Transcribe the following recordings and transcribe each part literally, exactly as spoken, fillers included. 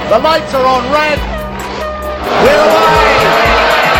The lights are on red. We're away.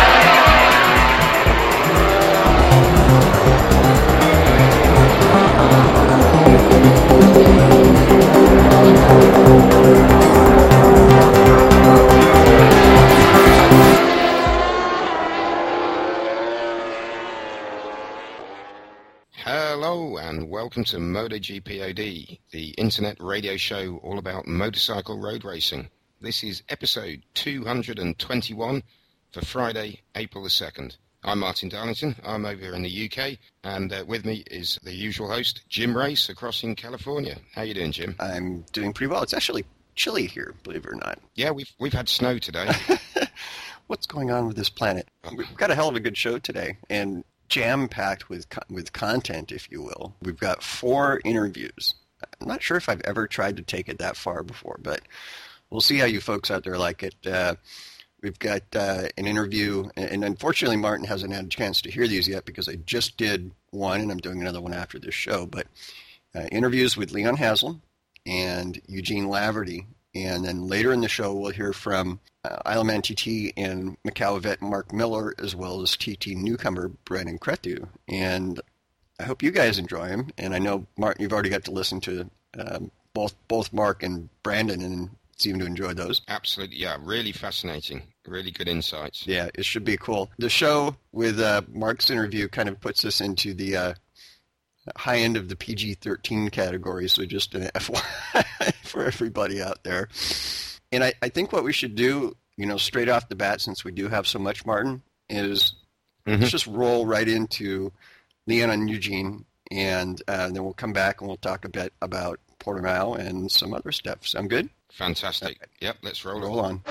Hello and welcome to MotoGPOD, the internet radio show all about motorcycle road racing. This is episode two hundred twenty-one for Friday, April the second. I'm Martin Darlington, I'm over here in the U K, and uh, with me is the usual host, Jim Race, across in California. How you doing, Jim? I'm doing pretty well. It's actually chilly here, believe it or not. Yeah, we've we've had snow today. What's going on with this planet? We've got a hell of a good show today, and jam-packed with with content, if you will. We've got four interviews. I'm not sure if I've ever tried to take it that far before, but we'll see how you folks out there like it. Uh, we've got uh, an interview, and unfortunately Martin hasn't had a chance to hear these yet because I just did one, and I'm doing another one after this show, but uh, interviews with Leon Haslam and Eugene Laverty. And then later in the show, we'll hear from uh, Isleman T T and Macau vet Mark Miller, as well as T T newcomer Brandon Cretu. And I hope you guys enjoy him. And I know, Martin, you've already got to listen to um, both both Mark and Brandon and seem to enjoy those. Absolutely, yeah, really fascinating. Really good insights. Yeah, it should be cool. The show with uh, Mark's interview kind of puts us into the uh, high end of the P G thirteen category, so just an F Y I for everybody out there. And I, I think what we should do, you know, straight off the bat, since we do have so much, Martin, is mm-hmm. let's just roll right into Leon and Eugene, and uh, then we'll come back and we'll talk a bit about Portimao and some other stuff. Sound good? Fantastic. Okay. Yep, let's roll, roll on.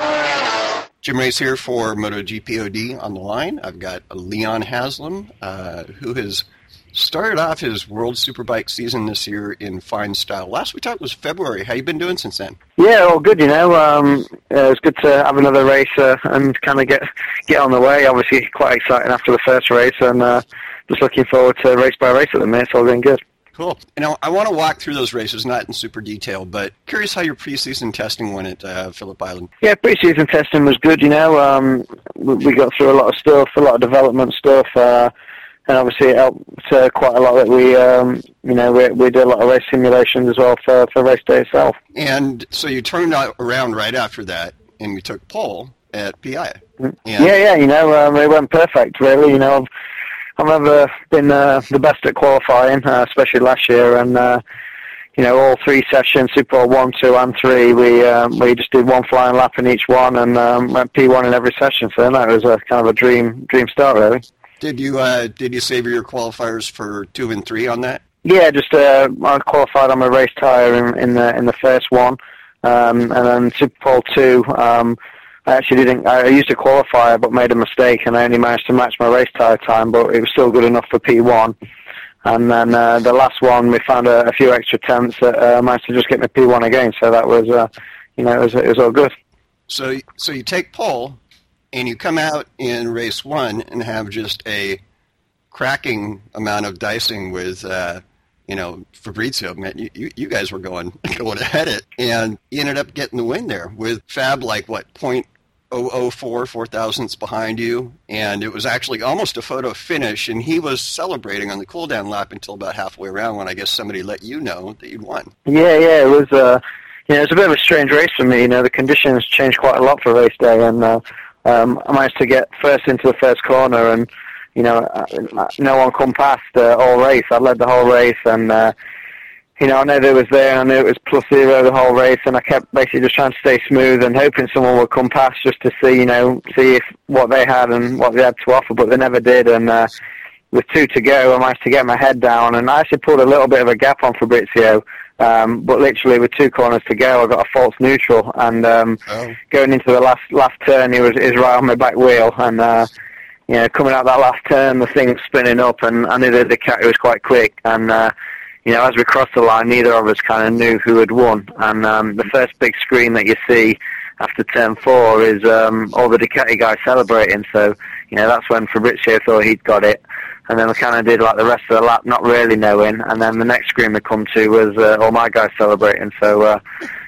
Jim Race here for MotoGPOD on the line. I've got Leon Haslam, uh, who has started off his World Superbike season this year in fine style. Last we talked was February. How you been doing since then? Yeah, all good, you know. Um, uh, it's good to have another race uh, and kind of get get on the way. Obviously, quite exciting after the first race, and uh, just looking forward to race by race at the minute. It's all going good. Cool. You know, I want to walk through those races, not in super detail, but curious how your preseason testing went at uh, Phillip Island. Yeah, preseason testing was good, you know. Um, we, we got through a lot of stuff, a lot of development stuff, uh, and obviously it helped uh, quite a lot that we, um, you know, we, we did a lot of race simulations as well for, for race day itself. And so you turned out around right after that, and you took pole at P I. And yeah, yeah, you know, um, it went perfect, really. You know, I've, I've never been uh, the best at qualifying, uh, especially last year, and uh, you know, all three sessions, Super Bowl one, two, and three, we um, we just did one flying lap in each one, and um, went P one in every session. So that was a kind of a dream dream start, really. Did you uh, did you save your qualifiers for two and three on that? Yeah, just uh, I qualified on my race tire in, in the in the first one, um, and then Super Bowl two. Um, I actually didn't. I used a qualifier, but made a mistake, and I only managed to match my race tire time, but it was still good enough for P one. And then uh, the last one, we found a, a few extra tenths that uh, managed to just get me P one again. So that was, uh, you know, it was, it was all good. So, so you take pole, and you come out in race one and have just a cracking amount of dicing with, uh, you know, Fabrizio. Man, you, you, you guys were going going ahead it, and you ended up getting the win there with Fab like what point oh oh four, four thousandths behind you, and it was actually almost a photo finish, and he was celebrating on the cool-down lap until about halfway around when I guess somebody let you know that you'd won. Yeah, yeah, it was, uh, you know, it was a bit of a strange race for me. You know, the conditions changed quite a lot for race day, and uh, um, I managed to get first into the first corner, and, you know, no one come past uh, all race. I led the whole race, and, uh, you know, I know they was there, and I knew it was plus zero the whole race, and I kept basically just trying to stay smooth and hoping someone would come past just to see, you know, see if what they had and what they had to offer, but they never did, and uh, with two to go, I managed to get my head down, and I actually pulled a little bit of a gap on Fabrizio, um, but literally with two corners to go, I got a false neutral, and um, oh. going into the last last turn, he was, he was right on my back wheel, and uh, you know, coming out that last turn, the thing was spinning up, and I knew that the cat was quite quick, and uh, you know, as we crossed the line, neither of us kind of knew who had won. And um, the first big screen that you see after turn four is um, all the Ducati guys celebrating. So, you know, that's when Fabrizio thought he'd got it. And then we kind of did like the rest of the lap, not really knowing. And then the next screen we come to was uh, all my guys celebrating. So, uh,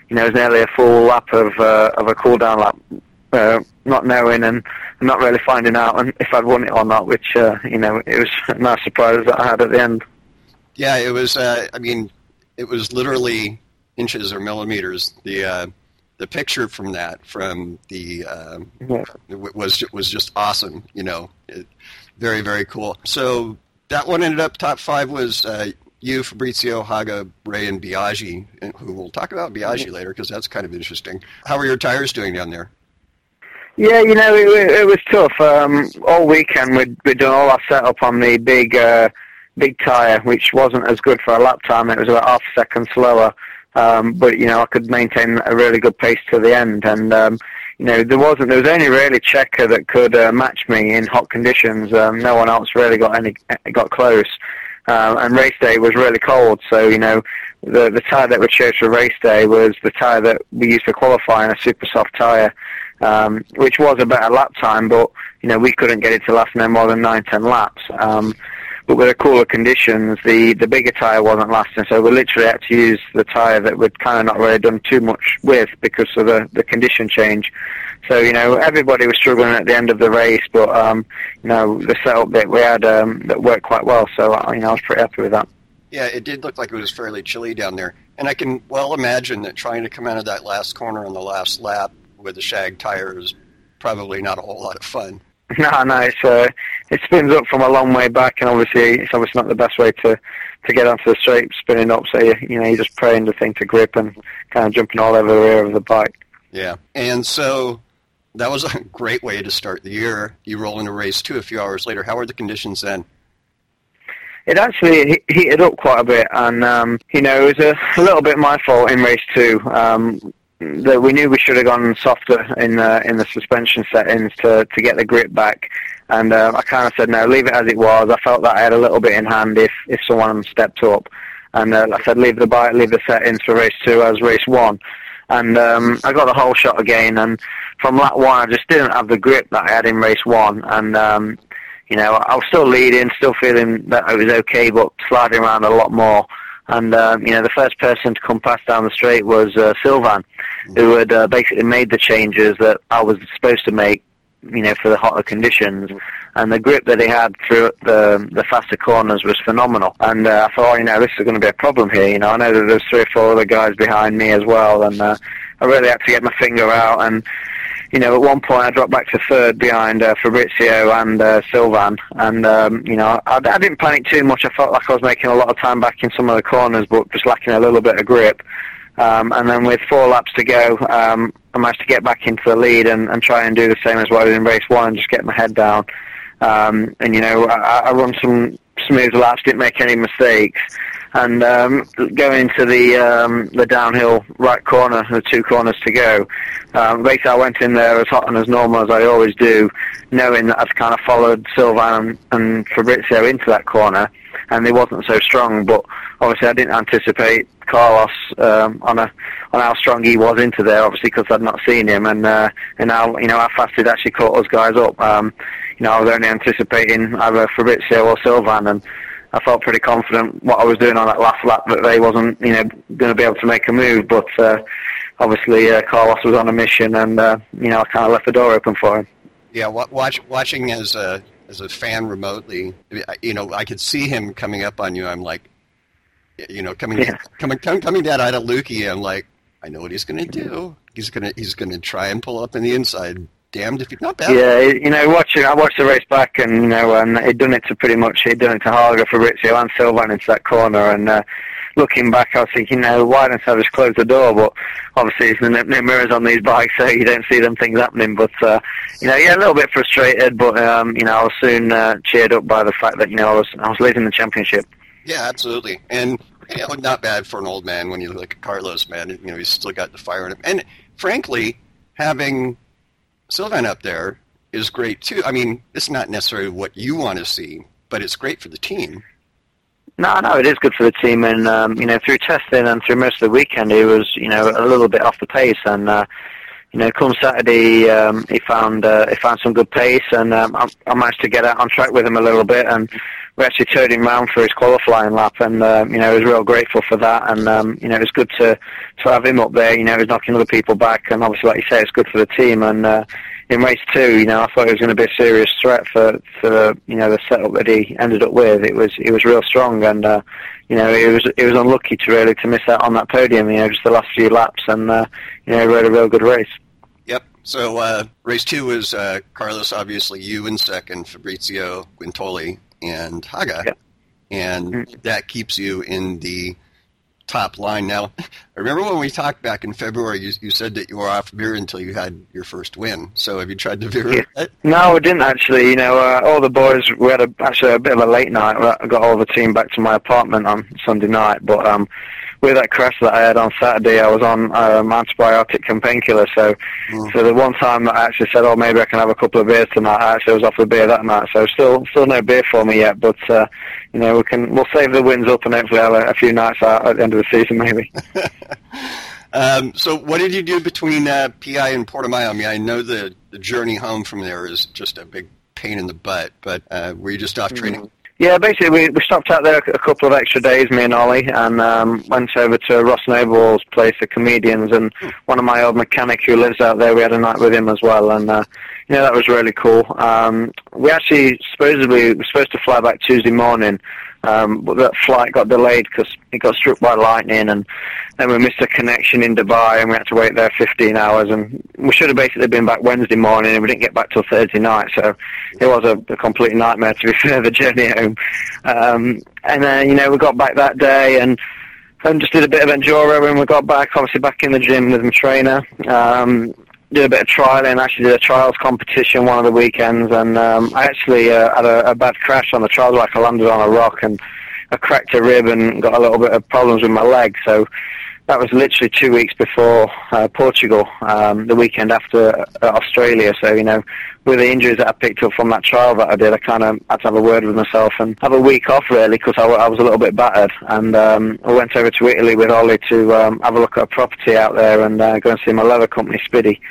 you know, it was nearly a full lap of uh, of a cool down lap, uh, not knowing and not really finding out if I'd won it or not. Which uh, you know, it was a nice surprise that I had at the end. Yeah, it was. Uh, I mean, it was literally inches or millimeters. The uh, the picture from that from the uh, yeah. was was just awesome. You know, it, very very cool. So that one ended up top five was uh, you, Fabrizio, Haga, Ray, and Biaggi, and who we'll talk about Biaggi later because that's kind of interesting. How are your tires doing down there? Yeah, you know, it, it was tough. Um, all weekend we'd, we'd done all our setup on the big uh, big tyre, which wasn't as good for a lap time. It was about half a second slower. Um, but, you know, I could maintain a really good pace to the end. And, um, you know, there wasn't, there was only really Checker that could uh, match me in hot conditions. Um, no one else really got any, got close. Uh, and race day was really cold. So, you know, the, the tyre that we chose for race day was the tyre that we used for qualifying, a super soft tyre, um, which was a better lap time, but, you know, we couldn't get it to last no more than nine, ten laps. Um, But with the cooler conditions, the, the bigger tyre wasn't lasting, so we literally had to use the tyre that we'd kind of not really done too much with because of the, the condition change. So, you know, everybody was struggling at the end of the race, but, um, you know, the setup that we had um, that worked quite well, so, you know, I was pretty happy with that. Yeah, it did look like it was fairly chilly down there. And I can well imagine that trying to come out of that last corner on the last lap with the shag tire is probably not a whole lot of fun. No, no, it's, uh, it spins up from a long way back, and obviously it's obviously not the best way to, to get onto the straight, spinning up, so you, you know, you're just praying the thing to grip and kind of jumping all over the rear of the bike. Yeah, and so that was a great way to start the year. You roll into race two a few hours later. How were the conditions then? It actually heated up quite a bit, and, um, you know, it was a, a little bit my fault in race two. Um, that we knew we should have gone softer in the in the suspension settings to to get the grip back, and uh, I kind of said no, leave it as it was. I felt that I had a little bit in hand if if someone stepped up, and uh, I said leave the bike, leave the settings for race two as race one, and um, I got the whole shot again. And from lap one, I just didn't have the grip that I had in race one, and um, you know, I was still leading, still feeling that I was okay, but sliding around a lot more. And, um, you know, the first person to come past down the straight was uh, Sylvain, who had uh, basically made the changes that I was supposed to make, you know, for the hotter conditions. And the grip that he had through the the faster corners was phenomenal. And uh, I thought, oh, you know, this is going to be a problem here. You know, I know that there's three or four other guys behind me as well. And uh, I really had to get my finger out. And, you know, at one point I dropped back to third behind uh, Fabrizio and uh, Sylvain. And, um, you know, I, I didn't panic too much. I felt like I was making a lot of time back in some of the corners, but just lacking a little bit of grip. Um, and then with four laps to go, um, I managed to get back into the lead and, and try and do the same as what I did in race one and just get my head down. Um, and, you know, I, I run some smooth laps, didn't make any mistakes. And um, going into the um, the downhill right corner, the two corners to go, um, basically I went in there as hot and as normal as I always do, knowing that I've kind of followed Sylvain and, and Fabrizio into that corner, and they wasn't so strong. But obviously I didn't anticipate Carlos um, on a on how strong he was into there, obviously because I'd not seen him, and uh, and how you know how fast he'd actually caught those guys up. Um, you know, I was only anticipating either Fabrizio or Sylvain, and I felt pretty confident what I was doing on that last lap that they wasn't, you know, going to be able to make a move. But uh, obviously, uh, Carlos was on a mission, and uh, you know, I kind of left the door open for him. Yeah, watch, watching as a as a fan remotely, you know, I could see him coming up on you. I'm like, you know, coming yeah. coming coming coming down out of Lukey. I'm like, I know what he's going to do. He's gonna he's going to try and pull up in the inside. Damned if he's not bad. Yeah, you know, watching, I watched the race back, and you know, and he'd done it to pretty much, he'd done it to Haga, Fabrizio, and Sylvain into that corner. And uh, looking back, I was thinking, you know, why didn't I just close the door? But obviously, there's no mirrors on these bikes, so you don't see them things happening. But uh, you know, yeah, a little bit frustrated, but um, you know, I was soon uh, cheered up by the fact that you know I was I was leading the championship. Yeah, absolutely, and you know, not bad for an old man when you look at Carlos, man. You know, he's still got the fire in him, and frankly, having Sylvain up there is great too. I mean, it's not necessarily what you want to see, but it's great for the team. No, no, it is good for the team, and um, you know, through testing and through most of the weekend, he was, you know, a little bit off the pace, and uh, you know, come Saturday, um, he found uh, he found some good pace, and um, I, I managed to get out on track with him a little bit, and we actually towed him round for his qualifying lap, and um, you know, I was real grateful for that. And um, you know, it was good to to have him up there. You know, he was knocking other people back, and obviously, like you say, it's good for the team. And uh, in race two, you know, I thought it was going to be a serious threat for for the, you know, the setup that he ended up with. It was it was real strong, and uh, you know, it was it was unlucky to really to miss out on that podium. You know, just the last few laps, and uh, you know, he rode a real good race. Yep. So uh, race two was uh, Carlos, obviously you in second, Fabrizio, Guintoli, and Haga, yep. and mm-hmm. that keeps you in the top line. Now, I remember when we talked back in February, you, you said that you were off beer until you had your first win. So have you tried to veer yeah. it? No, I didn't actually. You know, uh, all the boys, we had a, actually a bit of a late night. I got all the team back to my apartment on Sunday night, but um, with that crash that I had on Saturday, I was on um, antibiotic and painkiller. So, mm. so the one time that I actually said, "Oh, maybe I can have a couple of beers tonight," I actually was off the beer that night. So, still, still no beer for me yet. But uh, you know, we can we'll save the wins up and hopefully have a, a few nights out at the end of the season, maybe. um, so, what did you do between uh, P I and Portimao? I mean, I know the the journey home from there is just a big pain in the butt. But uh, were you just off training? Mm. Yeah, basically we, we stopped out there a couple of extra days, me and Ollie, and um, went over to Ross Noble's place, the Comedians, and one of my old mechanic who lives out there, we had a night with him as well, and uh, you know, that was really cool. Um, we actually supposedly were supposed to fly back Tuesday morning, um, but that flight got delayed because it got struck by lightning, and then we missed a connection in Dubai, and we had to wait there fifteen hours, and we should have basically been back Wednesday morning, and we didn't get back till Thursday night, so it was a, a complete nightmare, to be fair, the journey home. Um, and then, you know, we got back that day, and, and just did a bit of enduro when we got back, obviously back in the gym with my trainer. Um, did a bit of trialing, actually did a trials competition one of the weekends, and um, I actually uh, had a, a bad crash on the trials, like I landed on a rock, and I cracked a rib and got a little bit of problems with my leg, so that was literally two weeks before uh, Portugal, um, the weekend after uh, Australia. So, you know, with the injuries that I picked up from that trial that I did, I kind of had to have a word with myself and have a week off, really, because I, I was a little bit battered. And um, I went over to Italy with Ollie to um, have a look at a property out there and uh, go and see my leather company, Spiddy.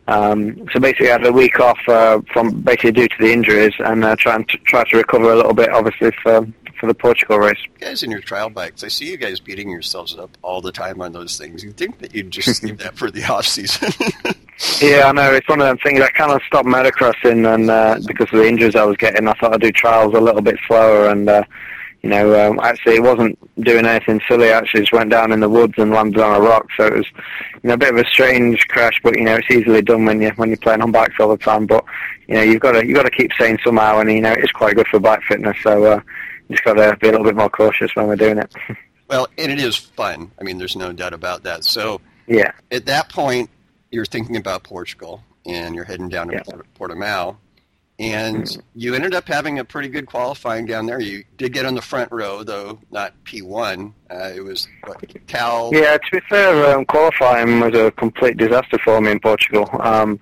Um, so basically I had a week off uh, from basically due to the injuries and uh, trying to try to recover a little bit, obviously, for for the Portugal race. You guys in your trial bikes, I see you guys beating yourselves up all the time on those things. You'd think that you'd just leave that for the off season. Yeah, I know. It's one of them things. I kind of stopped motocrossing, and uh, because of the injuries I was getting, I thought I'd do trials a little bit slower. And uh, you know, um, actually, it wasn't doing anything silly. I actually just went down in the woods and landed on a rock. So it was, you know, a bit of a strange crash, but you know, it's easily done when you when you're playing on bikes all the time. But you know, you've got to you've got to keep sane somehow, and you know, it's quite good for bike fitness. So. Uh, Just got to be a little bit more cautious when we're doing it. Well, and it is fun. I mean, there's no doubt about that. So, yeah. At that point, you're thinking about Portugal, and you're heading down to yeah. Portimao, and mm-hmm. you ended up having a pretty good qualifying down there. You did get on the front row, though not P one. Uh, it was what, Cal. Yeah, to be fair, um, qualifying was a complete disaster for me in Portugal. Um,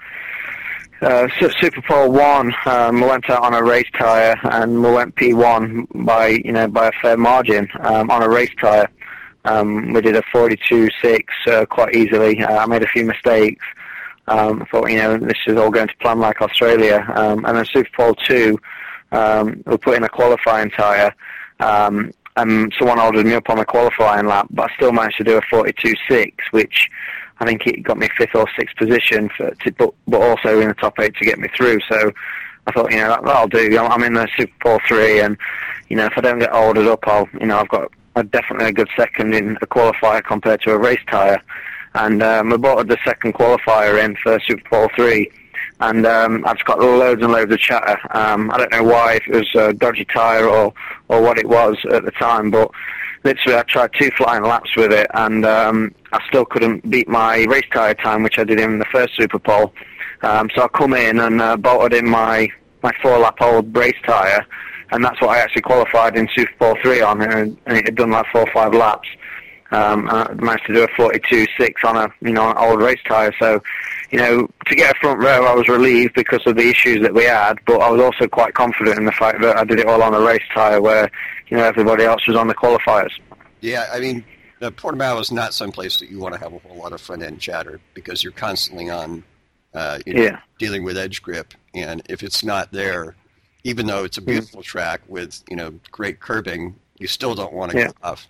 Uh, Superpole one, um, we went out on a race tyre and we went P one by, you know, by a fair margin um, on a race tyre. Um, we did a forty-two six uh, quite easily. Uh, I made a few mistakes. Um, I thought, you know, this is all going to plan like Australia. Um, and then Superpole two, um, we put in a qualifying tyre. Um, and someone ordered me up on the qualifying lap, but I still managed to do a forty-two six, which I think it got me fifth or sixth position, for, to, but, but also in the top eight to get me through. So I thought, you know, that, that'll do. I'm in the Superpole three, and you know, if I don't get ordered up, I'll, you know, I've got a, definitely a good second in a qualifier compared to a race tyre. And um, I bought the second qualifier in for Superpole three, and um, I've just got loads and loads of chatter. Um, I don't know why, if it was a dodgy tyre or or what it was at the time, but literally I tried two flying laps with it, and um, I still couldn't beat my race tyre time, which I did in the first Superpole. Um, so I come in and uh, bolted in my, my four-lap old race tyre, and that's what I actually qualified in Superpole three on, and, and it had done like four or five laps. Um, and I managed to do a forty-two six on a, you know, an old race tyre. So, you know, to get a front row, I was relieved because of the issues that we had, but I was also quite confident in the fact that I did it all on a race tyre where, you know, everybody else was on the qualifiers. Yeah, I mean, uh, Portimao is not someplace that you want to have a whole lot of front-end chatter because you're constantly on, uh, you know, yeah. dealing with edge grip, and if it's not there, even though it's a beautiful mm. track with, you know, great curbing, you still don't want to yeah. get off.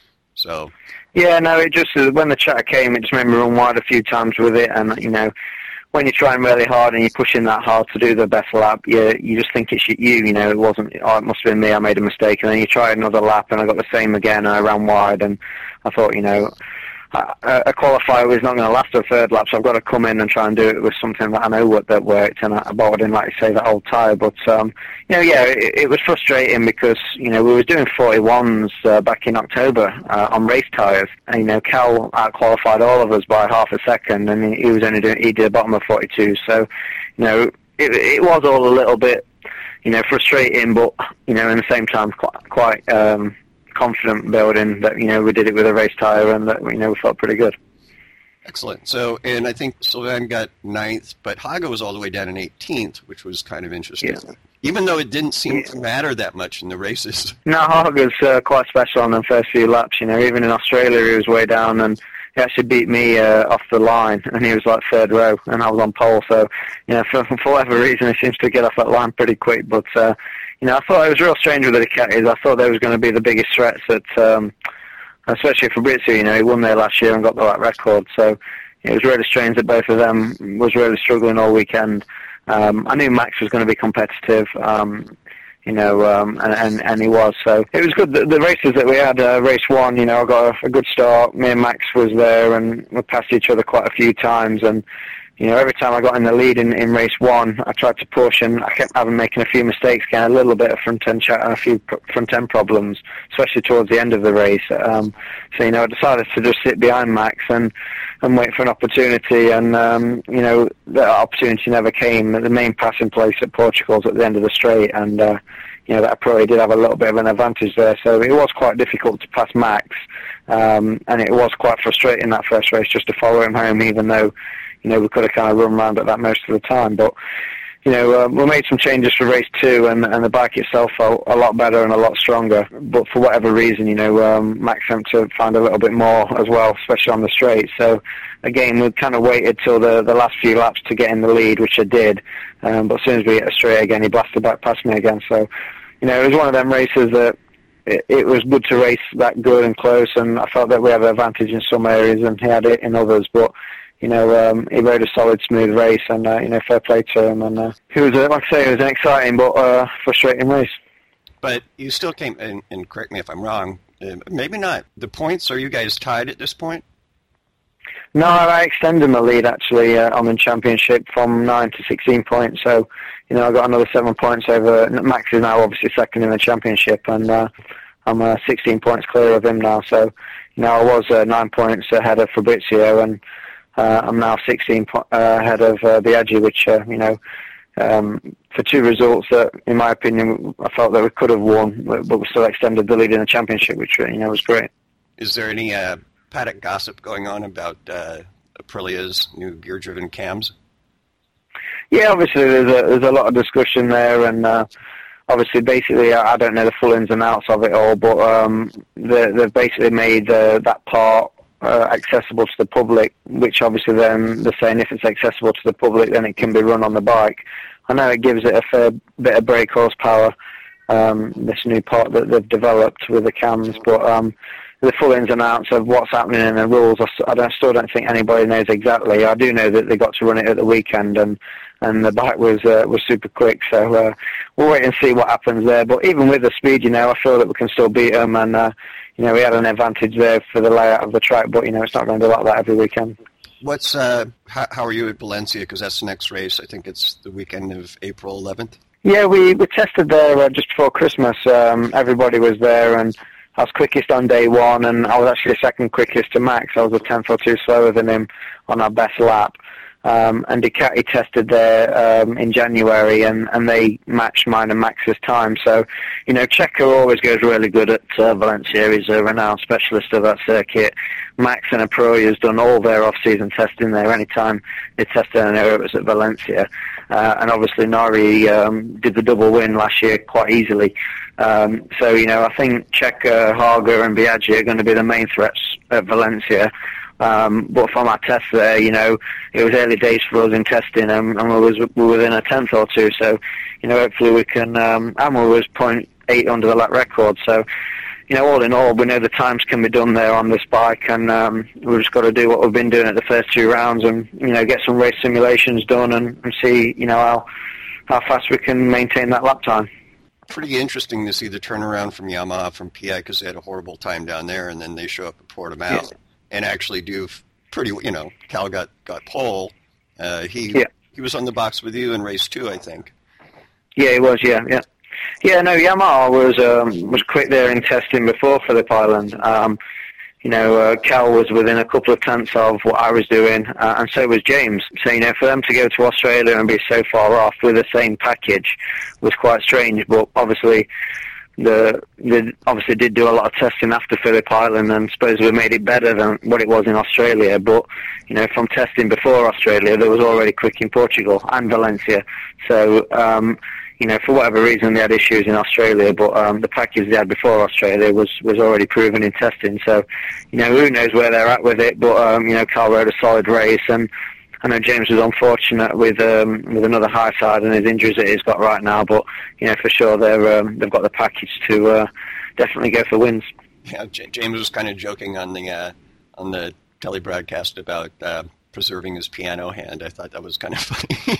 So. Yeah, no, it just, when the chatter came, it just made me run wide a few times with it, and, you know, when you're trying really hard and you're pushing that hard to do the best lap, you you just think it's you, you know, it wasn't, oh, it must have been me, I made a mistake, and then you try another lap, and I got the same again, and I ran wide, and I thought, you know, a, a qualifier was not going to last a third lap, so I've got to come in and try and do it with something that I know what that worked, and I, but I didn't like to say that old tyre, but, um, you know, yeah, it, it was frustrating because, you know, we were doing forty-ones uh, back in October uh, on race tyres, and, you know, Cal out-qualified all of us by half a second, and he, he was only doing, he did the bottom of forty-two, so, you know, it, it was all a little bit, you know, frustrating, but, you know, in the same time, quite, quite um, confident building that, you know, we did it with a race tyre and that, you know, we felt pretty good. Excellent. So, and I think Sylvain got ninth, but Haga was all the way down in eighteenth, which was kind of interesting. Yeah. Even though it didn't seem yeah. to matter that much in the races. No, Haga's uh, quite special on the first few laps, you know, even in Australia he was way down and he actually beat me uh, off the line, and he was like third row, and I was on pole, so, you know, for, for whatever reason he seems to get off that line pretty quick, but, uh, you know, I thought it was real strange with the Ducatis. I thought they was going to be the biggest threats at, um, especially Fabrizio, you know, he won there last year and got the lap record, so it was really strange that both of them was really struggling all weekend. Um, I knew Max was going to be competitive, um, you know, um, and, and, and he was, so it was good. The, the races that we had, uh, race one, you know, I got a, a good start. Me and Max was there, and we passed each other quite a few times, and, you know, every time I got in the lead in, in race one, I tried to push, and I kept having making a few mistakes, getting a little bit of front end chat and a few front end problems, especially towards the end of the race. Um, so, you know, I decided to just sit behind Max and, and wait for an opportunity, and, um, you know, the opportunity never came. The main passing place at Portugal's at the end of the straight, and, uh, you know, that probably did have a little bit of an advantage there. So it was quite difficult to pass Max, um, and it was quite frustrating that first race just to follow him home, even though, you know, we could have kind of run around at that most of the time. But, you know, uh, we made some changes for race two, and, and the bike itself felt a lot better and a lot stronger. But for whatever reason, you know, um, Max seemed to find a little bit more as well, especially on the straight. So, again, we kind of waited till the, the last few laps to get in the lead, which I did. Um, but as soon as we hit a straight again, he blasted back past me again. So, you know, it was one of them races that it, it was good to race that good and close, and I felt that we had an advantage in some areas and he had it in others. But, you know, um, he rode a solid, smooth race, and, uh, you know, fair play to him. And uh, it was, uh, like I say, it was an exciting but uh, frustrating race. But you still came, and, and correct me if I'm wrong, uh, maybe not. The points, are you guys tied at this point? No, I extended my lead, actually, uh, on the championship from nine to sixteen points. So, you know, I got another seven points over. Max is now obviously second in the championship, and uh, I'm uh, sixteen points clear of him now. So, you know, I was uh, nine points ahead of Fabrizio, and Uh, I'm now sixteen po- uh, ahead of uh, Biaggi, which, uh, you know, um, for two results that, in my opinion, I felt that we could have won, but we still extended the lead in the championship, which, you know, was great. Is there any uh, paddock gossip going on about uh, Aprilia's new gear-driven cams? Yeah, obviously there's a, there's a lot of discussion there, and uh, obviously, basically, I don't know the full ins and outs of it all, but um, they, they've basically made uh, that part Uh, accessible to the public, which obviously then they're saying if it's accessible to the public, then it can be run on the bike. I know it gives it a fair bit of brake horsepower, um, this new part that they've developed with the cams, but um, the full ins and outs of what's happening in the rules, I, I don't, still don't think anybody knows exactly. I do know that they got to run it at the weekend, and, and the bike was uh, was super quick, so uh, we'll wait and see what happens there. But even with the speed, you know, I feel that we can still beat them, and uh, you know, we had an advantage there for the layout of the track, but, you know, it's not going to be like that every weekend. What's uh, how, how are you at Valencia? Because that's the next race. I think it's the weekend of April eleventh. Yeah, we, we tested there uh, just before Christmas. Um, everybody was there, and I was quickest on day one, and I was actually second quickest to Max. I was a tenth or two slower than him on our best lap. Um, and Ducati tested there um, in January, and, and they matched mine and Max's time. So, you know, Checo always goes really good at uh, Valencia. He's a renowned specialist of that circuit. Max and Aprilia has done all their off-season testing there. Anytime they tested an area, it was at Valencia. Uh, and obviously Nari um, did the double win last year quite easily. Um, so, you know, I think Checo, Haga and Biaggi are going to be the main threats at Valencia. Um, but from our test there, you know, it was early days for us in testing, and, and we was we were within a tenth or two. So, you know, hopefully we can. Um, and we was point eight under the lap record. So, you know, all in all, we know the times can be done there on this bike, and um, we've just got to do what we've been doing at the first two rounds, and you know, get some race simulations done, and, and see, you know, how how fast we can maintain that lap time. Pretty interesting to see the turnaround from Yamaha from P I, because they had a horrible time down there, and then they show up at Portimao yeah. and actually do pretty. You know, Cal got got pole. Uh, he yeah. he was on the box with you in race two, I think. Yeah, he was. Yeah, yeah, yeah. No, Yamaha was um, was quick there in testing before Phillip Island. Um, You know, uh, Cal was within a couple of tenths of what I was doing, uh, and so was James. So, you know, for them to go to Australia and be so far off with the same package was quite strange. But obviously, the they obviously did do a lot of testing after Phillip Island, and suppose we made it better than what it was in Australia. But, you know, from testing before Australia, there was already quick in Portugal and Valencia. So, um, you know, for whatever reason, they had issues in Australia, but um, the package they had before Australia was, was already proven in testing. So, you know, who knows where they're at with it, but, um, you know, Cal rode a solid race, and I know James was unfortunate with um, with another high side and his injuries that he's got right now, but, you know, for sure they're, um, they've got the package to uh, definitely go for wins. Yeah, J- James was kind of joking on the, uh, on the telebroadcast about uh, preserving his piano hand. I thought that was kind of funny.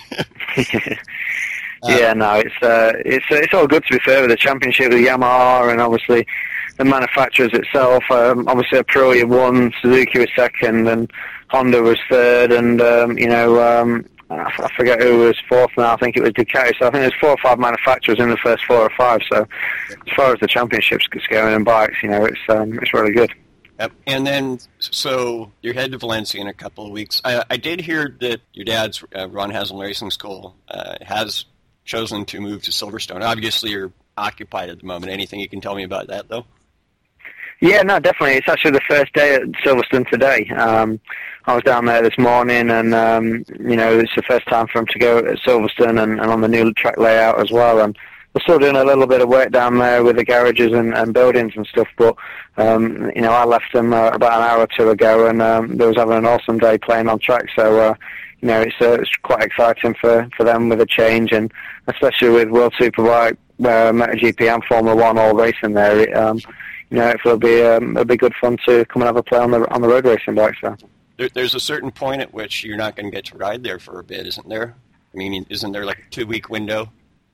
Yeah, no, it's uh, it's it's all good, to be fair, with the championship with Yamaha and obviously the manufacturers itself. Um, obviously, Aprilia won, Suzuki was second, and Honda was third, and um, you know, um, I forget who was fourth now. I think it was Ducati. So I think there's four or five manufacturers in the first four or five. So as far as the championships going in bikes, you know, it's um, it's really good. Yep. And then, so you're headed to Valencia in a couple of weeks. I, I did hear that your dad's uh, Ron Haslam Racing School uh, has chosen to move to Silverstone. Obviously, you're occupied at the moment. Anything you can tell me about that, though? Yeah, no, definitely. It's actually the first day at Silverstone today. Um, I was down there this morning, and um, you know, it's the first time for him to go at Silverstone and, and on the new track layout as well. And we're still doing a little bit of work down there with the garages and, and buildings and stuff. But um, you know, I left them uh, about an hour or two ago, and um, they was having an awesome day playing on track. So. Uh, You know, it's, uh, it's quite exciting for, for them with a change, and especially with World Superbike, uh, MotoGP and Formula One all racing there. It, um, you know, it'll be um, it'll be good fun to come and have a play on the on the road racing bike. So there, there's a certain point at which you're not going to get to ride there for a bit, isn't there? I mean, isn't there like a two week window?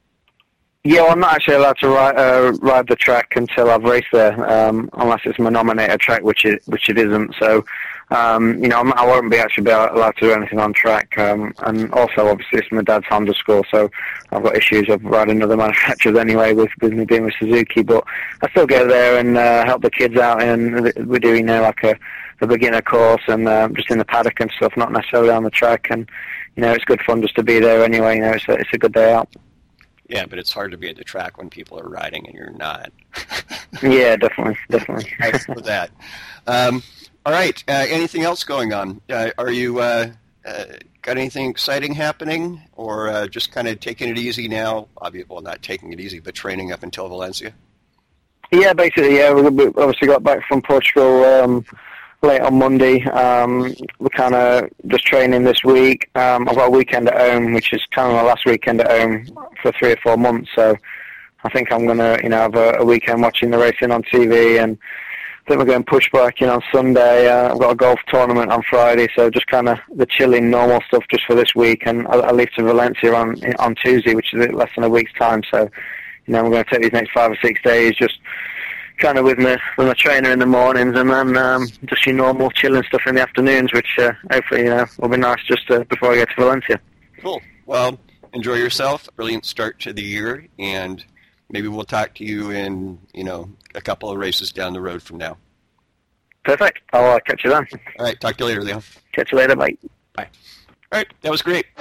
Yeah, well, I'm not actually allowed to ride, uh, ride the track until I've raced there, um, unless it's my nominated track, which it which it isn't. So. Um, you know, I won't be actually be allowed to do anything on track, um, and also obviously it's my dad's Honda school, so I've got issues of riding other manufacturers anyway with, with me being with Suzuki. But I still go there and uh, help the kids out, and we're doing, you know, like a, a beginner course and uh, just in the paddock and stuff, not necessarily on the track. And you know, it's good fun just to be there anyway. You know, it's a, it's a good day out. Yeah, but it's hard to be at the track when people are riding and you're not. Yeah, definitely, definitely. Thanks for that. Um, All right. Uh, anything else going on? Uh, are you uh, uh, got anything exciting happening, or uh, just kind of taking it easy now? Obviously, well, not taking it easy, but training up until Valencia. Yeah, basically. Yeah, we obviously got back from Portugal um, late on Monday. Um, we're kind of just training this week. Um, I've got a weekend at home, which is kind of my last weekend at home for three or four months. So I think I'm gonna, you know, have a, a weekend watching the racing on T V and. Then we're going push biking on Sunday. Uh, I've got a golf tournament on Friday, so just kind of the chilling, normal stuff just for this week. And I, I leave to Valencia on on Tuesday, which is less than a week's time. So, you know, we're going to take these next five or six days just kind of with my with my trainer in the mornings, and then um, just your normal chilling stuff in the afternoons, which uh, hopefully, you know, will be nice just uh, before I get to Valencia. Cool. Well, enjoy yourself. Brilliant start to the year, and maybe we'll talk to you in, you know, a couple of races down the road from now. Perfect. I'll uh, catch you then. All right. Talk to you later, Leo. Catch you later. Bye. Bye. All right. That was great.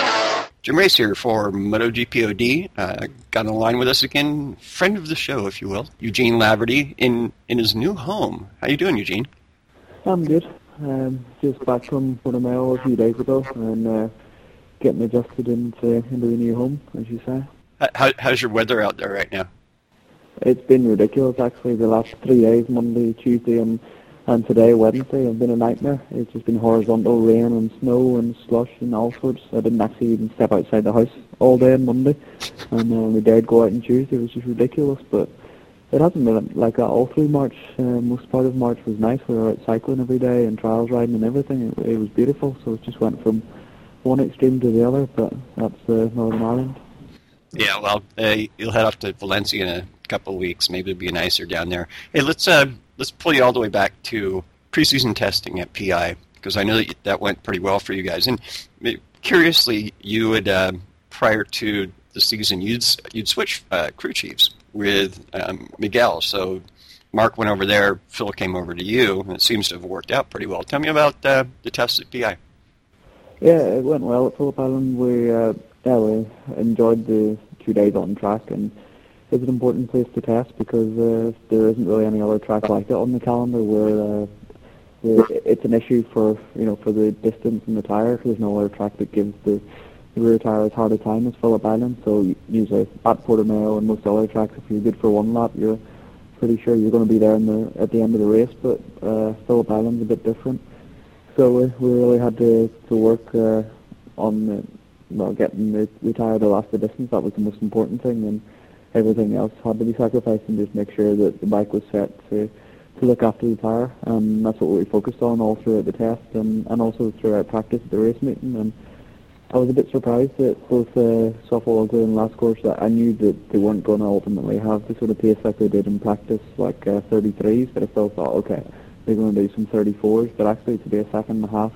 Jim Race here for MotoGP O D. Uh, got on the line with us again. Friend of the show, if you will. Eugene Laverty in, in his new home. How you doing, Eugene? I'm good. Um, just back from Portimao a few days ago and uh, getting adjusted into, into the new home, as you say. How, how's your weather out there right now? It's been ridiculous, actually, the last three days, Monday, Tuesday, and, And today, Wednesday, has been a nightmare. It's just been horizontal rain and snow and slush and all sorts. I didn't actually even step outside the house all day on Monday, and uh, we dared go out on Tuesday. It was just ridiculous, but it hasn't been like that all through March. Uh, most part of March was nice. We were out cycling every day and trials riding and everything. It, it was beautiful, so it just went from one extreme to the other, but that's uh, Northern Ireland. Yeah, well, uh, you'll head off to Valencia in a couple of weeks. Maybe it'll be nicer down there. Hey, let's uh, let's pull you all the way back to preseason testing at P I, because I know that that went pretty well for you guys. And curiously, you had uh, prior to the season, you'd you'd switch uh, crew chiefs with um, Miguel. So Mark went over there, Phil came over to you, and it seems to have worked out pretty well. Tell me about uh, the tests at P I. Yeah, it went well at Phillip Island. We uh, yeah, we enjoyed the two days on track, and it's an important place to test because uh, there isn't really any other track like it on the calendar where uh, it's an issue for you know for the distance and the tire. There's no other track that gives the, the rear tire as hard a time as Phillip Island. So usually at Portimao and most other tracks, if you're good for one lap, you're pretty sure you're going to be there in the, at the end of the race. But uh, Phillip Island's a bit different. So we, we really had to, to work uh, on the, well, getting the, the tire to last the distance. That was the most important thing, and everything else had to be sacrificed, and just make sure that the bike was set to to look after the tire. And that's what we focused on all throughout the test, and, and also throughout practice at the race meeting. And I was a bit surprised that both uh, Sophal Ugly and Last Course, that I knew that they weren't going to ultimately have the sort of pace like they did in practice, like uh, thirty-threes, but I still thought, okay, they're going to do some thirty-fours, but actually to be a second and a half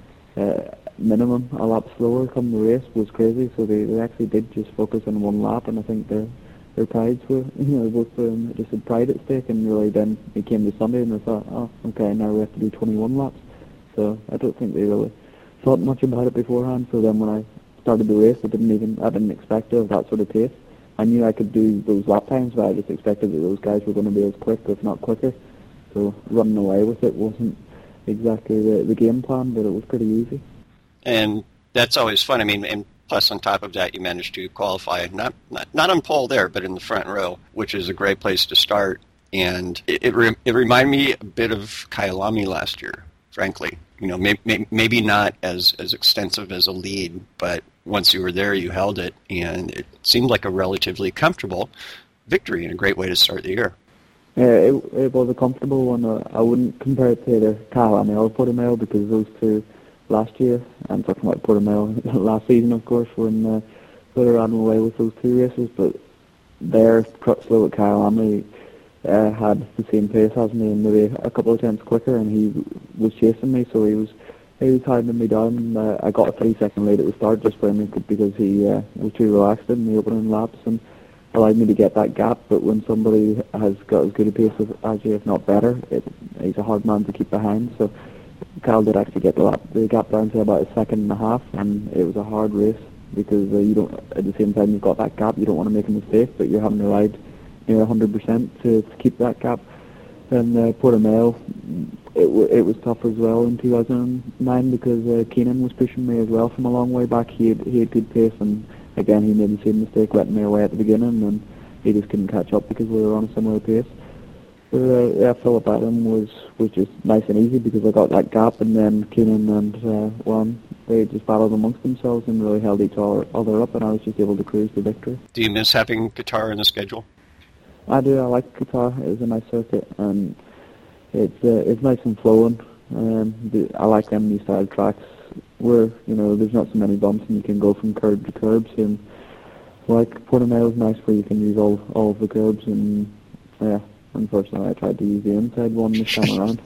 uh, minimum, a lap slower come the race was crazy. So they, they actually did just focus on one lap, and I think their their prides were, you know, both of them just had pride at stake. And really then it came to Sunday and they thought, oh, okay, now we have to do twenty-one laps. So I don't think they really thought much about it beforehand. So then when I started the race, I didn't even I didn't expect to have that sort of pace. I knew I could do those lap times, but I just expected that those guys were going to be as quick, if not quicker. So running away with it wasn't exactly the, the game plan, but it was pretty easy. And that's always fun. I mean, and plus on top of that, you managed to qualify, not not, not on pole there, but in the front row, which is a great place to start. And it it, re- it reminded me a bit of Kyalami last year, frankly. You know, may, may, maybe not as, as extensive as a lead, but once you were there, you held it, and it seemed like a relatively comfortable victory and a great way to start the year. Yeah, it, it was a comfortable one. Uh, I wouldn't compare it to either Kyalami or Portimao, because those two last year, I'm talking about Portimao last season, of course, when uh, they ran away with those two races, but their Crutchlow at Kyalami uh, had the same pace as me, and maybe a couple of tenths quicker, and he was chasing me, so he was he was hiding me down, and uh, I got a three second lead at the start just by me because he uh, was too relaxed in the opening laps and allowed me to get that gap. But when somebody has got as good a pace as you, if not better, it, he's a hard man to keep behind. So Kyle did actually get the, lap, the gap down to about a second and a half, and it was a hard race because uh, you don't. At the same time you've got that gap, you don't want to make a mistake, but you're having to ride you know one hundred percent to, to keep that gap. And uh, Portimao, it, w- it was tough as well in two thousand nine because uh, Keenan was pushing me as well from a long way back. He had, he had good pace, and again he made the same mistake letting me away at the beginning, and he just couldn't catch up because we were on a similar pace. So, uh, yeah, Phillip Island was, was just nice and easy because I got that gap, and then Keenan and uh, Juan, they just battled amongst themselves and really held each other, other up, and I was just able to cruise to victory. Do you miss having Qatar in the schedule? I do. I like Qatar. It's a nice circuit, and it's uh, it's nice and flowing. Um, the, I like them new style tracks where you know there's not so many bumps and you can go from curb to curbs. And like Portimao is nice where you can use all all of the curbs. And yeah, unfortunately, I tried to use the inside one this time around.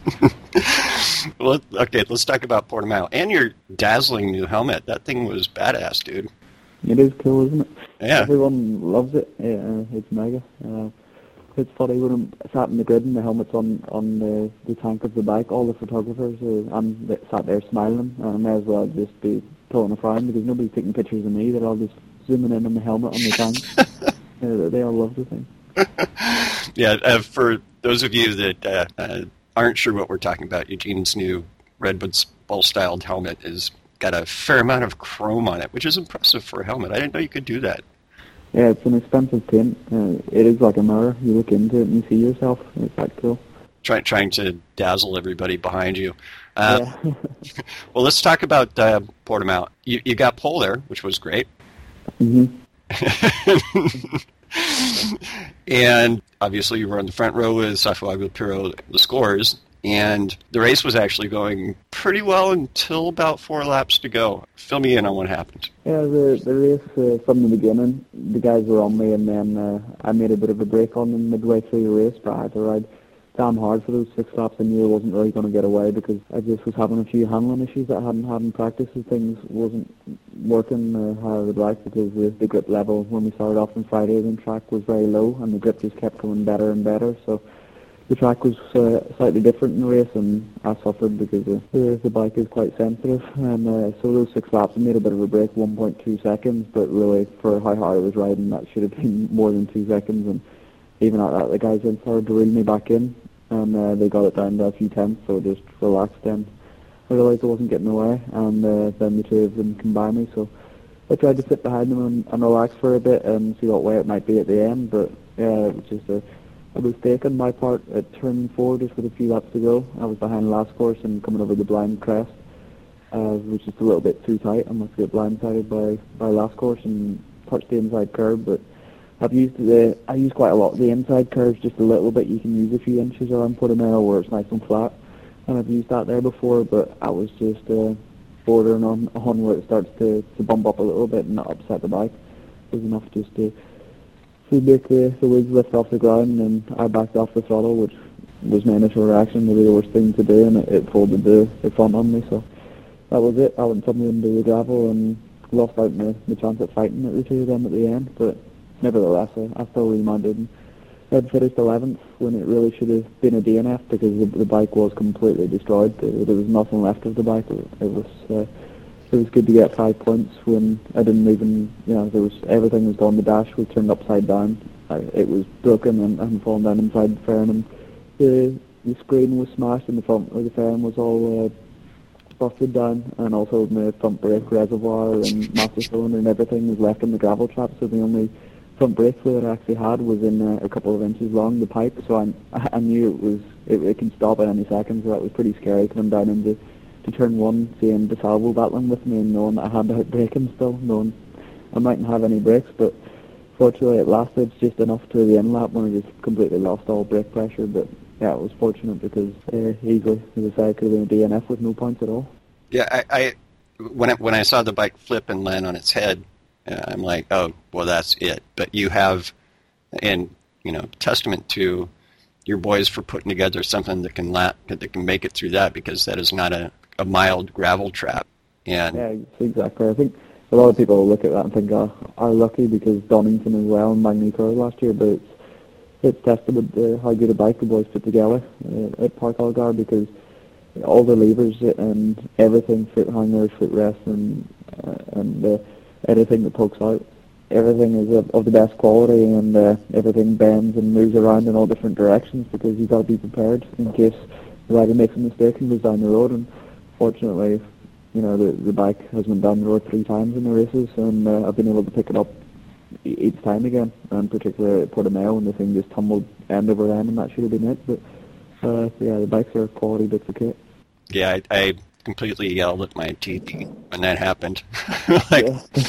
Well, okay, let's talk about Portimao and your dazzling new helmet. That thing was badass, dude. It is cool, isn't it? Yeah. Everyone loves it. Yeah, it's mega. Uh, it's funny when I'm sat in the grid and the helmet's on, on the, the tank of the bike, all the photographers, uh, I'm sat there smiling, and I may as well just be pulling a frown because nobody's taking pictures of me. They're all just zooming in on the helmet on the tank. uh, they all love the thing. Yeah, uh, for those of you that uh, uh, aren't sure what we're talking about, Eugene's new Redwood Bull-styled helmet is got a fair amount of chrome on it, which is impressive for a helmet. I didn't know you could do that. Yeah, it's an expensive paint. Uh, it is like a mirror. You look into it and you see yourself. It's that cool. try, trying to dazzle everybody behind you. Uh, yeah. Well, let's talk about uh, Portimao. You, you got pole there, which was great. hmm And obviously you were on the front row with Santiago Piro, the scores, and the race was actually going pretty well until about four laps to go. Fill me in on what happened. Yeah, the the race uh, from the beginning, the guys were on me, and then uh, I made a bit of a break on them midway through the race, but I had to ride damn hard for those six laps. I knew I wasn't really going to get away because I just was having a few handling issues that I hadn't had in practice, and things wasn't working uh, how I would like, because the, the grip level when we started off on Friday on track was very low, and the grip just kept coming better and better. So the track was uh, slightly different in the race, and I suffered because uh, the, the bike is quite sensitive. And uh, so those six laps, I made a bit of a break, one point two seconds, but really for how hard I was riding, that should have been more than two seconds. And even at that, the guys then started to reel me back in, and uh, they got it down to a few tenths, so I just relaxed then. I realised I wasn't getting away, and uh, then the two of them came by me, so I tried to sit behind them and, and relax for a bit and see what way it might be at the end, but yeah, it was just a, a mistake on my part at turn four, just with a few laps to go. I was behind last course and coming over the blind crest, uh, which is a little bit too tight. I must get blindsided by, by last course and touched the inside curb, but I've used the I use quite a lot of the inside curves, just a little bit. You can use a few inches around Portimao where it's nice and flat, and I've used that there before, but I was just uh, bordering on, on where it starts to, to bump up a little bit and not upset the bike. It was enough just to, to make the, the wheels lift off the ground, and I backed off the throttle, which was my initial reaction, maybe the worst thing to do, and it, it folded the, the front on me, so that was it. I went tumbling into the gravel and lost out my, my chance at fighting at the two of them at the end, but nevertheless, I, I still remounted and had finished eleventh when it really should have been a D N F, because the, the bike was completely destroyed. There, there was nothing left of the bike. It, it was uh, it was good to get five points when I didn't even, you know, there was everything was gone. The dash was turned upside down. I, it was broken and, and fallen down inside the fairing, and the the screen was smashed in the front of the fairing was all uh, busted down, and also my front brake reservoir and master cylinder and everything was left in the gravel trap. So the only front brake fluid I actually had was in uh, a couple of inches long, the pipe, so I, I knew it was it, it can stop at any second, so that was pretty scary coming down into to turn one, seeing DeSalvo battling with me and knowing that I had to hit braking still, knowing I mightn't have any brakes, but fortunately it lasted just enough to the end lap when I just completely lost all brake pressure. But yeah, it was fortunate because uh, easily, as I said, it could have been a D N F with no points at all. Yeah, I, I when I, when I saw the bike flip and land on its head, Uh, I'm like, oh, well, that's it. But you have, and you know, testament to your boys for putting together something that can la- that can make it through that, because that is not a, a mild gravel trap. And yeah, exactly. I think a lot of people look at that and think, oh, are lucky because Donington as well and Magneto last year, but it's it's testament to how good a bike the boys put together uh, at Park Algar, because all the levers and everything, foot hangers, foot rests, and uh, and uh, anything that pokes out, everything is of, of the best quality, and uh, everything bends and moves around in all different directions, because you've got to be prepared in case the rider makes a mistake and goes down the road. And fortunately, you know, the, the bike has been down the road three times in the races, and uh, I've been able to pick it up e- each time again, and particularly at Portimao when the thing just tumbled end over end, and that should have been it. But uh, yeah, the bikes are quality bits of kit. Yeah, I, I completely yelled at my T V when that happened. like,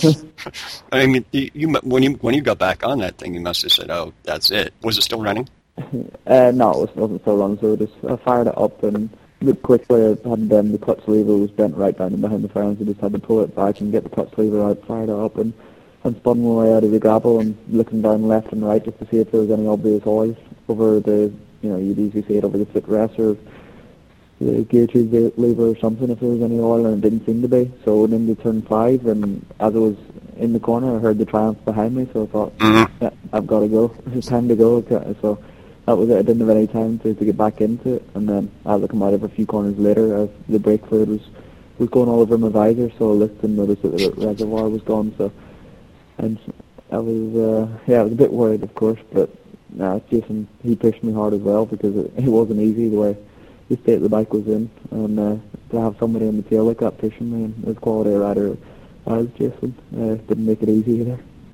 I mean, you, you when you when you got back on that thing, you must have said, "Oh, that's it." Was it still running? Uh, no, it was, wasn't so long. So I just I fired it up and looked quickly. I had um, the clutch lever was bent right down behind the fairings. I just had to pull it back and get the clutch lever out, fired it up, and and spun my way out of the gravel and looking down left and right just to see if there was any obvious oil over the, you know, you'd easily see it over the footrest or the gear tube lever or something if there was any oil, and it didn't seem to be. So I went into turn five, and as I was in the corner I heard the Triumph behind me, so I thought, mm-hmm. yeah, I've got to go. It's time to go. So that was it. I didn't have any time to, to get back into it, and then as I come out of a few corners later, as the brake fluid was, was going all over my visor, so I looked and noticed that the reservoir was gone, so and I was, uh, yeah, I was a bit worried, of course, but nah, Jason, he pushed me hard as well, because it, it wasn't easy the way the state the bike was in, and uh, to have somebody in the tail like that pushing me, and as quality a rider as Jason, uh, didn't make it easy either.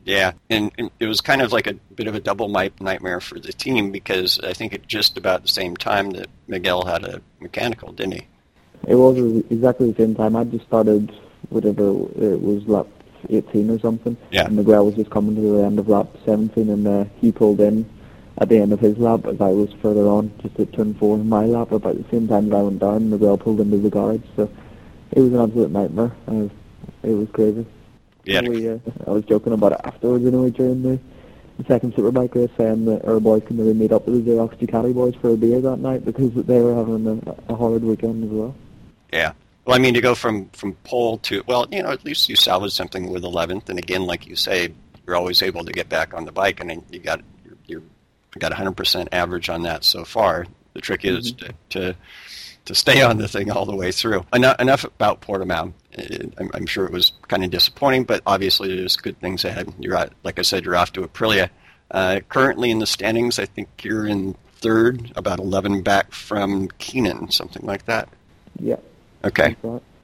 Yeah, and, and it was kind of like a bit of a double nightmare for the team because I think at just about the same time that Miguel had a mechanical, didn't he? It was exactly the same time. I just started whatever it was, lap eighteen or something. Yeah. And Miguel was just coming to the end of lap seventeen, and uh, he pulled in at the end of his lap as I was further on, just at turn four in my lap. About the same time that I went down, Miguel pulled into the garage. So it was an absolute nightmare. Uh, it was crazy. Yeah. We, uh, I was joking about it afterwards, you know, during the, the second Superbike race, saying that our boys can maybe meet up with the Xerox Ducati boys for a beer that night because they were having a, a hard weekend as well. Yeah. Well, I mean, to go from, from pole to, well, you know, at least you salvaged something with eleventh. And again, like you say, you're always able to get back on the bike, and then you got you're, you're you got one hundred percent average on that so far. The trick is mm-hmm. to, to to stay on the thing all the way through. Enough, enough about Portimao. I'm, I'm sure it was kind of disappointing, but obviously there's good things ahead. You're at, like I said, you're off to Aprilia. Uh, currently in the standings, I think you're in third, about eleven back from Keenan, something like that. Yeah. Okay.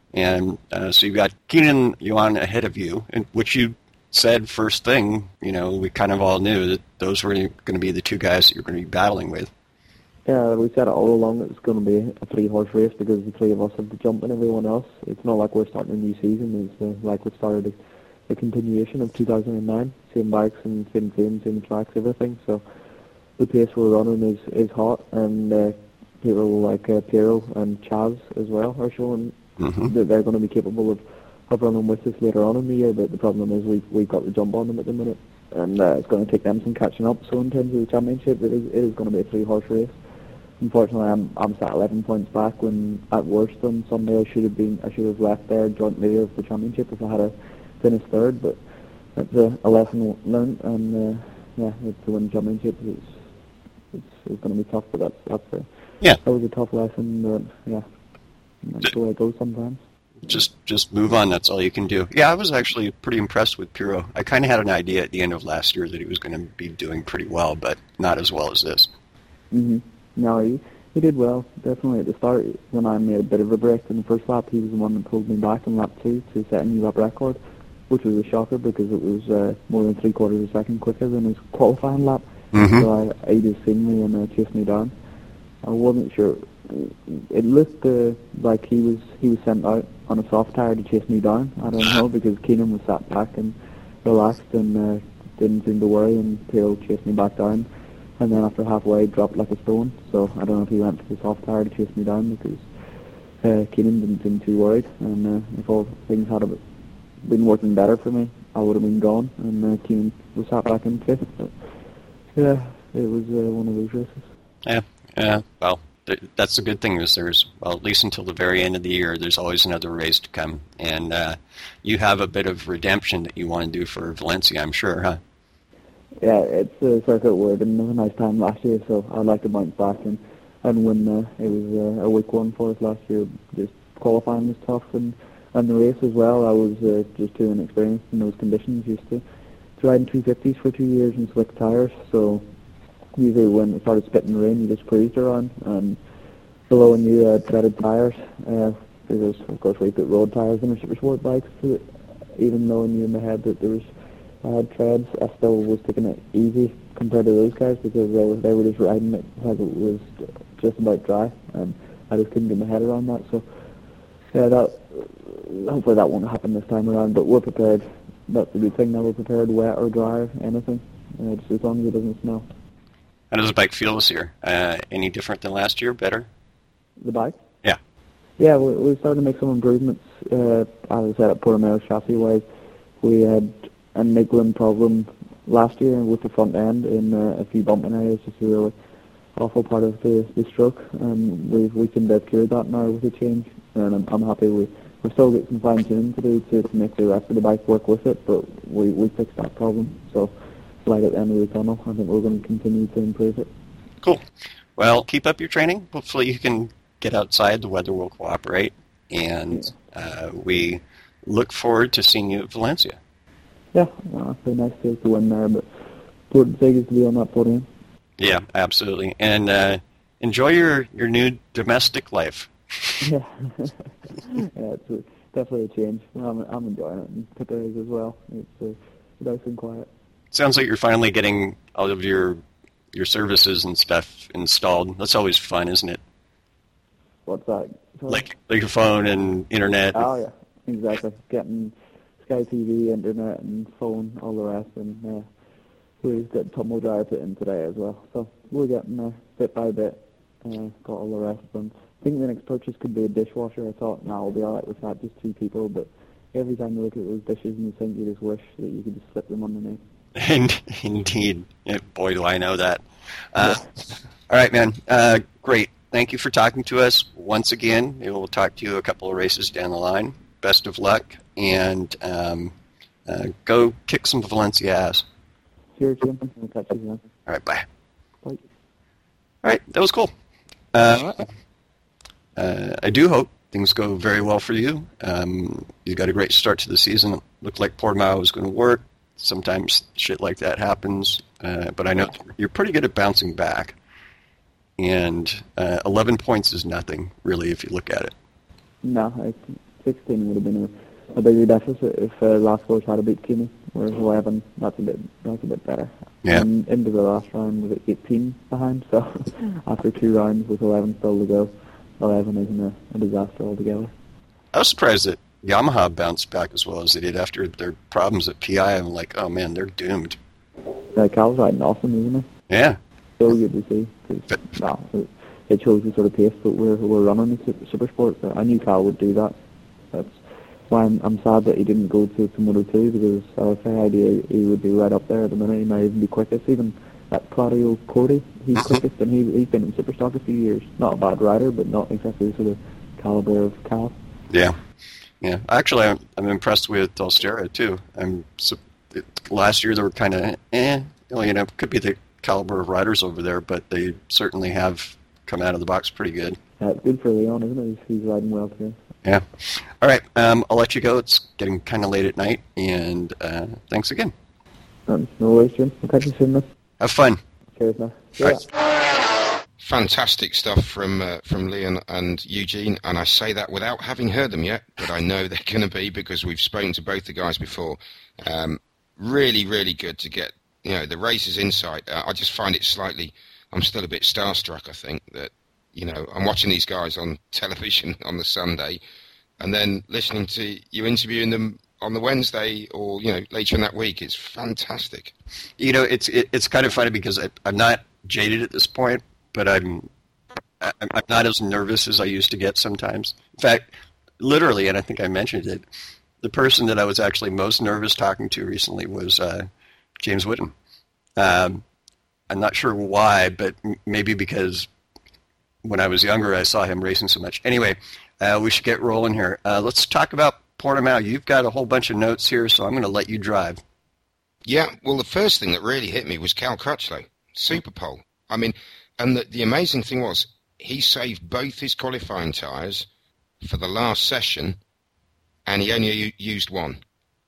And uh, so you've got Keenan Yuan ahead of you, and which you said first thing, you know, we kind of all knew that those were going to be the two guys that you're going to be battling with. Yeah, we said it all along that it's going to be a three-horse race because the three of us have to jump and everyone else. It's not like we're starting a new season. It's uh, like we started a, a continuation of two thousand nine. Same bikes and same team, same tracks, everything. So the pace we're running is, is hot, and uh, people like uh, Piero and Chaz as well are showing mm-hmm. that they're going to be capable of, of running with us later on in the year. But the problem is we've, we've got the jump on them at the minute, and uh, it's going to take them some catching up. So in terms of the championship, it is, it is going to be a three-horse race. Unfortunately, I'm I'm sat eleven points back when at worst on Sunday I should have been I should have left there joint leader of the championship if I had a finished third. But that's a, a lesson learned, and uh, yeah, it's to win championships. It's it's, it's going to be tough, but that's that's a, yeah. That was a tough lesson, but yeah, that's the way it goes sometimes. Just just move on. That's all you can do. Yeah, I was actually pretty impressed with Piero. I kind of had an idea at the end of last year that he was going to be doing pretty well, but not as well as this. Mm-hmm. No, he, he did well. Definitely at the start, when I made a bit of a break in the first lap, he was the one that pulled me back in lap two to set a new lap record, which was a shocker because it was uh, more than three quarters of a second quicker than his qualifying lap. Mm-hmm. So I, he just seen me and uh, chased me down. I wasn't sure. It looked uh, like he was he was sent out on a soft tire to chase me down. I don't know, because Keenan was sat back and relaxed and uh, didn't seem to worry, and Piero chased me back down. And then after halfway, dropped like a stone. So I don't know if he went for the soft tire to chase me down because uh, Keenan didn't seem too worried. And uh, if all things had been working better for me, I would have been gone. And uh, Keenan was sat back in fifth. But yeah, it was uh, one of those races. Yeah, yeah. Well, th- that's the good thing is there's, well, at least until the very end of the year, there's always another race to come. And uh, you have a bit of redemption that you want to do for Valencia, I'm sure, huh? Yeah, it's a circuit where I didn't have a nice time last year, so I'd like to bounce back and, and win. Uh, it was uh, a week one for us last year. Just qualifying was tough, and, and the race as well. I was uh, just too inexperienced in those conditions. Used to, to riding two fifties for two years and slick tyres, so usually when it started spitting rain, you just cruised around. And below and you had treaded tyres. Uh, because, of course, we put road tyres in our super sport bikes, so even though I knew in my head that there was I had treads, I still was taking it easy compared to those guys because they were, they were just riding it like it was just about dry, and I just couldn't get my head around that. So, yeah, that hopefully that won't happen this time around, but we're prepared. That's the good thing now, we're prepared, wet or dry or anything, uh, just as long as it doesn't snow. How does the bike feel this year? Uh, any different than last year? Better? The bike? Yeah. Yeah, we, we're starting to make some improvements. Uh, as I said, at Portimao chassis-wise, we had a niggling problem last year with the front end in uh, a few bumping areas, just a really awful part of the, the stroke, and we've we can have cured that now with the change, and I'm, I'm happy we we still got some fine tuning to do to, to make the rest of the bike work with it, but we we fixed that problem. So light at the end of the tunnel. I think we're going to continue to improve it. Cool. Well, keep up your training. Hopefully you can get outside. The weather will cooperate, and uh, we look forward to seeing you at Valencia. Yeah, well, it's very nice to, to win there, but important thing is to be on that podium. Yeah, absolutely. And uh, enjoy your, your new domestic life. Yeah, yeah, it's a, definitely a change. I'm, I'm enjoying it, and Peter is as well. It's uh, nice and quiet. Sounds like you're finally getting all of your your services and stuff installed. That's always fun, isn't it? What's that? Sorry? Like, like your phone and internet. Oh, yeah, exactly. Getting Sky T V, internet, and phone, all the rest, and uh, we've got tumble dryer put in today as well. So we're getting there bit by bit. Uh, got all the rest of them. I think the next purchase could be a dishwasher. I thought, no, we'll be all right with that, just two people, but every time you look at those dishes in the sink, you just wish that you could just slip them underneath. Indeed. Yeah, boy, do I know that. Uh, all right, man. Uh, great. Thank you for talking to us once again. Maybe we'll talk to you a couple of races down the line. Best of luck, and um, uh, go kick some Valencia ass. Cheers, Jim. We'll catch you then. All right, bye. Bye. All right, that was cool. Uh, uh, I do hope things go very well for you. Um, you got a great start to the season. It looked like Portimao was going to work. Sometimes shit like that happens, uh, but I know you're pretty good at bouncing back. And uh, eleven points is nothing, really, if you look at it. No, I think sixteen would have been a, a bigger deficit if uh, last course had a beat Kimi, whereas eleven, that's a bit that's a bit better. Yeah. And into the last round was it eighteen behind, so after two rounds with eleven still to go, eleven isn't a, a disaster altogether. I was surprised that Yamaha bounced back as well as they did after their problems at P I. I'm like, oh man, they're doomed. Uh, Cal's riding awesome, isn't he? Yeah. So good to see. Cause, no, it, it shows the sort of pace that we're we're running in super, super sport. I knew Cal would do that. That's why I'm, I'm sad that he didn't go to, to Moto two, because I had a fair idea he would be right up there at the minute. He might even be quickest. Even at Claudio Corti, he's quickest, and he, he's been in Superstock a few years. Not a bad rider, but not exactly the sort of caliber of Cal. Yeah. Yeah. Actually, I'm, I'm impressed with Dolstera, too. I'm so, it, last year they were kind of, eh, you know, could be the caliber of riders over there, but they certainly have come out of the box pretty good. Uh, good for Leon, isn't it? He's, he's riding well too. Yeah. All right. Um, I'll let you go. It's getting kind of late at night, and uh, thanks again. Um, no worries, Jim. We'll catch you soon, man. Have fun. Cheers, man. All right. Fantastic stuff from uh, from Leon and Eugene, and I say that without having heard them yet, but I know they're going to be because we've spoken to both the guys before. Um, really, really good to get, you know, the race's insight. Uh, I just find it slightly, I'm still a bit starstruck, I think, that, you know, I'm watching these guys on television on the Sunday and then listening to you interviewing them on the Wednesday or, you know, later in that week. It's fantastic. You know, it's it, it's kind of funny because I, I'm not jaded at this point, but I'm I'm not as nervous as I used to get sometimes. In fact, literally, and I think I mentioned it, the person that I was actually most nervous talking to recently was uh, James Whitten. Um, I'm not sure why, but m- maybe because when I was younger, I saw him racing so much. Anyway, uh, we should get rolling here. Uh, let's talk about Portimao. You've got a whole bunch of notes here, so I'm going to let you drive. Yeah, well, the first thing that really hit me was Cal Crutchlow, super pole. I mean, and the, the amazing thing was he saved both his qualifying tyres for the last session, and he only u- used one.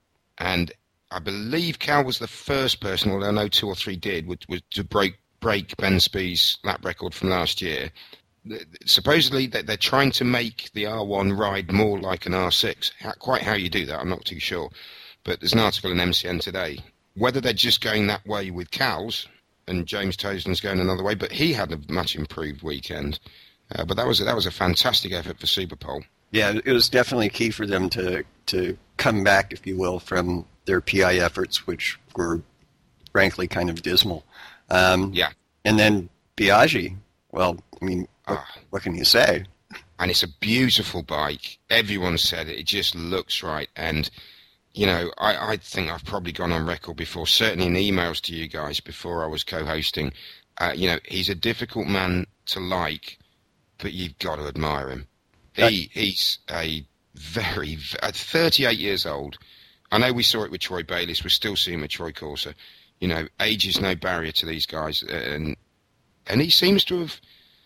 And I believe Cal was the first person, although I know two or three did, was, was to break break Ben Spee's lap record from last year. Supposedly they're trying to make the R one ride more like an R six. How, quite how you do that, I'm not too sure. But there's an article in M C N today. Whether they're just going that way with Cal's, and James Toseland's going another way, but he had a much improved weekend. Uh, but that was a, that was a fantastic effort for Superpole. Yeah, it was definitely key for them to to come back, if you will, from their P I efforts, which were frankly kind of dismal. Um, yeah. And then Biaggi, well, I mean, what, uh, what can you say? And it's a beautiful bike. Everyone said it. It just looks right. And, you know, I, I think I've probably gone on record before, certainly in emails to you guys before I was co-hosting. Uh, you know, he's a difficult man to like, but you've got to admire him. He He's a very, at thirty-eight years old. I know we saw it with Troy Bayliss. We're still seeing it with Troy Corser. You know, age is no barrier to these guys. And and he seems to have,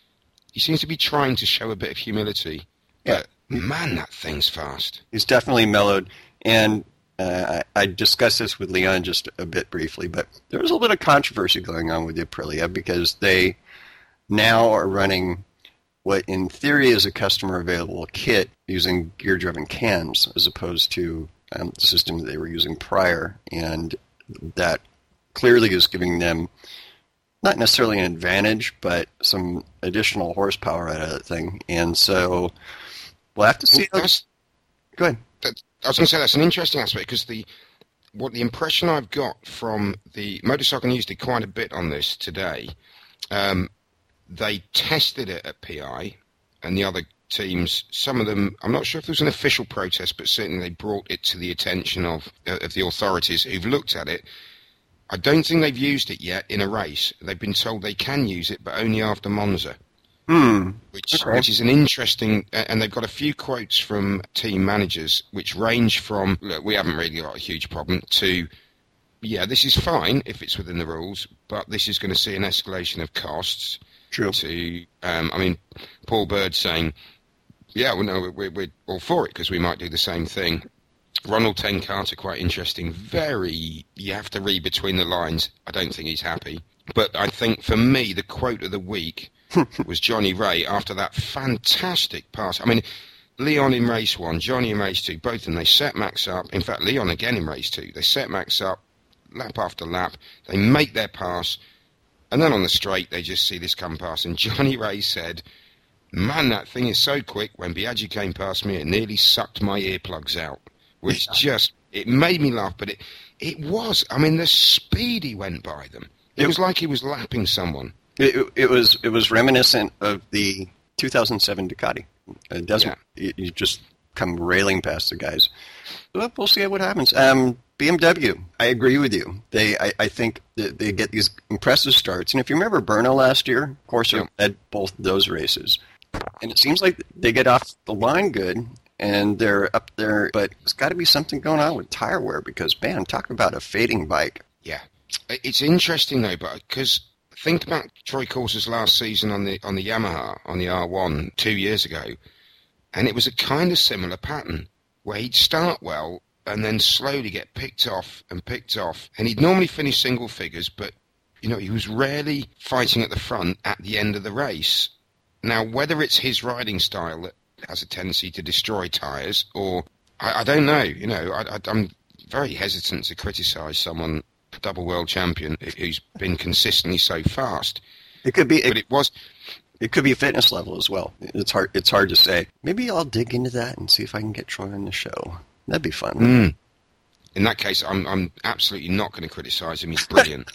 he seems to be trying to show a bit of humility. Yeah. But, man, that thing's fast. He's definitely mellowed. And uh, I, I discussed this with Leon just a bit briefly, but there was a little bit of controversy going on with the Aprilia because they now are running what in theory is a customer available kit using gear-driven cams as opposed to um, the system that they were using prior. And that clearly is giving them not necessarily an advantage, but some additional horsepower out of that thing. And so we'll have to see. Well, how... Go ahead. That, I was going to say that's an interesting aspect because the what the impression I've got from the Motorcycle News did quite a bit on this today. Um, they tested it at P I, and the other teams, some of them, I'm not sure if there was an official protest, but certainly they brought it to the attention of uh, of the authorities who've looked at it. I don't think they've used it yet in a race. They've been told they can use it, but only after Monza. Hmm. Which, okay. which is an interesting, and they've got a few quotes from team managers which range from, look, we haven't really got a huge problem, to, yeah, this is fine if it's within the rules, but this is going to see an escalation of costs. True. To, um, I mean, Paul Bird saying, yeah, well, no, we're, we're all for it because we might do the same thing. Ronald Ten Carter, quite interesting. Very, you have to read between the lines. I don't think he's happy. But I think, for me, the quote of the week was Johnny Ray after that fantastic pass. I mean, Leon in race one, Johnny in race two, both of them, they set Max up. In fact, Leon again in race two. They set Max up, lap after lap. They make their pass. And then on the straight, they just see this come past. And Johnny Ray said, man, that thing is so quick. When Biaggi came past me, it nearly sucked my earplugs out. Which just, it made me laugh. But it, it was, I mean, the speed he went by them. It, it was like he was lapping someone. It, it was it was reminiscent of the two thousand seven Ducati. It doesn't, yeah. you, you just come railing past the guys. Well, we'll see what happens. Um, B M W, I agree with you. They, I, I think that they get these impressive starts. And if you remember Brno last year, of course, yeah. led both those races. And it seems like they get off the line good, and they're up there. But there's got to be something going on with tire wear because, man, talk about a fading bike. Yeah. It's interesting, though, but because think about Troy Corsa's last season on the on the Yamaha, on the R one, two years ago, and it was a kind of similar pattern, where he'd start well, and then slowly get picked off and picked off. And he'd normally finish single figures, but, you know, he was rarely fighting at the front at the end of the race. Now, whether it's his riding style that has a tendency to destroy tyres, or, I, I don't know, you know, I, I, I'm very hesitant to criticise someone, a double world champion, who's been consistently so fast. It could be, but it, it was... It could be a fitness level as well. It's hard, it's hard to say. Maybe I'll dig into that and see if I can get Troy on the show. That'd be fun. Mm. In that case, I'm I'm absolutely not going to criticise him. He's brilliant.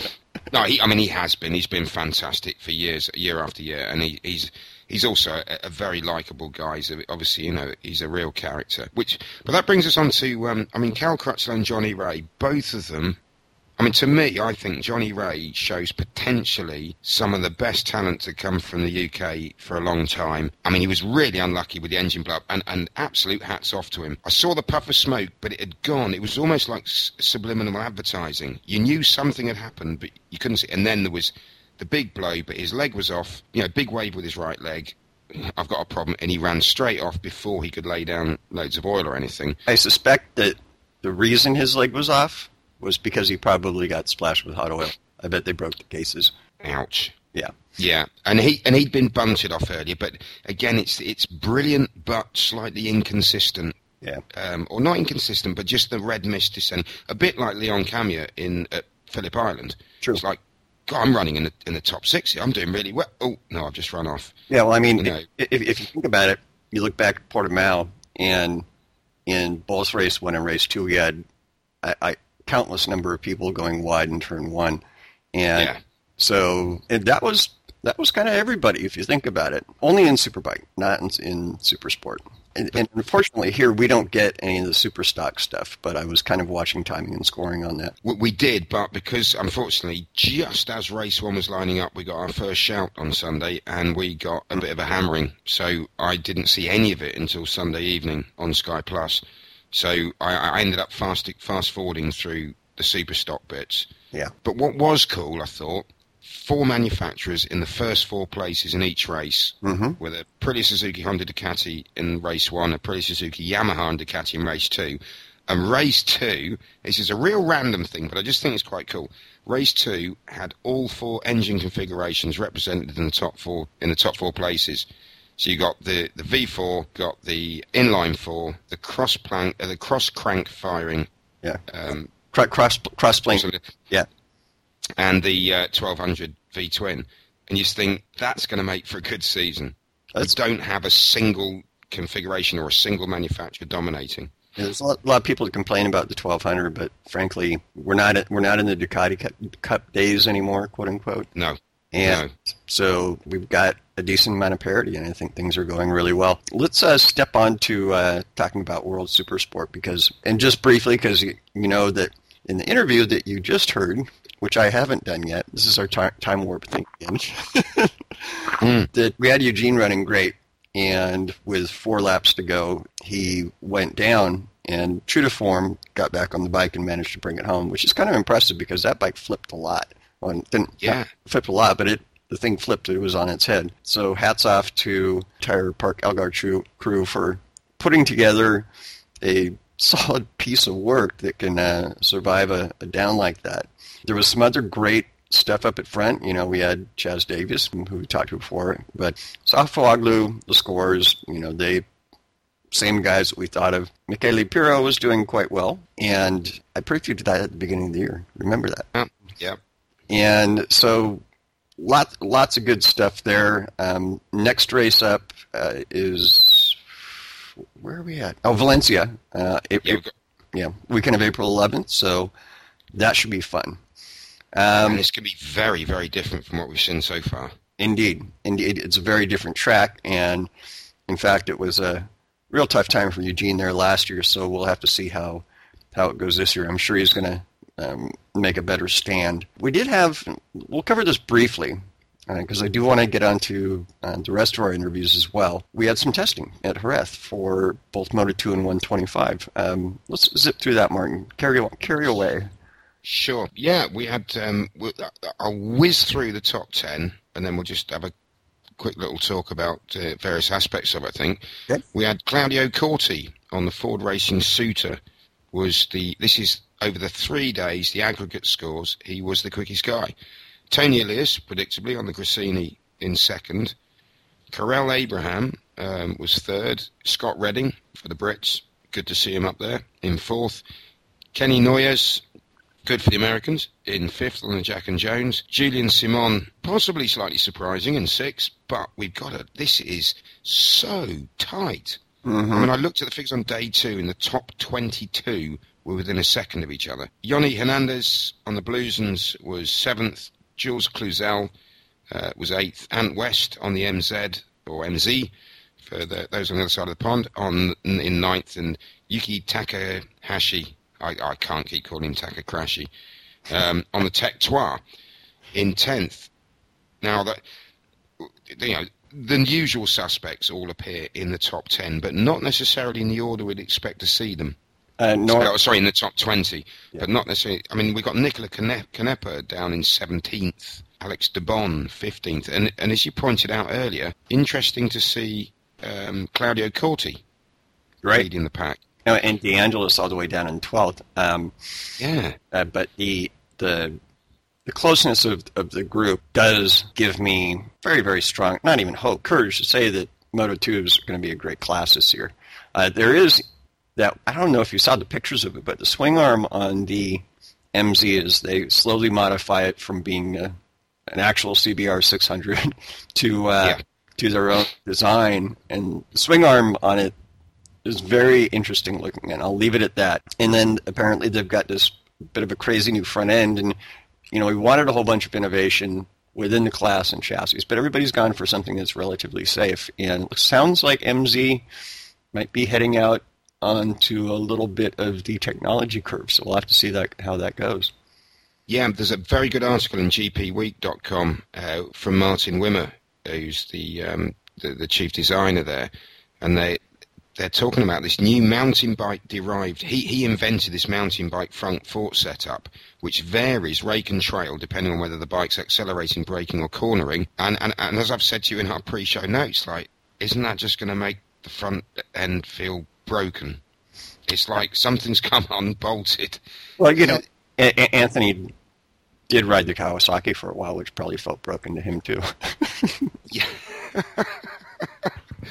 no, he, I mean he has been. He's been fantastic for years, year after year, and he, he's he's also a, a very likeable guy. He's a, obviously, you know, he's a real character. Which, but that brings us on to, um, I mean, Cal Crutchlow and Johnny Ray. Both of them. I mean, to me, I think Johnny Ray shows potentially some of the best talent to come from the U K for a long time. I mean, he was really unlucky with the engine blow up, and, and absolute hats off to him. I saw the puff of smoke, but it had gone. It was almost like s- subliminal advertising. You knew something had happened, but you couldn't see it. And then there was the big blow, but his leg was off. You know, big wave with his right leg. I've got a problem. And he ran straight off before he could lay down loads of oil or anything. I suspect that the reason his leg was off was because he probably got splashed with hot oil. I bet they broke the cases. Ouch. Yeah. Yeah, and he and he'd been bunted off earlier, but again, it's it's brilliant but slightly inconsistent. Yeah. Um, or not inconsistent, but just the red mist descending. A bit like Leon Camier in at Phillip Island. True. It's like, God, I'm running in the in the top six here. I'm doing really well. Oh no, I've just run off. Yeah. Well, I mean, you know, if, if you think about it, you look back at Portimao, and in both race one and race two, we had I. I countless number of people going wide in turn one, and yeah. so and that was that was kind of everybody if you think about it. Only in Superbike, not in, in Supersport. And, and unfortunately, here we don't get any of the super stock stuff. But I was kind of watching timing and scoring on that. We, we did, but because unfortunately, just as race one was lining up, we got our first shout on Sunday, and we got a bit of a hammering. So I didn't see any of it until Sunday evening on Sky Plus. So I, I ended up fast fast forwarding through the super stock bits. Yeah. But what was cool, I thought, four manufacturers in the first four places in each race, mm-hmm. with a Aprilia Suzuki Honda Ducati in race one, a Aprilia Suzuki Yamaha and Ducati in race two. And race two, this is a real random thing, but I just think it's quite cool. Race two had all four engine configurations represented in the top four in the top four places. So you got the, the V four, got the inline four, the cross plank, uh, the cross crank firing yeah. um, Cro- cross cross plane. Yeah. And the uh, twelve hundred V-twin. And you just think, that's going to make for a good season. That's- We don't have a single configuration or a single manufacturer dominating. Yeah, there's a lot, a lot of people that complain about the twelve hundred, but frankly, we're not we're not in the Ducati Cup, Cup days anymore, quote unquote. No. And no. so we've got a decent amount of parity, and I think things are going really well. Let's uh, step on to uh, talking about World Supersport, because, and just briefly, because you, you know that in the interview that you just heard, which I haven't done yet, this is our ti- time warp thing again, mm. that we had Eugene running great, and with four laps to go, he went down and, true to form, got back on the bike and managed to bring it home, which is kind of impressive because that bike flipped a lot. On, didn't yeah. flipped a lot, but it the thing flipped. It was on its head. So hats off to Tire Park Algar crew, crew for putting together a solid piece of work that can uh, survive a, a down like that. There was some other great stuff up at front. You know, we had Chaz Davies, who we talked to before, but Sofoaglu, the scores, you know, they same guys that we thought of. Michele Pirro was doing quite well, and I previewed that at the beginning of the year. Remember that? Yeah. yeah. And so lots, lots of good stuff there. Um, next race up uh, is, where are we at? Oh, Valencia. Uh, Yeah, April, we've got- yeah, weekend of April eleventh, so that should be fun. and Um, this can be very, very different from what we've seen so far. indeed, indeed, it's a very different track, and in fact, it was a real tough time for Eugene there last year, so we'll have to see how, how it goes this year. I'm sure he's going to Um, make a better stand. We did have, we'll cover this briefly, because uh, I do want to get onto uh, the rest of our interviews as well. We had some testing at Jerez for both Moto two and one twenty-five. Um, let's zip through that, Martin. Carry, carry away. Sure. Yeah, we had, um, we'll, I'll whiz through the top ten, and then we'll just have a quick little talk about uh, various aspects of it, I think. Okay. We had Claudio Corti on the Ford Racing Suter. Was the, this is over the three days, the aggregate scores, he was the quickest guy. Tony Elias, predictably, on the Gresini in second. Karel Abraham um, was third. Scott Redding for the Brits, good to see him up there, in fourth. Kenny Noyes, good for the Americans, in fifth on the Jack and Jones. Julian Simon, possibly slightly surprising, in sixth, but we've got it. This is so tight. Mm-hmm. I mean, I looked at the figures on day two, in the top twenty-two were within a second of each other. Yoni Hernandez on the Bluesons was seventh. Jules Cluzel uh, was eighth. Ant West on the M Z, or M Z, for the, those on the other side of the pond, on in ninth. And Yuki Takahashi, I, I can't keep calling him Takakrashi, um, on the Tech Trois in tenth. Now, that, you know, the usual suspects all appear in the top ten, but not necessarily in the order we'd expect to see them. Uh, Nor- Oh, sorry, in the top twenty, Yeah. but not necessarily. I mean, we've got Nicola Cane- Canepa down in seventeenth, Alex Debon fifteenth, and and as you pointed out earlier, interesting to see um, Claudio Corti right. leading the pack. Oh, and DeAngelis all the way down in twelfth. Um, Yeah, uh, but the the the closeness of of the group does give me very, very strong, not even hope, courage to say that Moto two is going to be a great class this year. Uh, there is that, I don't know if you saw the pictures of it, but the swing arm on the M Z is they slowly modify it from being a, an actual C B R six hundred to uh, Yeah. to their own design, and the swing arm on it is very interesting looking, and I'll leave it at that. And then apparently they've got this bit of a crazy new front end, and you know, we wanted a whole bunch of innovation within the class and chassis, but everybody's gone for something that's relatively safe, and it sounds like M Z might be heading out onto a little bit of the technology curve, so we'll have to see that how that goes. yeah. There's a very good article in G P week dot com uh, from Martin Wimmer, who's the, um, the the chief designer there, and they they're talking about this new mountain bike derived. He he invented this mountain bike front fork setup, which varies rake and trail depending on whether the bike's accelerating, braking, or cornering. And and, and as I've said to you in our pre-show notes, like, isn't that just going to make the front end feel broken? It's like something's come unbolted. Well, you know, a- a- Anthony did ride the Kawasaki for a while, which probably felt broken to him too. Yeah.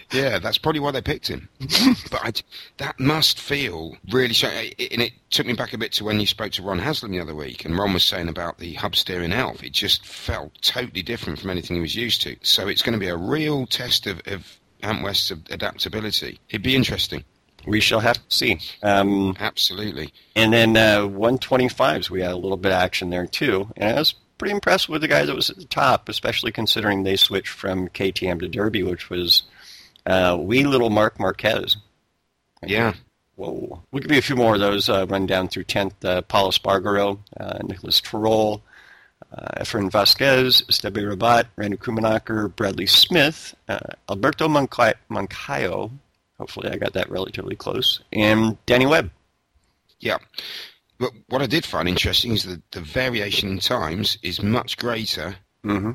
Yeah, that's probably why they picked him. But I, that must feel really... So, and it took me back a bit to when you spoke to Ron Haslam the other week, and Ron was saying about the hub steering Alf. It just felt totally different from anything he was used to. So it's going to be a real test of, of Ant West's adaptability. It'd be interesting. We shall have to see. Um, Absolutely. And then uh, one twenty-fives, we had a little bit of action there, too. And I was pretty impressed with the guy that was at the top, especially considering they switched from K T M to Derby, which was uh, wee little Marc Marquez. Yeah. Whoa. We'll give you a few more of those, uh, run down through tenth. Uh, Paulo Spargaro, uh, Nicholas Tirol, uh, Efren Vasquez, Esteban Rabat, Randy Kumanacher, Bradley Smith, uh, Alberto Monca- Moncayo, hopefully I got that relatively close, and Danny Webb. Yeah. But what I did find interesting is that the variation in times is much greater mm-hmm.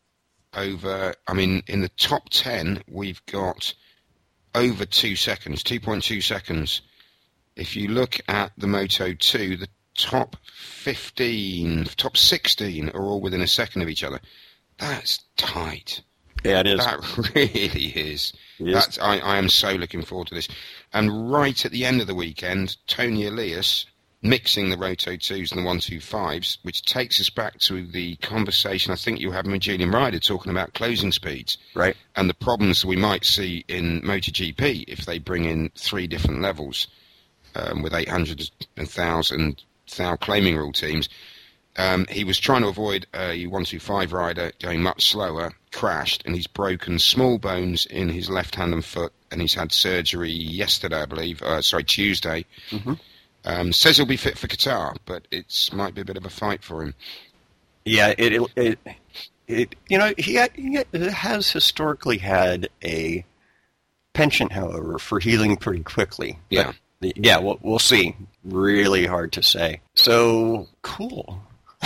over, I mean, in the top ten, we've got over two seconds, two point two seconds. If you look at the Moto two, the top fifteen, top sixteen are all within a second of each other. That's tight. Yeah, it is. That really is. It That's, is. I, I am so looking forward to this. And right at the end of the weekend, Tony Elias mixing the Roto twos and the one twenty-fives, which takes us back to the conversation I think you were having with Julian Ryder talking about closing speeds. Right. And the problems we might see in MotoGP if they bring in three different levels um, with eight hundred and one thousand claiming rule teams. Um, he was trying to avoid a one twenty-five rider going much slower, crashed, and he's broken small bones in his left hand and foot, and he's had surgery yesterday, I believe, uh, sorry, Tuesday. Mm-hmm. Um, says he'll be fit for Qatar, but it might be a bit of a fight for him. Yeah, it, it, it, it you know, he, had, he has historically had a penchant, however, for healing pretty quickly. Yeah. But, yeah, we'll, we'll see. Really hard to say. So, cool.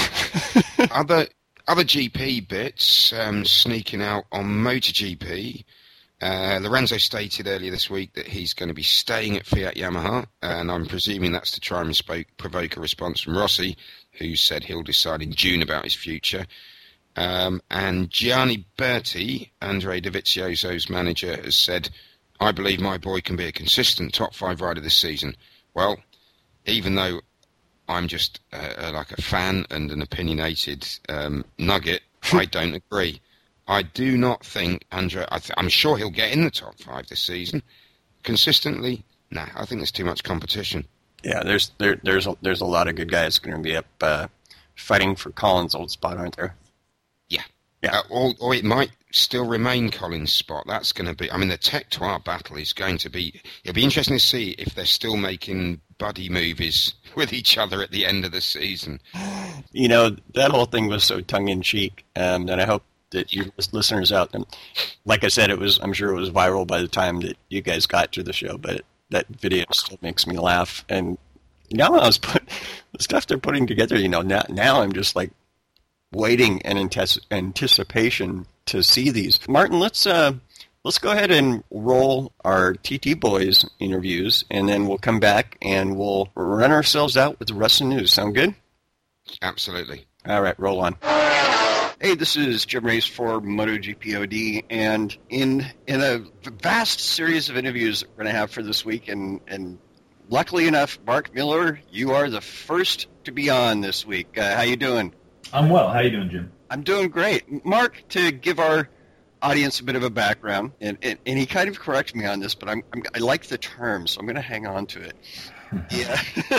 other other G P bits um, sneaking out on MotoGP. Uh, Lorenzo stated earlier this week that he's going to be staying at Fiat Yamaha, and I'm presuming that's to try and respo- provoke a response from Rossi, who said he'll decide in June about his future. Um, and Gianni Berti, Andre Dovizioso's manager, has said, I believe my boy can be a consistent top five rider this season. Well, even though I'm just uh, like a fan and an opinionated um, nugget, I don't agree. I do not think Andre. I th- I'm sure he'll get in the top five this season. Consistently, nah. I think there's too much competition. Yeah, there's there there's a, there's a lot of good guys going to be up uh, fighting for Collins' old spot, aren't there? Yeah, yeah. Uh, or, or it might still remain Collins' spot. That's going to be. I mean, the Tech Trois battle is going to be. It'll be interesting to see if they're still making buddy movies with each other at the end of the season. You know, that whole thing was so tongue in cheek, um, and I hope that you listeners out there, like I said, it was, I'm sure it was viral by the time that you guys got to the show, but that video still makes me laugh. And now I was put the stuff they're putting together, you know, now, now I'm just like waiting in antes- anticipation to see these. Martin, let's, uh, let's go ahead and roll our T T Boys interviews, and then we'll come back and we'll run ourselves out with the rest of the news. Sound good? Absolutely. All right, roll on. Hey, this is Jim Race for MotoGP O D, and in in a vast series of interviews we're going to have for this week, and, and luckily enough, Mark Miller, you are the first to be on this week. Uh, how you doing? I'm well. How you doing, Jim? I'm doing great. Mark, to give our audience a bit of a background, and, and, and he kind of corrected me on this, but I'm, I'm, I like the term, so I'm going to hang on to it. Yeah.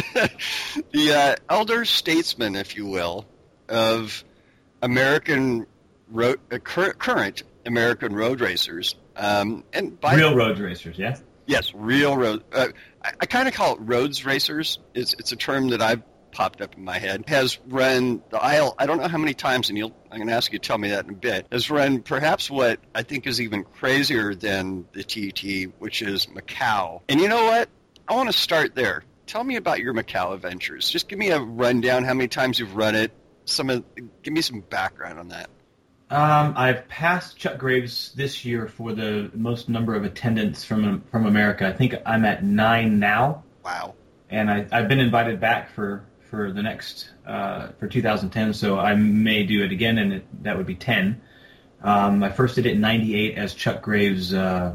The uh, elder statesman, if you will, of American road, uh, cur- current American road racers, um, and by real road racers, yeah. Yes, real road. Uh, I, I kind of call it roads racers. It's it's a term that I've popped up in my head. Has run the aisle. I don't know how many times, and you'll. I'm going to ask you to tell me that in a bit. Has run perhaps what I think is even crazier than the T T, which is Macau. And you know what? I want to start there. Tell me about your Macau adventures. Just give me a rundown. How many times you've run it? Some of, give me some background on that. Um, I've passed Chuck Graves this year for the most number of attendants from from America. I think I'm at nine now. Wow. And I, I've been invited back for, for the next, uh, for two thousand ten, so I may do it again, and it, that would be ten. Um, I first did it in ninety-eight as Chuck Graves' uh,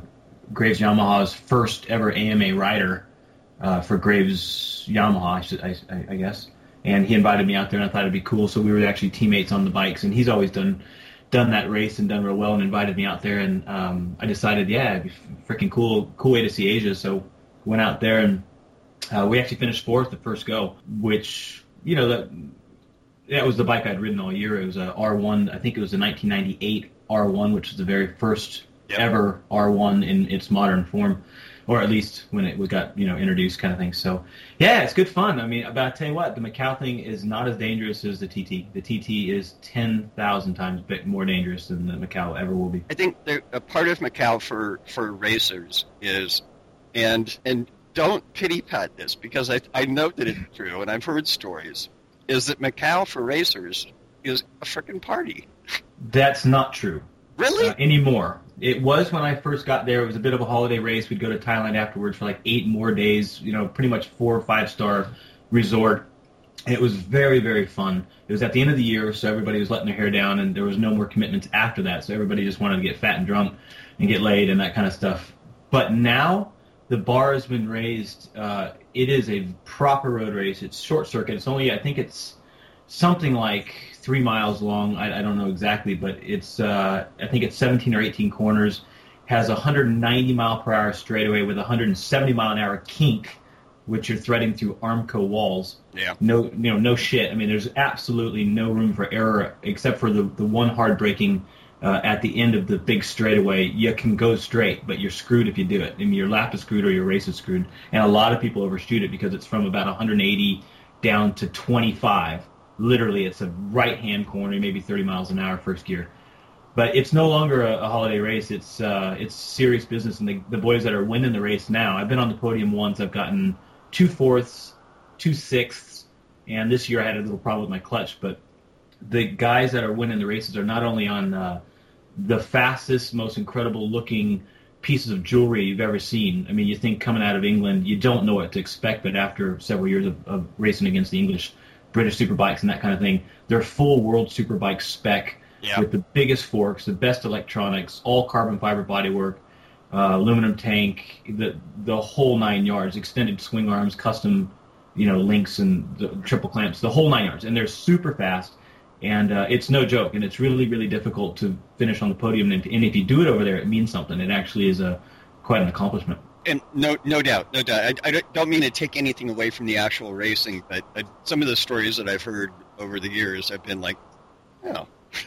Graves Yamaha's first ever A M A rider uh, for Graves Yamaha, I, should, I, I guess. And he invited me out there, and I thought it'd be cool. So we were actually teammates on the bikes, and he's always done done that race and done real well, and invited me out there. And um, I decided, yeah, it'd be freaking cool, cool way to see Asia. So went out there, and uh, we actually finished fourth the first go, which, you know, that that was the bike I'd ridden all year. It was a R one. I think it was a nineteen ninety-eight R one, which was the very first yep. ever R one in its modern form, or at least when it was got, you know, introduced kind of thing. So, yeah, it's good fun. I mean, but I tell you what, the Macau thing is not as dangerous as the T T. The T T is ten thousand times bit more dangerous than the Macau ever will be. I think there, a part of Macau for, for racers is, and and don't pity pat this, because I, I know that it's true, and I've heard stories, is that Macau for racers is a frickin' party. That's not true. Really? Uh, anymore. It was when I first got there. It was a bit of a holiday race. We'd go to Thailand afterwards for like eight more days, you know, pretty much four or five star resort. And it was very, very fun. It was at the end of the year, so everybody was letting their hair down, and there was no more commitments after that. So everybody just wanted to get fat and drunk and get laid and that kind of stuff. But now the bar has been raised. Uh, it is a proper road race. It's short circuit. It's only, I think it's something like three miles long. I, I don't know exactly, but it's uh, I think it's seventeen or eighteen corners. Has a one hundred ninety mile per hour straightaway with a one hundred seventy mile an hour kink, which you're threading through Armco walls. Yeah. No, you know, no shit. I mean, there's absolutely no room for error except for the the one hard braking uh, at the end of the big straightaway. You can go straight, but you're screwed if you do it. I mean, your lap is screwed or your race is screwed. And a lot of people overshoot it because it's from about one hundred eighty down to twenty-five. Literally, it's a right-hand corner, maybe thirty miles an hour first gear. But it's no longer a, a holiday race. It's uh, it's serious business, and the, the boys that are winning the race now, I've been on the podium once. I've gotten two fourths, two sixths, and this year I had a little problem with my clutch. But the guys that are winning the races are not only on uh, the fastest, most incredible-looking pieces of jewelry you've ever seen. I mean, you think coming out of England, you don't know what to expect, but after several years of, of racing against the English British superbikes and that kind of thing, they're full world superbike spec yeah. with the biggest forks, the best electronics, all carbon fiber bodywork, uh, aluminum tank, the the whole nine yards, extended swing arms, custom, you know, links and the triple clamps, the whole nine yards, and they're super fast, and uh, it's no joke, and it's really really difficult to finish on the podium, and if, and if you do it over there, it means something. It actually is a quite an accomplishment. And no, no doubt, no doubt. I, I don't mean to take anything away from the actual racing, but I, some of the stories that I've heard over the years, I've been like, oh.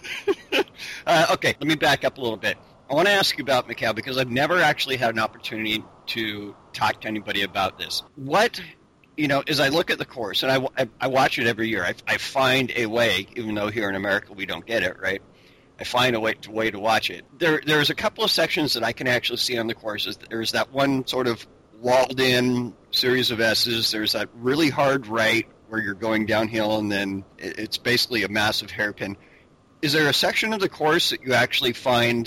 uh, okay, let me back up a little bit. I want to ask you about Macau because I've never actually had an opportunity to talk to anybody about this. What, you know, as I look at the course, and I, I, I watch it every year, I, I find a way, even though here in America we don't get it, right? I find a way to, way to watch it. There, there's a couple of sections that I can actually see on the courses. There's that one sort of walled-in series of S's. There's that really hard right where you're going downhill, and then it's basically a massive hairpin. Is there a section of the course that you actually find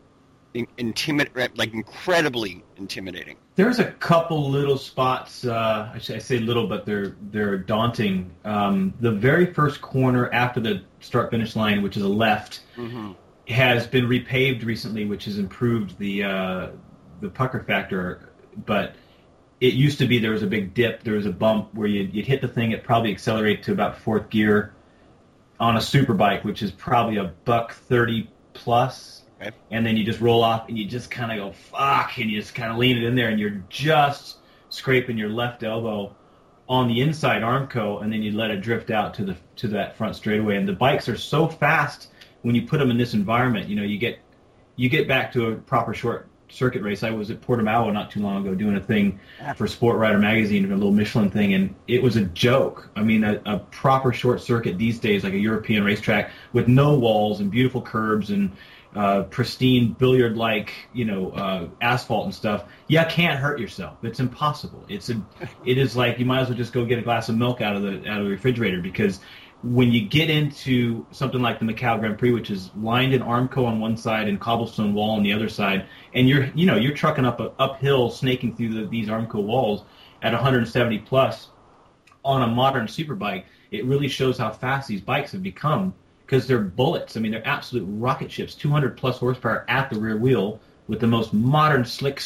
in, intimid- like incredibly intimidating? There's a couple little spots. Uh, I say little, but they're they're daunting. Um, the very first corner after the start-finish line, which is a left, mm-hmm. has been repaved recently, which has improved the uh, the pucker factor. But it used to be there was a big dip, there was a bump where you'd, you'd hit the thing, it'd probably accelerate to about fourth gear on a super bike, which is probably a buck thirty plus. Okay. And then you just roll off and you just kind of go, fuck, and you just kind of lean it in there and you're just scraping your left elbow on the inside Armco, and then you let it drift out to the to that front straightaway. And the bikes are so fast when you put them in this environment. You know, you get you get back to a proper short circuit race. I was at Portimao not too long ago doing a thing for Sport Rider magazine, a little Michelin thing, and it was a joke. I mean, a, a proper short circuit these days, like a European racetrack with no walls and beautiful curbs and uh, pristine billiard-like, you know, uh, asphalt and stuff. You can't hurt yourself. It's impossible. It's a, it is like you might as well just go get a glass of milk out of the out of the refrigerator, because when you get into something like the Macau Grand Prix, which is lined in Armco on one side and cobblestone wall on the other side, and you're you know you're trucking up a uphill, snaking through the, these Armco walls at one hundred seventy plus on a modern superbike, it really shows how fast these bikes have become, because they're bullets. I mean, they're absolute rocket ships, two hundred plus horsepower at the rear wheel with the most modern slicks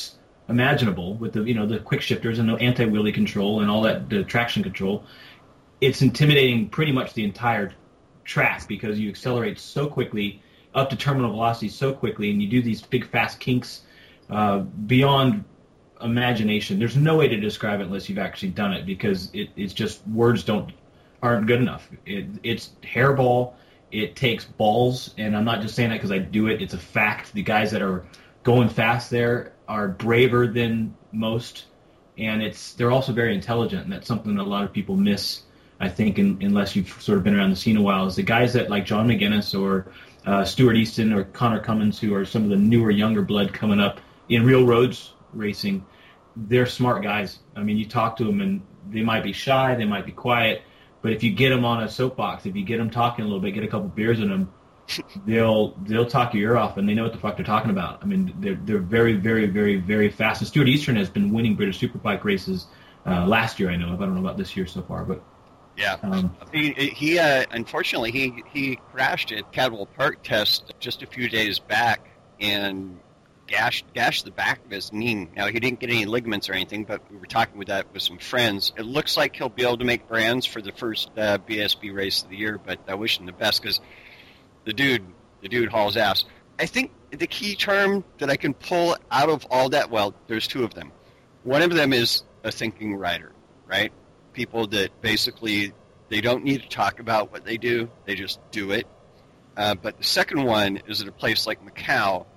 imaginable with the you know the quick shifters and the anti-wheelie control and all that, the traction control. It's intimidating pretty much the entire track because you accelerate so quickly up to terminal velocity so quickly, and you do these big fast kinks uh, beyond imagination. There's no way to describe it unless you've actually done it, because it, it's just words don't aren't good enough. It, it's hairball. It takes balls, and I'm not just saying that because I do it. It's a fact. The guys that are going fast there are braver than most, and it's they're also very intelligent, and that's something that a lot of people miss, I think, in, unless you've sort of been around the scene a while, is the guys that like John McGuinness or uh, Stuart Easton or Connor Cummins, who are some of the newer, younger blood coming up in real roads racing. They're smart guys. I mean, you talk to them, and they might be shy, they might be quiet, but if you get them on a soapbox, if you get them talking a little bit, get a couple beers in them, they'll they'll talk your ear off, and they know what the fuck they're talking about. I mean, they're they're very, very, very, very fast. And Stuart Easton has been winning British Superbike races uh, last year, I know. I don't know about this year so far, but yeah. Um, he, he uh, unfortunately, he, he crashed at Cadwell Park test just a few days back and gashed, gashed the back of his knee. Now, he didn't get any ligaments or anything, but we were talking with that with some friends. It looks like he'll be able to make brands for the first uh, B S B race of the year, but I wish him the best because the dude, the dude hauls ass. I think the key term that I can pull out of all that, well, there's two of them. One of them is a thinking rider, right? People that basically, they don't need to talk about what they do, they just do it. Uh, but the second one is at a place like Macau.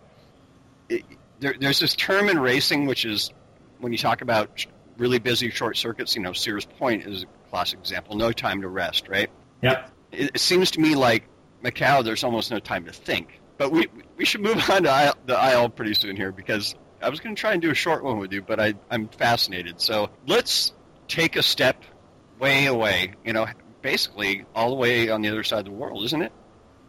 It, there, there's this term in racing, which is when you talk about really busy short circuits, you know, Sears Point is a classic example, no time to rest, right? Yep. It, it seems to me like Macau, there's almost no time to think. But we we should move on to I, the I L pretty soon here, because I was going to try and do a short one with you, but I, I'm fascinated. So let's take a step way away, you know, basically all the way on the other side of the world, isn't it?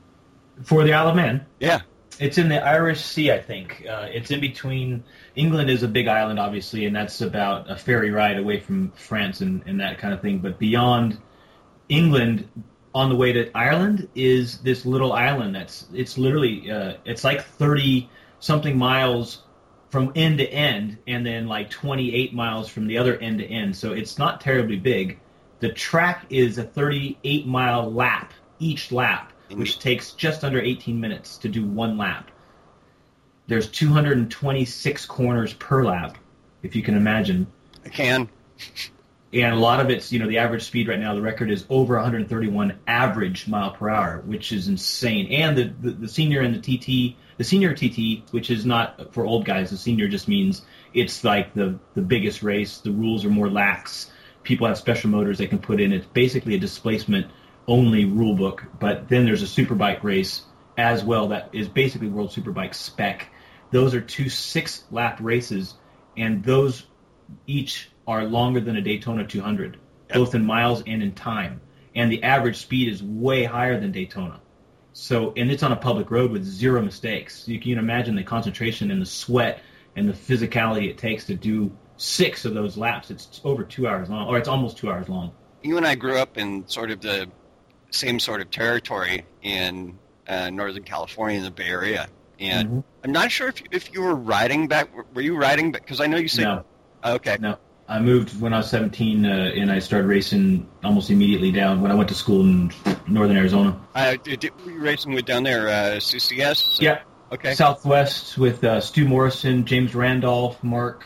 For the Isle of Man? Yeah. It's in the Irish Sea, I think. Uh, it's in between. England is a big island, obviously, and that's about a ferry ride away from France and, and that kind of thing. But beyond England, on the way to Ireland, is this little island that's, it's literally, uh, it's like thirty-something miles from end to end, and then like twenty-eight miles from the other end to end. So it's not terribly big. The track is a thirty-eight mile lap, each lap, which takes just under eighteen minutes to do one lap. There's two hundred twenty-six corners per lap, if you can imagine. I can. And a lot of it's, you know, the average speed right now, the record is over one hundred thirty-one average mile per hour, which is insane. And the, the, the senior and the T T, the senior T T, which is not for old guys, the senior just means it's like the, the biggest race. The rules are more lax. People have special motors they can put in. It's basically a displacement-only rule book. But then there's a superbike race as well that is basically World Superbike spec. Those are two six-lap races, and those each are longer than a Daytona two hundred, yep, both in miles and in time. And the average speed is way higher than Daytona. So, and it's on a public road with zero mistakes. You can imagine the concentration and the sweat and the physicality it takes to do six of those laps. It's over two hours long, or it's almost two hours long. You and I grew up in sort of the same sort of territory in uh, Northern California, in the Bay Area. And mm-hmm. I'm not sure if, if you were riding back. Were you riding back? Because I know you said... No. Okay. No. I moved when I was seventeen, uh, and I started racing almost immediately down when I went to school in northern Arizona. Uh, did, were you racing with down there, uh, C C S? So, yeah. Okay. Southwest with uh, Stu Morrison, James Randolph, Mark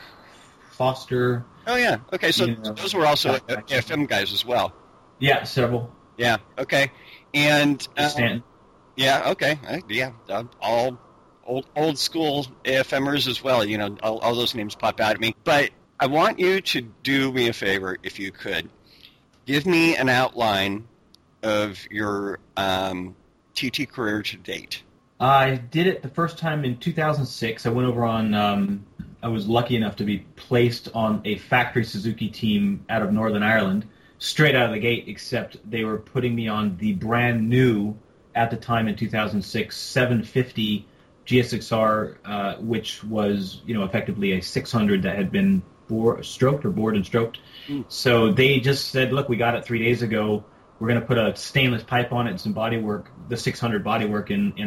Foster. Oh, yeah. Okay, so you know, those were also A F M guys as well. Yeah, several. Yeah, okay. And... Uh, Stanton. Yeah, okay. Uh, yeah, uh, all old old school AFMers as well. You know, all, all those names pop out at me. But... I want you to do me a favor, if you could. Give me an outline of your um, T T career to date. I did it the first time in two thousand six. I went over on, um, I was lucky enough to be placed on a factory Suzuki team out of Northern Ireland, straight out of the gate, except they were putting me on the brand new, at the time in two thousand six, seven fifty G S X R, uh, which was, you know, effectively a six hundred that had been Bore, stroked or bored and stroked. Mm. So they just said, look, we got it three days ago. We're going to put a stainless pipe on it and some bodywork, the six hundred bodywork in, in a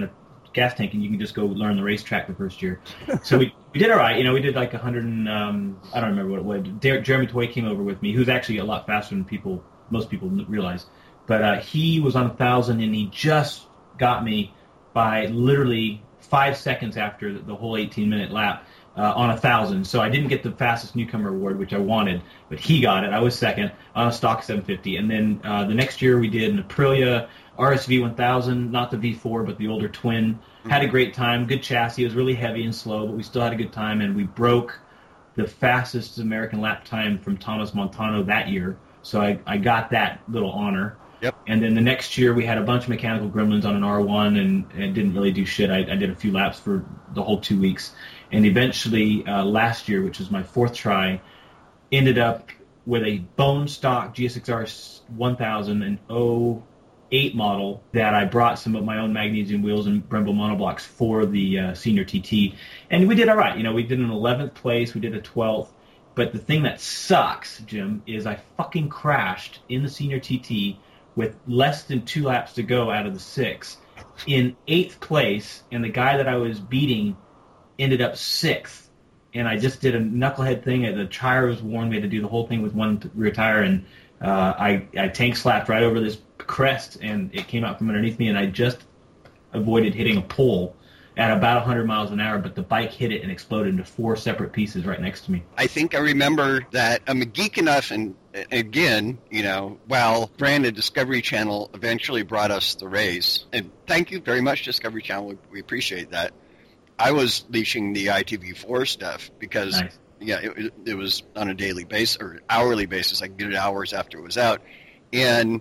gas tank, and you can just go learn the racetrack the first year. So we, we did all right. You know, we did like one hundred and, um, I don't remember what it was. Der- Jeremy Toy came over with me, who's actually a lot faster than people, most people realize. But uh, he was on one thousand, and he just got me by literally five seconds after the whole eighteen-minute lap. Uh, on a thousand, so I didn't get the fastest newcomer award, which I wanted, but he got it. I was second on a stock seven fifty, and then uh, the next year we did an Aprilia R S V one thousand, not the V four, but the older twin. Mm-hmm. Had a great time, good chassis. It was really heavy and slow, but we still had a good time, and we broke the fastest American lap time from Thomas Montano that year. So I, I got that little honor. Yep. And then the next year we had a bunch of mechanical gremlins on an R one, and, and didn't really do shit. I, I did a few laps for the whole two weeks. And eventually, uh, last year, which was my fourth try, ended up with a bone stock G S X R one thousand and oh eight model that I brought some of my own magnesium wheels and Brembo monoblocks for the uh, senior T T. And we did all right. You know, we did an eleventh place. We did a twelfth. But the thing that sucks, Jim, is I fucking crashed in the senior T T with less than two laps to go out of the six in eighth place, and the guy that I was beating ended up sixth, and I just did a knucklehead thing. The tire was worn. We had to do the whole thing with one rear tire, and uh, I, I tank slapped right over this crest, and it came out from underneath me, and I just avoided hitting a pole at about one hundred miles an hour, but the bike hit it and exploded into four separate pieces right next to me. I think I remember that I'm a geek enough, and again, you know, while Brandon Discovery Channel eventually brought us the race, and thank you very much, Discovery Channel, we, we appreciate that. I was leashing the I T V four stuff because, nice. yeah, it, it was on a daily basis or hourly basis. I could get it hours after it was out, and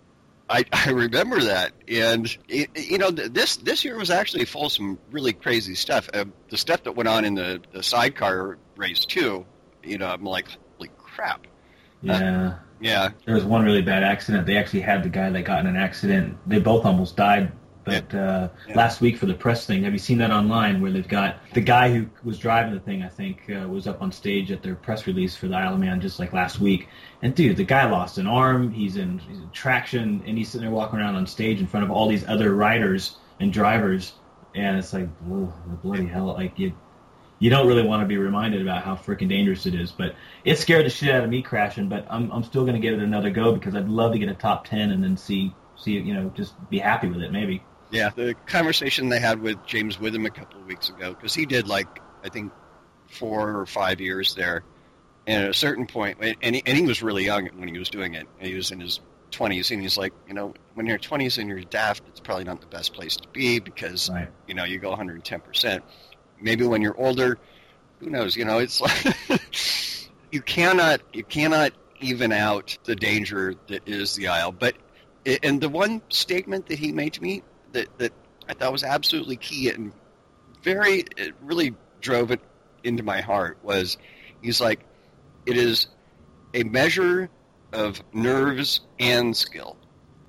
I, I remember that. And it, you know, this this year was actually full of some really crazy stuff. Uh, the stuff that went on in the, the sidecar race too. You know, I'm like, holy crap. Yeah. Uh, yeah. There was one really bad accident. They actually had the guy that got in an accident. They both almost died. But uh, yeah. last week for the press thing, have you seen that online where they've got the guy who was driving the thing, I think, uh, was up on stage at their press release for the Isle of Man just like last week. And, dude, the guy lost an arm. He's in, he's in traction, and he's sitting there walking around on stage in front of all these other riders and drivers. And it's like, whoa, bloody hell. Like, you you don't really want to be reminded about how freaking dangerous it is. But it scared the shit out of me crashing, but I'm, I'm still going to give it another go because I'd love to get a top ten and then see, see you know, just be happy with it maybe. Yeah, the conversation they had with James Witham a couple of weeks ago, because he did like, I think, four or five years there. And at a certain point, and he, and he was really young when he was doing it. He was in his twenties, and he's like, you know, when you're twenties and you're daft, it's probably not the best place to be because, right. you know, you go one hundred ten percent. Maybe when you're older, who knows, you know, it's like, you cannot, you cannot even out the danger that is the Isle. But, and the one statement that he made to me, That, that I thought was absolutely key and very, it really drove it into my heart was, he's like, it is a measure of nerves and skill.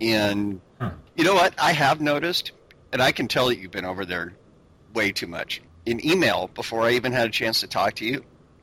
And huh. you know what? I have noticed, and I can tell that you've been over there way too much. In email, before I even had a chance to talk to you,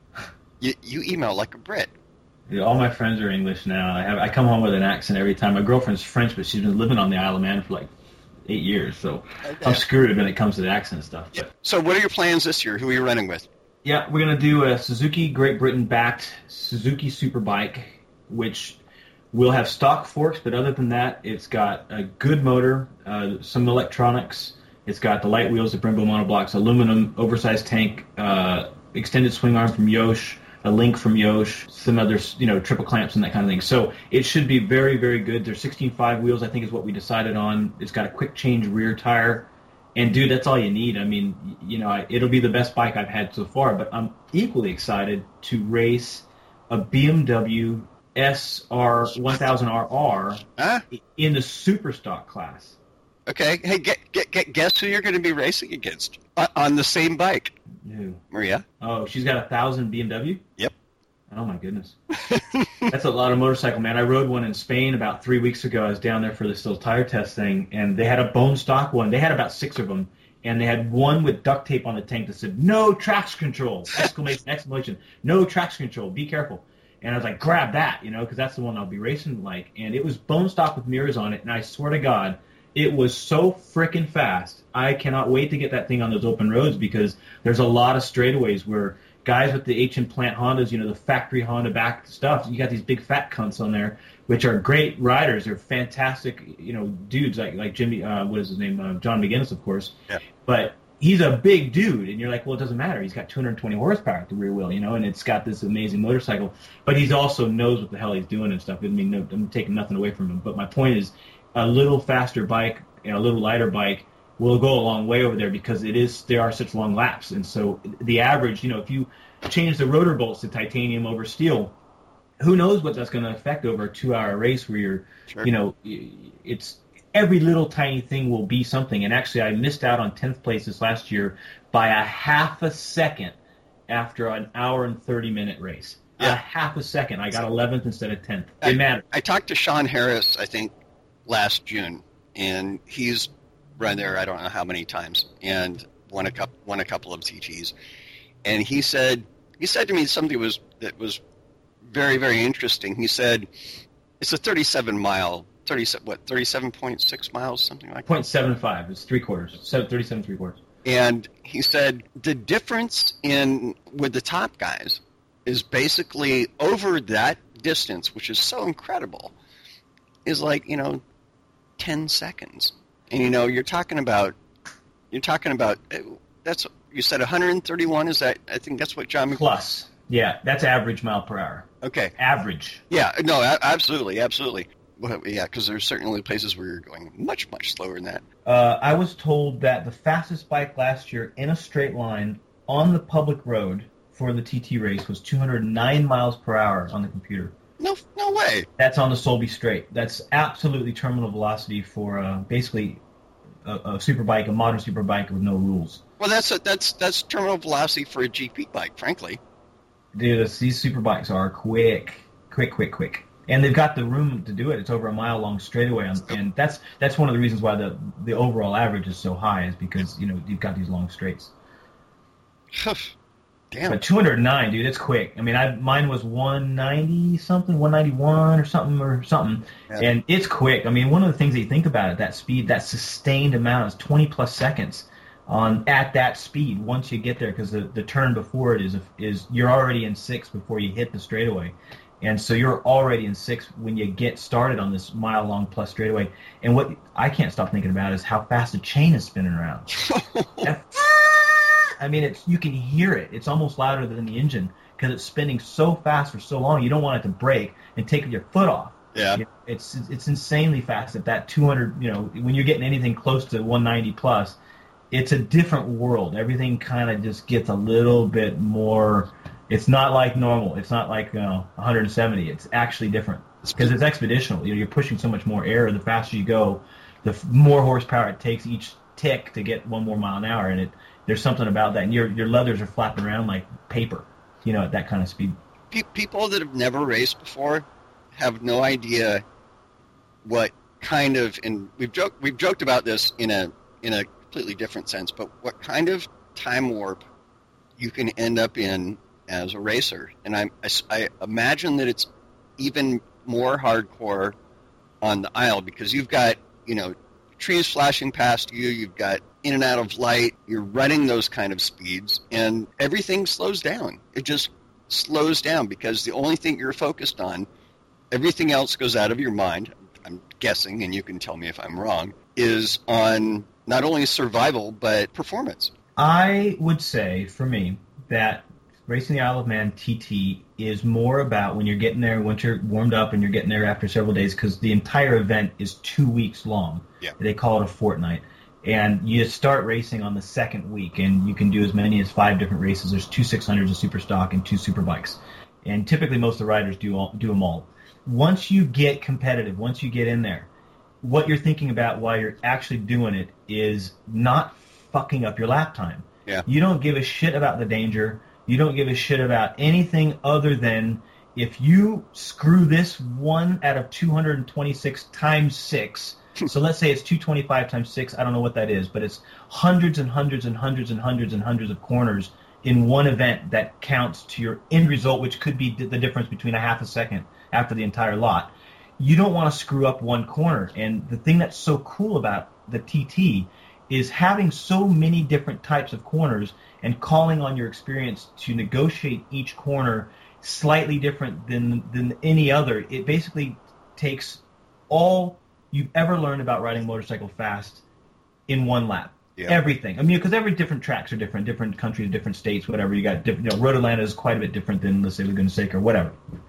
you, you email like a Brit. Yeah, all my friends are English now. I have I come home with an accent every time. My girlfriend's French, but she's been living on the Isle of Man for like eight years, so okay. I'm screwed when it comes to the accent stuff. But. So what are your plans this year? Who are you running with? Yeah, we're going to do a Suzuki Great Britain-backed Suzuki Superbike, which will have stock forks, but other than that, it's got a good motor, uh, some electronics. It's got the light wheels, the Brembo monoblocks, aluminum, oversized tank, uh, extended swing arm from Yosh, a link from Yosh, some other, you know, triple clamps and that kind of thing. So it should be very, very good. There's sixteen point five wheels, I think, is what we decided on. It's got a quick change rear tire. And, dude, that's all you need. I mean, you know, I, it'll be the best bike I've had so far. But I'm equally excited to race a B M W S R one thousand R R huh? in the super stock class. Okay. Hey, get, get, get, guess who you're going to be racing against uh, on the same bike? Who? Maria. Oh, she's got a thousand B M W? Yep. Oh, my goodness. That's a lot of motorcycle, man. I rode one in Spain about three weeks ago. I was down there for this little tire test thing, and they had a bone stock one. They had about six of them, and they had one with duct tape on the tank that said, no traction control, exclamation, exclamation, no traction control, be careful. And I was like, grab that, you know, because that's the one I'll be racing like. And it was bone stock with mirrors on it, and I swear to God, It was so frickin' fast. I cannot wait to get that thing on those open roads because there's a lot of straightaways where guys with the H and plant Hondas, you know, the factory Honda back stuff, you got these big fat cunts on there, which are great riders. They're fantastic, you know, dudes like like Jimmy, uh, what is his name, uh, John McGinnis, of course. Yeah. But he's a big dude, and you're like, well, it doesn't matter. He's got two hundred twenty horsepower at the rear wheel, you know, and it's got this amazing motorcycle. But he's also knows what the hell he's doing and stuff. I mean, no, I'm taking nothing away from him. But my point is, a little faster bike, you know, a little lighter bike will go a long way over there because it is there are such long laps. And so the average, you know, if you change the rotor bolts to titanium over steel, who knows what that's going to affect over a two-hour race where you're, Sure. you know, it's every little tiny thing will be something. And actually, I missed out on tenth place this last year by a half a second after an hour and thirty-minute race. Yeah. A half a second. I got eleventh instead of tenth. I, It mattered. I talked to Sean Harris, I think, last June, and he's run there I don't know how many times and won a couple won a couple of T Ts. And he said he said to me something was that was very, very interesting. He said it's a thirty-seven mile, thirty what, thirty-seven point six miles, something like that. point seven five. It's three quarters. So thirty-seven three quarters. And he said the difference in with the top guys is basically over that distance, which is so incredible, is like, you know, ten seconds. And, you know, you're talking about, you're talking about, that's, you said one hundred thirty-one, is that, I think that's what John Mc... Plus. Yeah, that's average mile per hour. Okay. Average. Yeah, no, a- absolutely, absolutely. Well, yeah, because there's certainly places where you're going much, much slower than that. Uh, I was told that the fastest bike last year in a straight line on the public road for the T T race was two hundred nine miles per hour on the computer. No, no way. That's on the Solby Straight. That's absolutely terminal velocity for uh, basically a, a super bike, a modern super bike with no rules. Well, that's a, that's that's terminal velocity for a G P bike, frankly. Dude, this, these super bikes are quick, quick, quick, quick. And they've got the room to do it. It's over a mile long straightaway, and, and that's that's one of the reasons why the the overall average is so high, is because, you know, you've got these long straights. Damn. But two hundred nine, dude, it's quick. I mean, I mine was one ninety something, one ninety-one or something or something, Yeah. and it's quick. I mean, one of the things that you think about it, that speed, that sustained amount is twenty plus seconds on at that speed once you get there, because the, the turn before it is is you're already in six before you hit the straightaway, and so you're already in six when you get started on this mile long plus straightaway. And what I can't stop thinking about is how fast the chain is spinning around. That- I mean, it's you can hear it. It's almost louder than the engine because it's spinning so fast for so long. You don't want it to break and take your foot off. Yeah. You know, it's it's insanely fast at that two hundred. You know, when you're getting anything close to one ninety plus, it's a different world. Everything kind of just gets a little bit more. It's not like normal. It's not like, you know, one hundred seventy. It's actually different because it's expeditional. You know, you're pushing so much more air. The faster you go, the f- more horsepower it takes each tick to get one more mile an hour, and it. There's something about that, and your your leathers are flapping around like paper, you know, at that kind of speed. Pe- people that have never raced before have no idea what kind of, and we've joked we've joked about this in a in a completely different sense, but what kind of time warp you can end up in as a racer. And I, I, I imagine that it's even more hardcore on the aisle because you've got, you know, trees flashing past you, you've got in and out of light, you're running those kind of speeds, and everything slows down. It just slows down because the only thing you're focused on, everything else goes out of your mind, I'm guessing, and you can tell me if I'm wrong, is on not only survival, but performance. I would say, for me, that Racing the Isle of Man T T is more about when you're getting there, once you're warmed up and you're getting there after several days, because the entire event is two weeks long. Yeah. They call it a fortnight. And you start racing on the second week, and you can do as many as five different races. There's two six hundreds of super stock and two super bikes. And typically most of the riders do all, do them all. Once you get competitive, once you get in there, what you're thinking about while you're actually doing it is not fucking up your lap time. Yeah. You don't give a shit about the danger. You don't give a shit about anything other than if you screw this one out of two hundred twenty-six times six, so let's say it's two twenty-five times six, I don't know what that is, but it's hundreds and hundreds and hundreds and hundreds and hundreds of corners in one event that counts to your end result, which could be the difference between a half a second after the entire lot. you don't want to screw up one corner. And the thing that's so cool about the T T is having so many different types of corners and calling on your experience to negotiate each corner slightly different than than any other. It basically takes all you've ever learned about riding a motorcycle fast in one lap. Yeah. Everything. I mean, because every different tracks are different, different countries, different states, whatever. You got different. You know, Road Atlanta is quite a bit different than, let's say, Laguna Seca or whatever.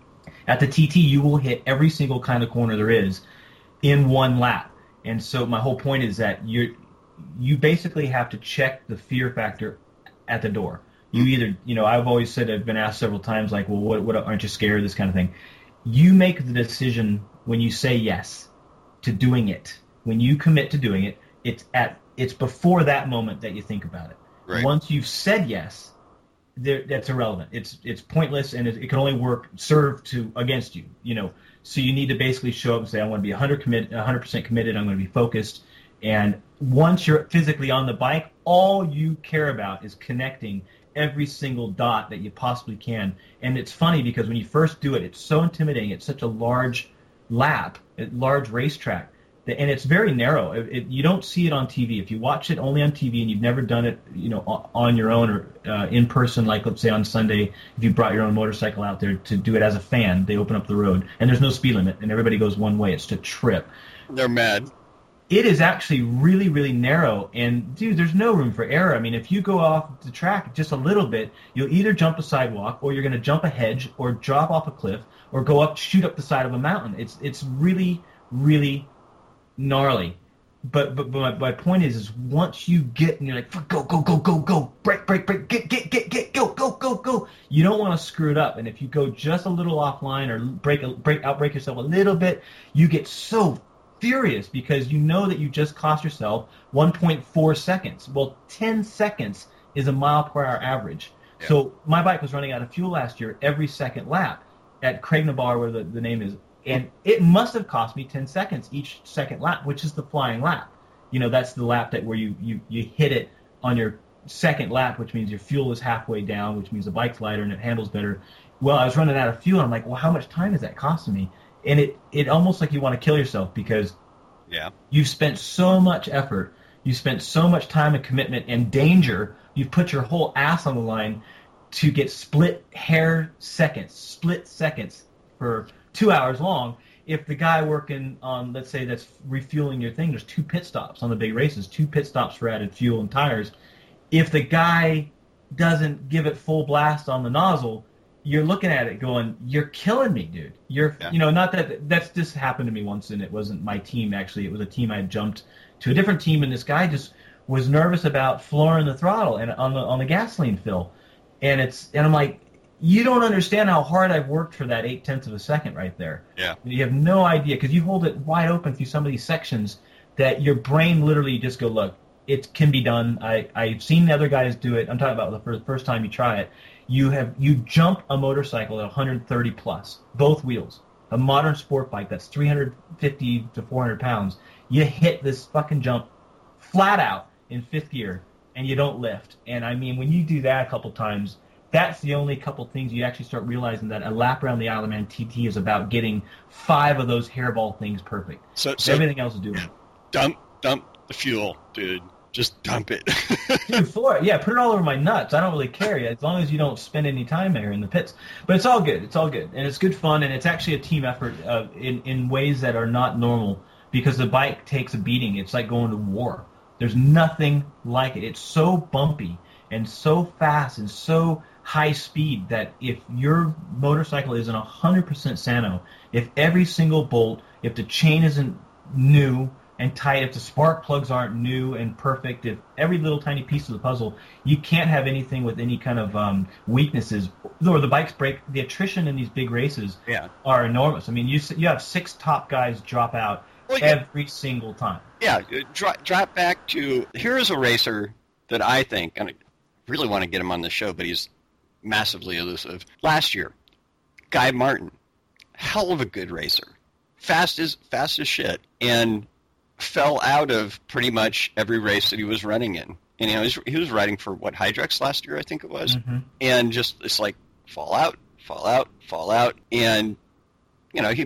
At the T T, you will hit every single kind of corner there is in one lap. And so my whole point is that you you basically have to check the fear factor at the door. You either, you know, I've always said, I've been asked several times, like, well, what, what aren't you scared? This kind of thing. You make the decision when you say yes to doing it. When you commit to doing it, it's at it's before that moment that you think about it. Right. Once you've said yes, there, that's irrelevant. It's it's pointless, and it, it can only work serve to against you. You know, so you need to basically show up and say, I want to be one hundred commit, one hundred percent committed. I'm going to be focused. And once you're physically on the bike, all you care about is connecting every single dot that you possibly can. And it's funny because when you first do it, it's so intimidating. It's such a large lap, a large racetrack, that, and it's very narrow. It, it, you don't see it on T V. If you watch it only on T V and you've never done it, you know, on your own or uh, in person, like let's say on Sunday, if you brought your own motorcycle out there to do it as a fan, they open up the road and there's no speed limit and everybody goes one way. It's a trip. They're mad. It is actually really, really narrow, and dude, there's no room for error. I mean, if you go off the track just a little bit, you'll either jump a sidewalk, or you're going to jump a hedge, or drop off a cliff, or go up, shoot up the side of a mountain. It's it's really, really gnarly. But but, but my, my point is, is once you get and you're like, go go go go go, break break break, get get get get go go go go, you don't want to screw it up. And if you go just a little offline or break a, break outbreak yourself a little bit, you get so furious because you know that you just cost yourself one point four seconds. Well, ten seconds is a mile per hour average. Yeah. So my bike was running out of fuel last year every second lap at Craignabar, where the, the name is, and it must have cost me ten seconds each second lap, which is the flying lap. You know, that's the lap that where you, you, you hit it on your second lap, which means your fuel is halfway down, which means the bike's lighter and it handles better. Well, I was running out of fuel, and I'm like, well, how much time is that costing me? And it, it almost like you want to kill yourself because yeah. you've spent so much effort, you've spent so much time and commitment and danger, you've put your whole ass on the line to get split hair seconds, split seconds for two hours long. If the guy working on, let's say, that's refueling your thing, there's two pit stops on the big races, two pit stops for added fuel and tires. If the guy doesn't give it full blast on the nozzle, you're looking at it going, you're killing me, dude. You're, yeah. you know, not that that's just happened to me once, and it wasn't my team, actually. It was a team I had jumped to a different team, and this guy just was nervous about flooring the throttle and on the on the gasoline fill. And it's, and I'm like, you don't understand how hard I've worked for that eight tenths of a second right there. Yeah. You have no idea, because you hold it wide open through some of these sections that your brain literally just go, look, it can be done. I, I've seen the other guys do it. I'm talking about the first, first time you try it. You have you jump a motorcycle at one hundred thirty plus, both wheels, a modern sport bike that's three hundred fifty to four hundred pounds. You hit this fucking jump flat out in fifth gear, and you don't lift. And I mean, when you do that a couple times, that's the only couple things you actually start realizing that a lap around the Isle of Man T T is about getting five of those hairball things perfect. So, so everything else is doable. Dump, dump the fuel, dude. Just dump it. Dude, for it. Yeah, put it all over my nuts. I don't really care, as long as you don't spend any time there in the pits. But it's all good. It's all good. And it's good fun, and it's actually a team effort uh, in, in ways that are not normal, because the bike takes a beating. It's like going to war. There's nothing like it. It's so bumpy and so fast and so high speed that if your motorcycle isn't one hundred percent Sano, if every single bolt, if the chain isn't new and tight, if the spark plugs aren't new and perfect, if every little tiny piece of the puzzle, you can't have anything with any kind of um, weaknesses, or the bikes break. The attrition in these big races yeah. are enormous. I mean, you you have six top guys drop out well, every yeah. single time. Yeah, drop, drop back to, here's a racer that I think, and I really want to get him on the show, but he's massively elusive. Last year, Guy Martin, hell of a good racer, fast as fast as shit, and fell out of pretty much every race that he was running in. And you know, he was, he was riding for, what, Hydrex last year, I think it was? Mm-hmm. And just, it's like, fall out, fall out, fall out. And, you know, he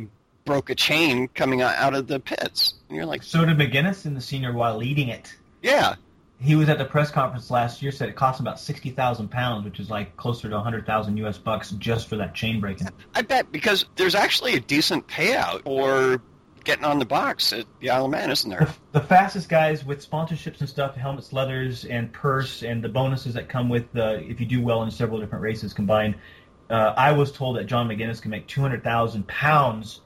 broke a chain coming out out of the pits. And you're like, So did McGuinness in the senior while leading it. yeah. He was at the press conference last year, said it cost him about sixty thousand pounds, which is like closer to one hundred thousand U S bucks just for that chain breaking. I bet, because there's actually a decent payout for getting on the box at the Isle of Man, isn't there? The, the fastest guys with sponsorships and stuff, helmets, leathers, and purse, and the bonuses that come with the, if you do well in several different races combined, uh, I was told that John McGuinness can make two hundred thousand pounds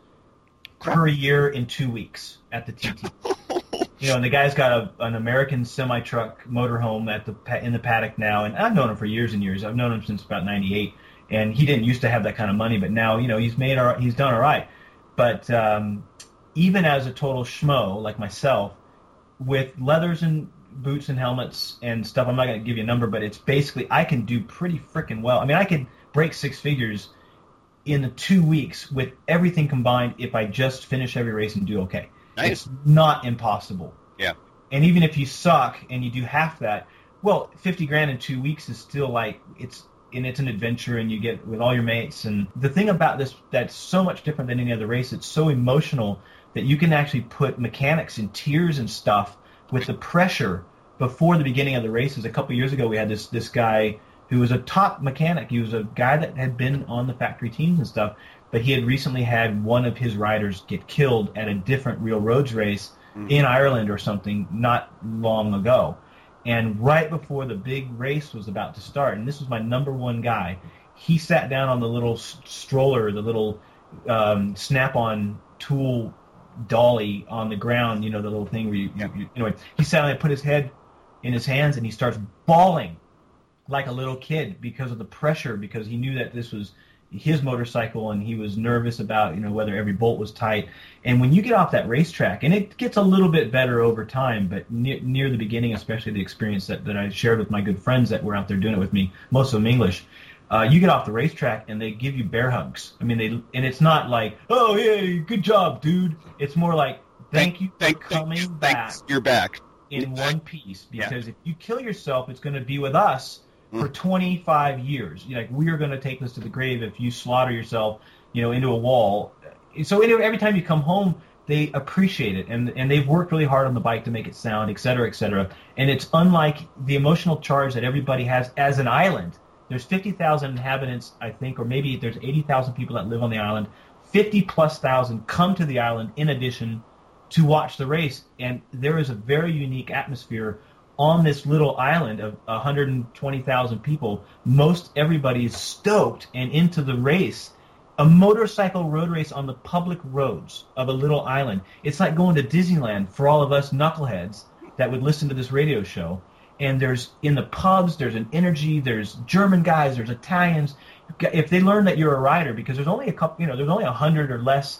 per year in two weeks at the T T. You know, and the guy's got a, an American semi-truck motorhome at the in the paddock now, and I've known him for years and years. I've known him since about ninety-eight, and he didn't used to have that kind of money, but now, you know, he's made all, he's done all right. But um, even as a total schmo like myself, with leathers and boots and helmets and stuff, I'm not going to give you a number, but it's basically I can do pretty freaking well. I mean, I could break six figures in the two weeks with everything combined if I just finish every race and do okay. Nice. It's not impossible. Yeah. And even if you suck and you do half that, well, fifty grand in two weeks is still like, it's, and it's an adventure and you get with all your mates. And the thing about this that's so much different than any other race, it's so emotional that you can actually put mechanics in tears and stuff with the pressure before the beginning of the races. A couple of years ago, we had this, this guy who was a top mechanic. He was a guy that had been on the factory teams and stuff, but he had recently had one of his riders get killed at a different real roads race mm-hmm. in Ireland or something not long ago. And right before the big race was about to start, and this was my number one guy, he sat down on the little stroller, the little um, snap-on tool dolly on the ground, you know, the little thing where you, you, you anyway, he sat down and put his head in his hands and he starts bawling like a little kid because of the pressure, because he knew that this was his motorcycle and he was nervous about, you know, whether every bolt was tight. And when you get off that racetrack, and it gets a little bit better over time, but near, near the beginning, especially the experience that, that I shared with my good friends that were out there doing it with me, most of them English, uh, you get off the racetrack and they give you bear hugs. I mean, they, and it's not like, oh, yeah, good job, dude. It's more like, thank, thank you for thank, coming thank, back. Thanks, you're back. In you're one back. piece, because yeah. if you kill yourself, it's going to be with us for twenty-five years. You're like, we are going to take this to the grave if you slaughter yourself, you know, into a wall. So every time you come home, they appreciate it, and and they've worked really hard on the bike to make it sound, et cetera, et cetera. And it's unlike the emotional charge that everybody has as an island. There's fifty thousand inhabitants, I think, or maybe there's eighty thousand people that live on the island. fifty plus thousand come to the island in addition to watch the race, and there is a very unique atmosphere on this little island of one hundred twenty thousand people. Most everybody is stoked and into the race. A motorcycle road race on the public roads of a little island. It's like going to Disneyland for all of us knuckleheads that would listen to this radio show. And there's, in the pubs, there's an energy, there's German guys, there's Italians. If they learn that you're a rider, because there's only a couple, you know, there's only one hundred or less,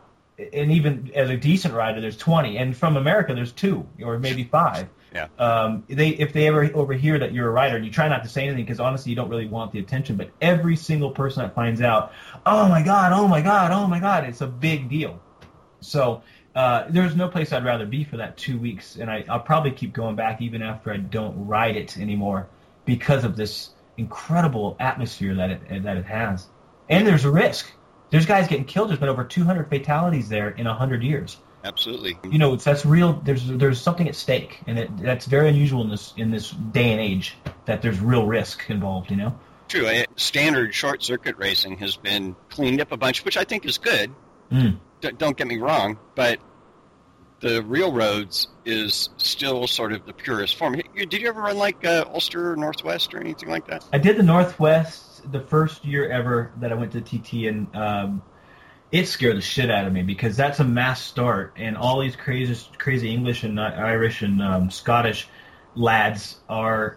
and even as a decent rider, there's twenty. And from America, there's two or maybe five. Yeah. Um, they if they ever overhear that you're a writer, and you try not to say anything because honestly you don't really want the attention, but every single person that finds out, oh my God, oh my God, oh my God, it's a big deal. So uh, there's no place I'd rather be for that two weeks, and I, I'll probably keep going back even after I don't ride it anymore because of this incredible atmosphere that it that it has. And there's a risk. There's guys getting killed. There's been over two hundred fatalities there in one hundred years. Absolutely. You know, it's, that's real. There's there's something at stake, and it, that's very unusual in this in this day and age that there's real risk involved. You know. True. Standard short circuit racing has been cleaned up a bunch, which I think is good. Mm. D- don't get me wrong, but the real roads is still sort of the purest form. Did you ever run like uh, Ulster or Northwest or anything like that? I did the Northwest the first year ever that I went to T T, and um, it scared the shit out of me because that's a mass start, and all these crazy, crazy English and Irish and um, Scottish lads are.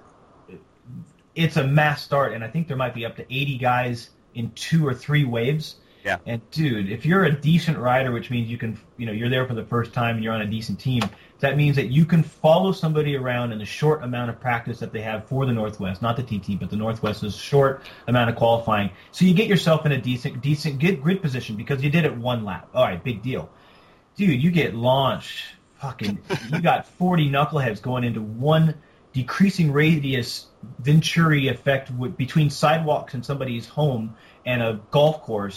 It's a mass start, and I think there might be up to eighty guys in two or three waves. Yeah. And dude, if you're a decent rider, which means you can, you know, you're there for the first time and you're on a decent team, that means that you can follow somebody around in the short amount of practice that they have for the Northwest, not the T T, but the Northwest is short amount of qualifying. So you get yourself in a decent, decent grid position because you did it one lap. All right, big deal. Dude, you get launched. Fucking, you got forty knuckleheads going into one decreasing radius Venturi effect with, between sidewalks and somebody's home and a golf course.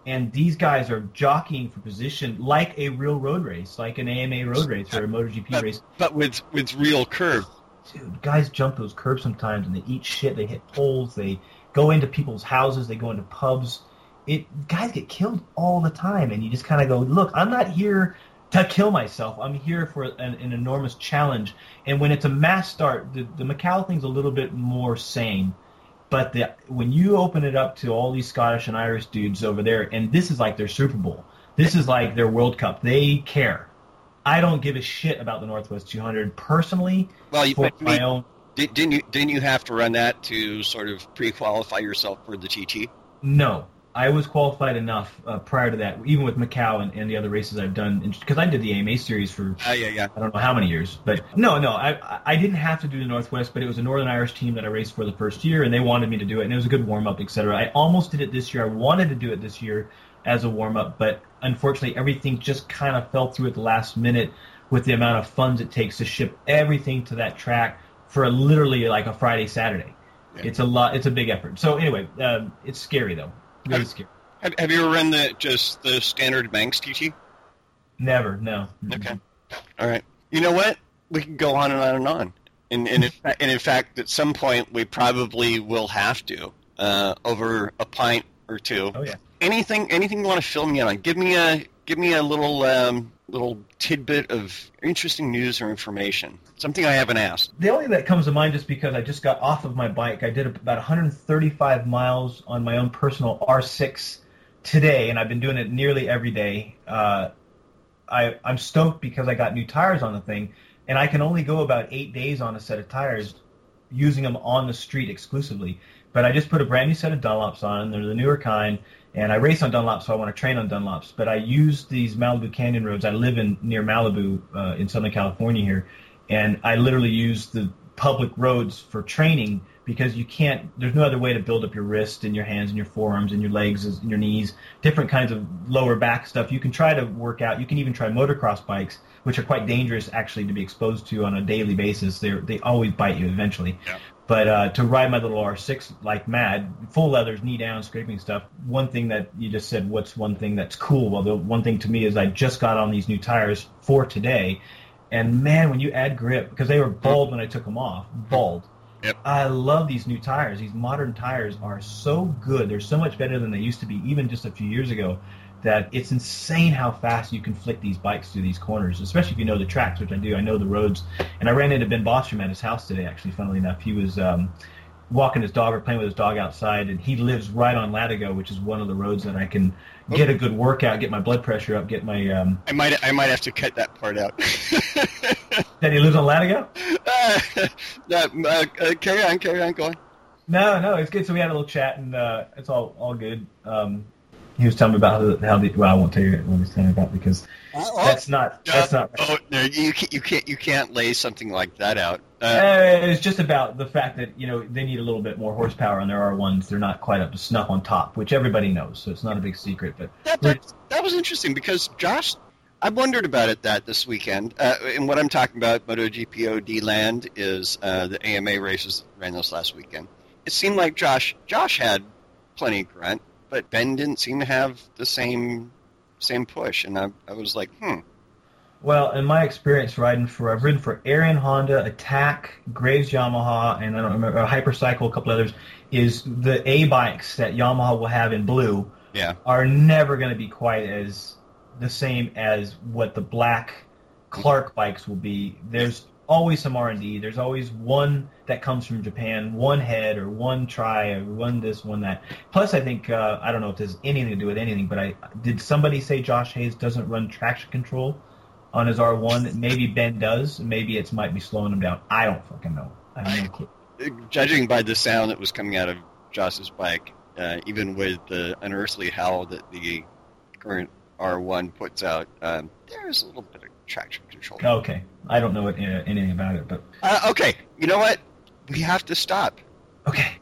And these guys are jockeying for position like a real road race, like an A M A road race or a MotoGP but, race. But with, with real curve. Dude, guys jump those curves sometimes, and they eat shit. They hit poles. They go into people's houses. They go into pubs. It guys get killed all the time, and you just kind of go, look, I'm not here to kill myself. I'm here for an, an enormous challenge. And when it's a mass start, the, the Macau thing's a little bit more sane. But the, when you open it up to all these Scottish and Irish dudes over there, and this is like their Super Bowl. This is like their World Cup. They care. I don't give a shit about the Northwest two hundred personally. Well, you, for but, my mean, own. Did, didn't you didn't you have to run that to sort of pre-qualify yourself for the T T? No, I was qualified enough uh, prior to that, even with Macau and, and the other races I've done, because I did the A M A series for uh, yeah, yeah. I don't know how many years. But no, no, I I didn't have to do the Northwest, but it was a Northern Irish team that I raced for the first year, and they wanted me to do it, and it was a good warm-up, et cetera. I almost did it this year. I wanted to do it this year as a warm-up, but unfortunately everything just kind of fell through at the last minute with the amount of funds it takes to ship everything to that track for a, literally like a Friday, Saturday. Yeah. It's a lot. It's a big effort. So anyway, um, it's scary though. Really have, scary. Have, have you ever run the just the standard Manx T T? Never. No. Okay. All right. You know what? We can go on and on and on. And and, in, and in fact, at some point, we probably will have to uh, over a pint or two. Oh yeah. Anything anything you want to fill me in on? Give me a give me a little. Um, little tidbit of interesting news or information. Something I haven't asked. The only that comes to mind, just because I just got off of my bike, I did about one hundred thirty-five miles on my own personal R six today, and I've been doing it nearly every day. Uh, I, I'm stoked because I got new tires on the thing, and I can only go about eight days on a set of tires using them on the street exclusively. But I just put a brand new set of Dunlops on. They're the newer kind. And I race on Dunlops, so I want to train on Dunlops. But I use these Malibu Canyon roads. I live in near Malibu uh, in Southern California here, and I literally use the public roads for training because you can't. There's no other way to build up your wrist and your hands and your forearms and your legs and your knees, different kinds of lower back stuff. You can try to work out. You can even try motocross bikes, which are quite dangerous actually to be exposed to on a daily basis. They they always bite you eventually. Yeah. But uh, to ride my little R six like mad, full leathers, knee down, scraping stuff, one thing that you just said, what's one thing that's cool? Well, the one thing to me is I just got on these new tires for today. And, man, when you add grip, because they were bald when I took them off, bald. Yep. I love these new tires. These modern tires are so good. They're so much better than they used to be even just a few years ago that it's insane how fast you can flick these bikes through these corners, especially if you know the tracks, which I do. I know the roads. And I ran into Ben Bostrom at his house today, actually, funnily enough. He was um, walking his dog or playing with his dog outside, and he lives right on Latigo, which is one of the roads that I can get a good workout, get my blood pressure up, get my... Um, I might I might have to cut that part out. That he lives on Latigo? Uh, uh, uh, carry on, carry on, go on. No, no, it's good. So we had a little chat, and uh, it's all, all good. Um, He was telling me about how the, how the well, I won't tell you what he was telling me about because oh, that's not that's uh, not. Oh no, you can't you can't you can't lay something like that out. Uh, uh, it's just about the fact that you know they need a little bit more horsepower on their R ones. They're not quite up to snuff on top, which everybody knows, so it's not a big secret. But that, that, that was interesting because Josh, I wondered about it that this weekend. Uh, and what I'm talking about, MotoGP O D land, is uh, the A M A races that ran this last weekend. It seemed like Josh Josh had plenty of grunt. But Ben didn't seem to have the same same push, and I, I was like, hmm. Well, in my experience riding for, I've ridden for Arion Honda, Attack, Graves Yamaha, and I don't remember, Hypercycle, a couple others, is the A bikes that Yamaha will have in blue yeah. are never going to be quite as the same as what the black Clark bikes will be. There's always some R and D. There's always one that comes from Japan, one head or one try or one this, one that. Plus, I think, uh, I don't know if this has anything to do with anything, but I did somebody say Josh Hayes doesn't run traction control on his R one? Maybe Ben does. Maybe it might be slowing him down. I don't fucking know. I have no clue. Judging by the sound that was coming out of Josh's bike, uh, even with the unearthly howl that the current R one puts out, um, there's a little bit of traction control. Okay. I don't know what, uh, anything about it, but... Uh, okay. You know what? We have to stop. Okay.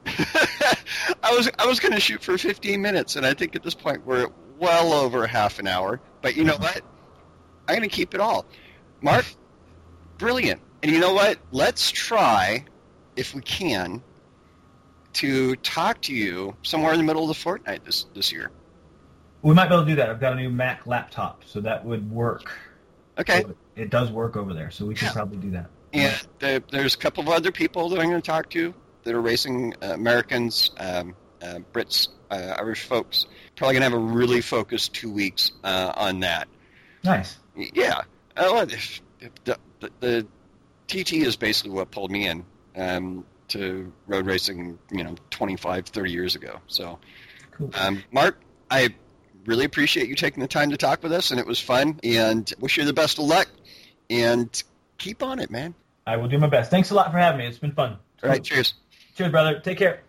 I was I was going to shoot for fifteen minutes, and I think at this point we're at well over half an hour. But you know what? I'm going to keep it all. Mark, brilliant. And you know what? Let's try, if we can, to talk to you somewhere in the middle of the fortnight this, this year. We might be able to do that. I've got a new Mac laptop, so that would work. Okay. It does work over there, so we can Yeah. probably do that. And there, there's a couple of other people that I'm going to talk to that are racing, uh, Americans, um, uh, Brits, uh, Irish folks. Probably going to have a really focused two weeks uh, on that. Nice. Yeah. Uh, the, the, the T T is basically what pulled me in um, to road racing, you know, twenty-five, thirty years ago. So, Cool. um, Mark, I really appreciate you taking the time to talk with us, and it was fun, and wish you the best of luck, and keep on it, man. I will do my best. Thanks a lot for having me. It's been fun. All right, cheers. Cheers, brother. Take care.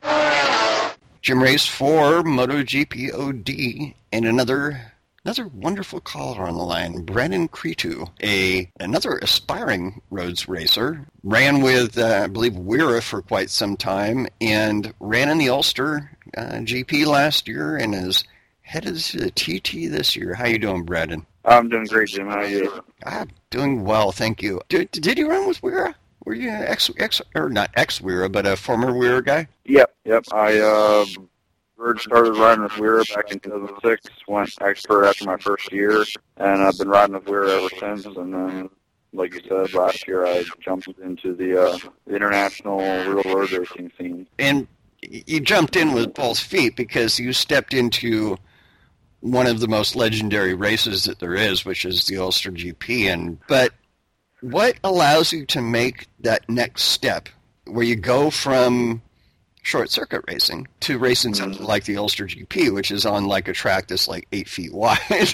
Jim Race for MotoGP O D, and another another wonderful caller on the line, Brandon Cretu, a another aspiring roads racer, ran with uh, I believe Wira for quite some time, and ran in the Ulster uh, G P last year, and is headed to the T T this year. How you doing, Brandon? I'm doing great, Jim. How are you? I'm doing well, thank you. Did, did you run with Wira? Were you an ex ex or not ex Wira, but a former Wira guy? Yep, yep. I uh, first started riding with Wira back in two thousand six. Went expert after my first year, and I've been riding with Wira ever since. And then, like you said, last year I jumped into the, uh, the international real road racing scene. And you jumped in with both feet because you stepped into one of the most legendary races that there is, which is the Ulster G P. And but what allows you to make that next step where you go from short circuit racing to racing something like the Ulster G P, which is on like a track that's like eight feet wide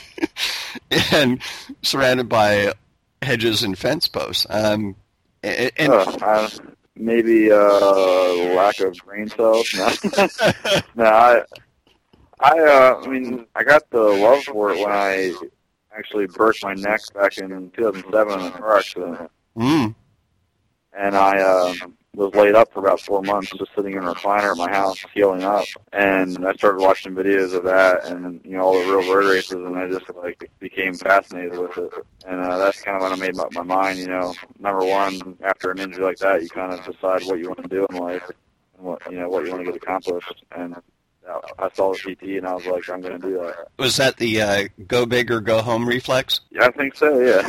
and surrounded by hedges and fence posts? Um, and, and Uh, I, maybe uh, lack of brain cells. No, no I, I, uh, I mean, I got the love for it when I actually broke my neck back in two thousand seven in a car accident, mm, and I um, was laid up for about four months, just sitting in a recliner at my house, healing up. And I started watching videos of that, and you know all the real road races, and I just like became fascinated with it. And uh, that's kind of when I made up my mind. You know, number one, after an injury like that, you kind of decide what you want to do in life, and what you know what you want to get accomplished. And I saw the T T, and I was like, I'm going to do that. was that the uh, go big or go home reflex? Yeah, I think so. Yeah.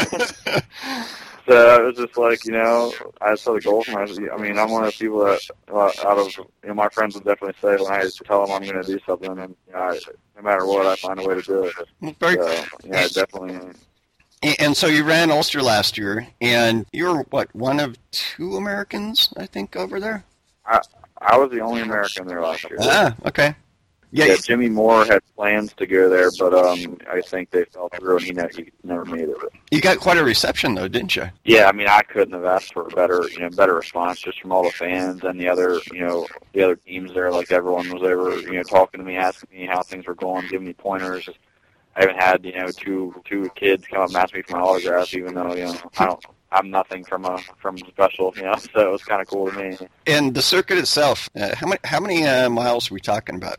So it was just like, you know, I saw the goal for myself. I mean, I'm one of the people that, uh, out of, you know, my friends would definitely say when I tell them I'm going to do something, and you know, I, no matter what, I find a way to do it. Well, very So, yeah, definitely. And, and so you ran Ulster last year, and you were, what, one of two Americans, I think, over there? I I was the only American there last year. Ah, okay. Yeah, Yeah, Jimmy Moore had plans to go there, but um, I think they fell through, and he, ne- he never made it. you got quite a reception, though, didn't you? Yeah, I mean, I couldn't have asked for a better, you know, better response just from all the fans and the other, you know, the other teams there. Like everyone was over, you know, talking to me, asking me how things were going, giving me pointers. I even had, you know, two two kids come up and ask me for my autograph, even though, you know, I don't. I'm nothing from a from special, you know. So it was kind of cool to me. And the circuit itself, uh, how many how many uh, miles are we talking about?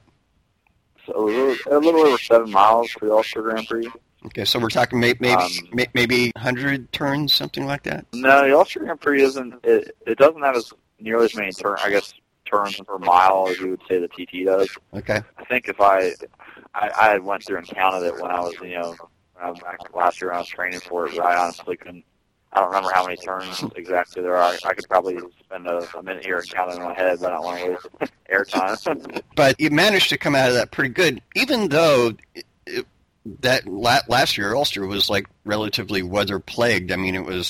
So a little, a little over seven miles for the Ulster Grand Prix. Okay, so we're talking may, maybe Um, may, maybe one hundred turns, something like that. No, the Ulster Grand Prix isn't. It, it doesn't have as nearly as many turn, I guess, turns per mile as you would say the T T does. Okay. I think if I, I, I went through and counted it when I was, you know, when I was back last year when I was training for it, but I honestly couldn't. I don't remember how many turns exactly there are. I could probably spend a, a minute here and count it in my head, but I don't want to waste airtime. But you managed to come out of that pretty good, even though it, it, that la- last year Ulster was like relatively weather plagued. I mean, it was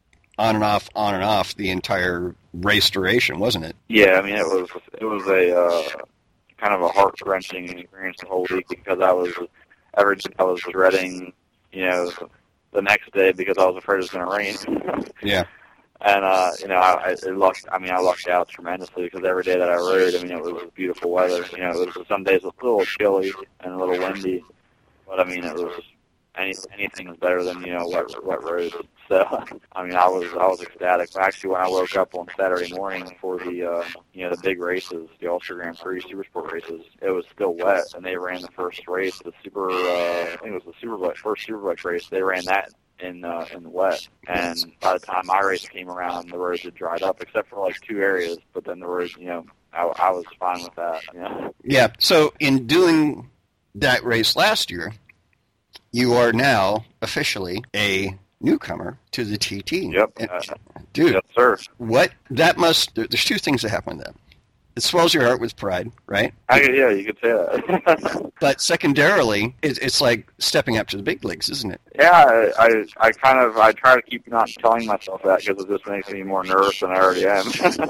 on and off, on and off the entire race duration, wasn't it? Yeah, I mean, it was it was a uh, kind of a heart wrenching experience the whole week because I was every day I was dreading, you know, the next day because I was afraid it was going to rain. Yeah. And, uh, you know, I, it lucked, I mean, I lucked out tremendously because every day that I rode, I mean, it was beautiful weather. You know, it was, some days it was a little chilly and a little windy, but I mean, it was, any, anything is better than, you know, wet, wet roads. So, I mean, I was, I was ecstatic. Actually, when I woke up on Saturday morning for the, uh, you know, the big races, the Ulster Grand Prix Supersport races, it was still wet, and they ran the first race, the Super, uh, I think it was the Superbike, first Superbike race. They ran that in uh, in the wet, and by the time my race came around, the roads had dried up, except for like two areas. But then the roads, you know, I, I was fine with that. You know. Yeah. So in doing that race last year, you are now officially a newcomer to the T T. Yep. And, Uh, dude, yes, sir. what that must, there, there's two things that happen with that. It swells your heart with pride, right? I, yeah, you could say that. But secondarily, it, it's like stepping up to the big leagues, isn't it? Yeah, I, I, I kind of, I try to keep not telling myself that because it just makes me more nervous than I already am.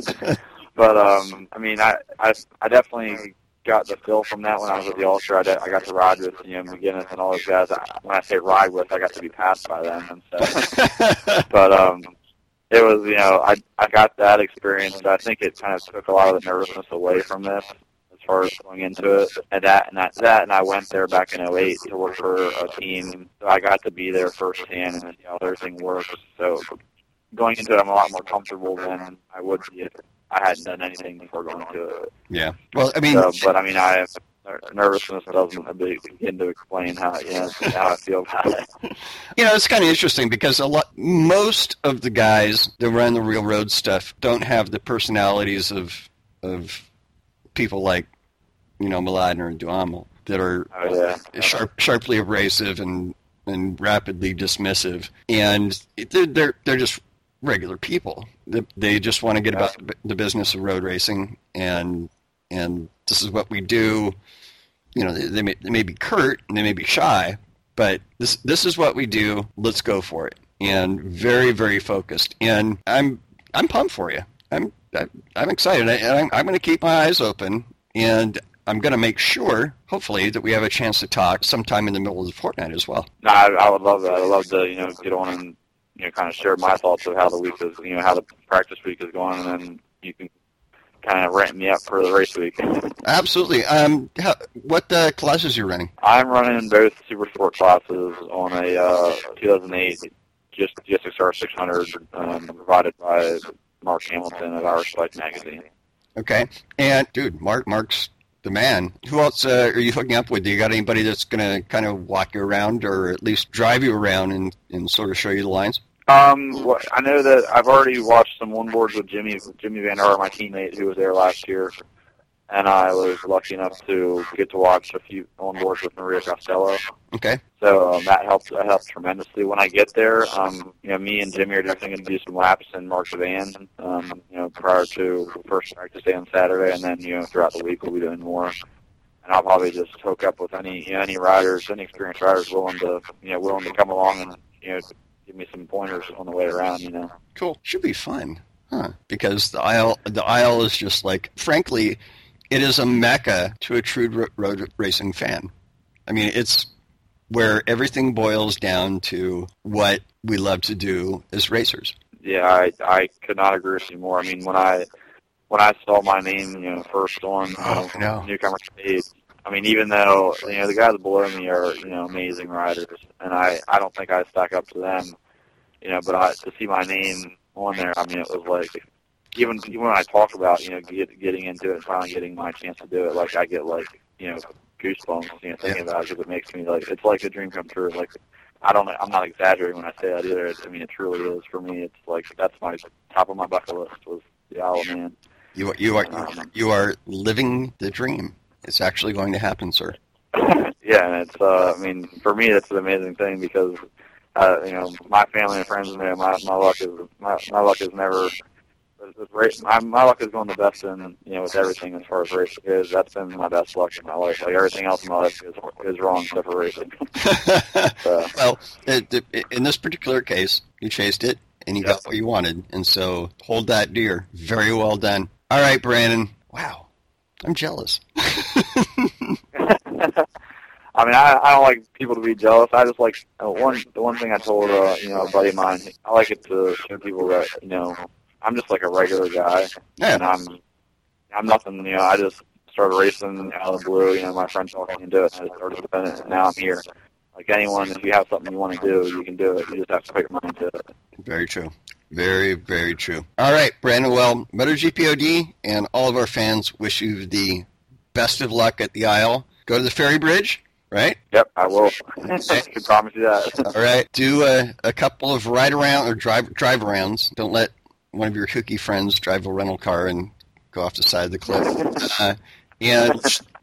But, um, I mean, I, I, I definitely got the feel from that when I was at the Ultra. I, de- I got to ride with, you know, McGinnis and all those guys. I, when I say ride with, I got to be passed by them and stuff. But, um, it was, you know, I I got that experience. I think it kind of took a lot of the nervousness away from this as far as going into it. And that, and that, that, and I went there back in oh eight to work for a team. So I got to be there firsthand and see how everything works. So going into it, I'm a lot more comfortable than I would be if I hadn't done anything before going into it. Yeah. Well, I mean, So, but I mean, I nervousness doesn't begin to explain how, you know, how I feel about it. you know, it's kind of interesting because a lot, most of the guys that run the real road stuff don't have the personalities of of people like, you know, Mladen and Duhamel that are Oh, yeah. sharp, sharply abrasive and, and rapidly dismissive, and they're they're, they're just regular people. They, they just want to get about the business of road racing, and and this is what we do. You know, they, they, may, they may be curt and they may be shy, but this this is what we do. Let's go for it. And very, very focused. And I'm I'm pumped for you. I'm I'm excited. And I'm, I'm going to keep my eyes open, and I'm going to make sure, hopefully, that we have a chance to talk sometime in the middle of the fortnight as well. No, I, I would love that. I'd love to, you know, get on and, you know, kind of share my thoughts of how the week is, you know, how the practice week is going, and then you can kind of ramp me up for the race week. Absolutely. Um, how, what uh, classes are you running? I'm running both super sport classes on a uh, two thousand eight just G S X R six hundred um, provided by Mark Hamilton of Irish Bike Magazine. Okay. And, dude, Mark, Mark's the man. Who else uh, are you hooking up with? Do you got anybody that's going to kind of walk you around or at least drive you around and, and sort of show you the lines? Um, well, I know that I've already watched some onboards with Jimmy Jimmy Van Der, my teammate who was there last year, and I was lucky enough to get to watch a few onboards with Maria Costello. Okay. So um, that helped. That helped tremendously. When I get there, um, you know, me and Jimmy are definitely going to do some laps in Mark's van, um, you know, prior to the first practice day on Saturday, and then, you know, throughout the week we'll be doing more. And I'll probably just hook up with any, you know, any riders, any experienced riders willing to, you know, willing to come along and, you know, give me some pointers on the way around, you know. Cool. Should be fun, huh? Because the aisle, the aisle is just like, frankly, it is a mecca to a true road racing fan. I mean, it's where everything boils down to what we love to do as racers. Yeah, I I could not agree with you more. I mean, when I when I saw my name, you know, first on Oh, um, no. newcomer stage, I mean, even though, you know, the guys below me are, you know, amazing riders, and I, I don't think I stack up to them, you know, but I, to see my name on there, I mean, it was like, even, even when I talk about, you know, get, getting into it and finally getting my chance to do it, like, I get, like, you know, goosebumps, you know, thinking about it, because it makes me, like, it's like a dream come true. Like, I don't, I'm not exaggerating when I say that either. I mean, it truly is for me. It's like, that's my top of my bucket list was the Isle of Man. You are, you are, you are living the dream. It's actually going to happen, sir. Yeah, and it's, uh, I mean, for me, that's an amazing thing because, uh, you know, my family and friends, man, my, my luck is, my, my luck is never, my, my luck is going the best in, you know, with everything as far as racing is. That's been my best luck in my life. Like, everything else in my life is, is wrong except for racing. So, Well, it, it, in this particular case, you chased it, and you Yep. got what you wanted, and so hold that dear. Very well done. All right, Brandon. Wow. I'm jealous. I mean, I, I don't like people to be jealous. I just like, uh, one, the one thing I told, uh, you know, a buddy of mine, I like it to show people that, you know, I'm just like a regular guy. And Yeah. I'm, I'm nothing, you know, I just started racing out of the blue, you know, my friend talked me into it, and I just started doing it, and now I'm here. Like anyone, if you have something you want to do, you can do it. You just have to put your mind to it. Very true. Very, very true. All right, Brandon. Well, MotoGP O D and all of our fans wish you the best of luck at the Isle. Go to the ferry bridge, right? Yep, I will. I can promise you that. All right. Do a, a couple of ride around or drive drive arounds. Don't let one of your kooky friends drive a rental car and go off the side of the cliff. Uh, and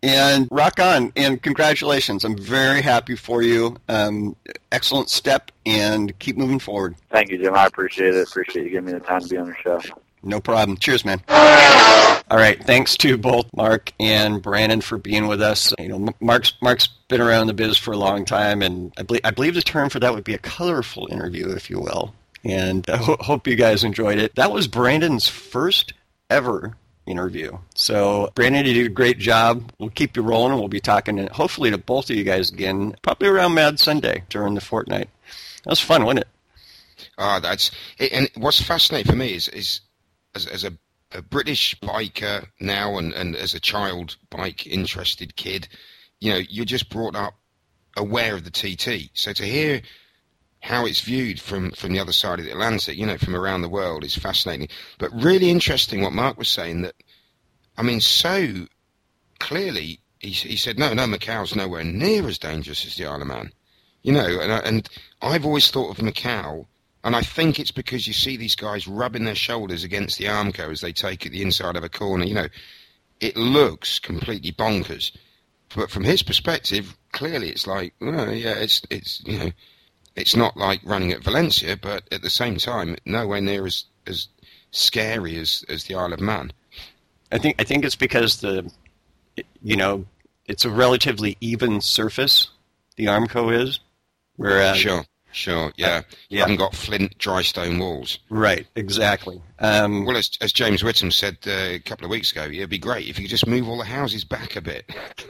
And rock on, and congratulations. I'm very happy for you. Um, excellent step, and keep moving forward. Thank you, Jim. I appreciate it. Appreciate you giving me the time to be on the show. No problem. Cheers, man. All right. Thanks to both Mark and Brandon for being with us. You know, Mark's Mark's been around the biz for a long time, and I believe I believe the term for that would be a colorful interview, if you will. And I ho- hope you guys enjoyed it. That was Brandon's first ever interview. So, Brandon, you did a great job. We'll keep you rolling, and we'll be talking, to, hopefully, to both of you guys again, probably around Mad Sunday during the fortnight. That was fun, wasn't it? Ah, that's it, and what's fascinating for me is is as, as a, a British biker now, and, and as a child bike interested kid, you know, you're just brought up aware of the T T. So to hear how it's viewed from, from the other side of the Atlantic, you know, from around the world, is fascinating. But really interesting what Mark was saying, that, I mean, so clearly he, he said, no, no, Macau's nowhere near as dangerous as the Isle of Man. You know, and, I, and I've always thought of Macau, and I think it's because you see these guys rubbing their shoulders against the Armco as they take it the inside of a corner. You know, it looks completely bonkers. But from his perspective, clearly it's like, oh, yeah, it's, it's you know, it's not like running at Valencia, but at the same time, nowhere near as, as scary as, as the Isle of Man. I think I think it's because the, you know, it's a relatively even surface, the Armco is, whereas Sure. Sure, yeah. Uh, yeah. You haven't got flint, dry stone walls. Right, exactly. Um, well, as, as James Whittam said uh, a couple of weeks ago, it'd be great if you could just move all the houses back a bit.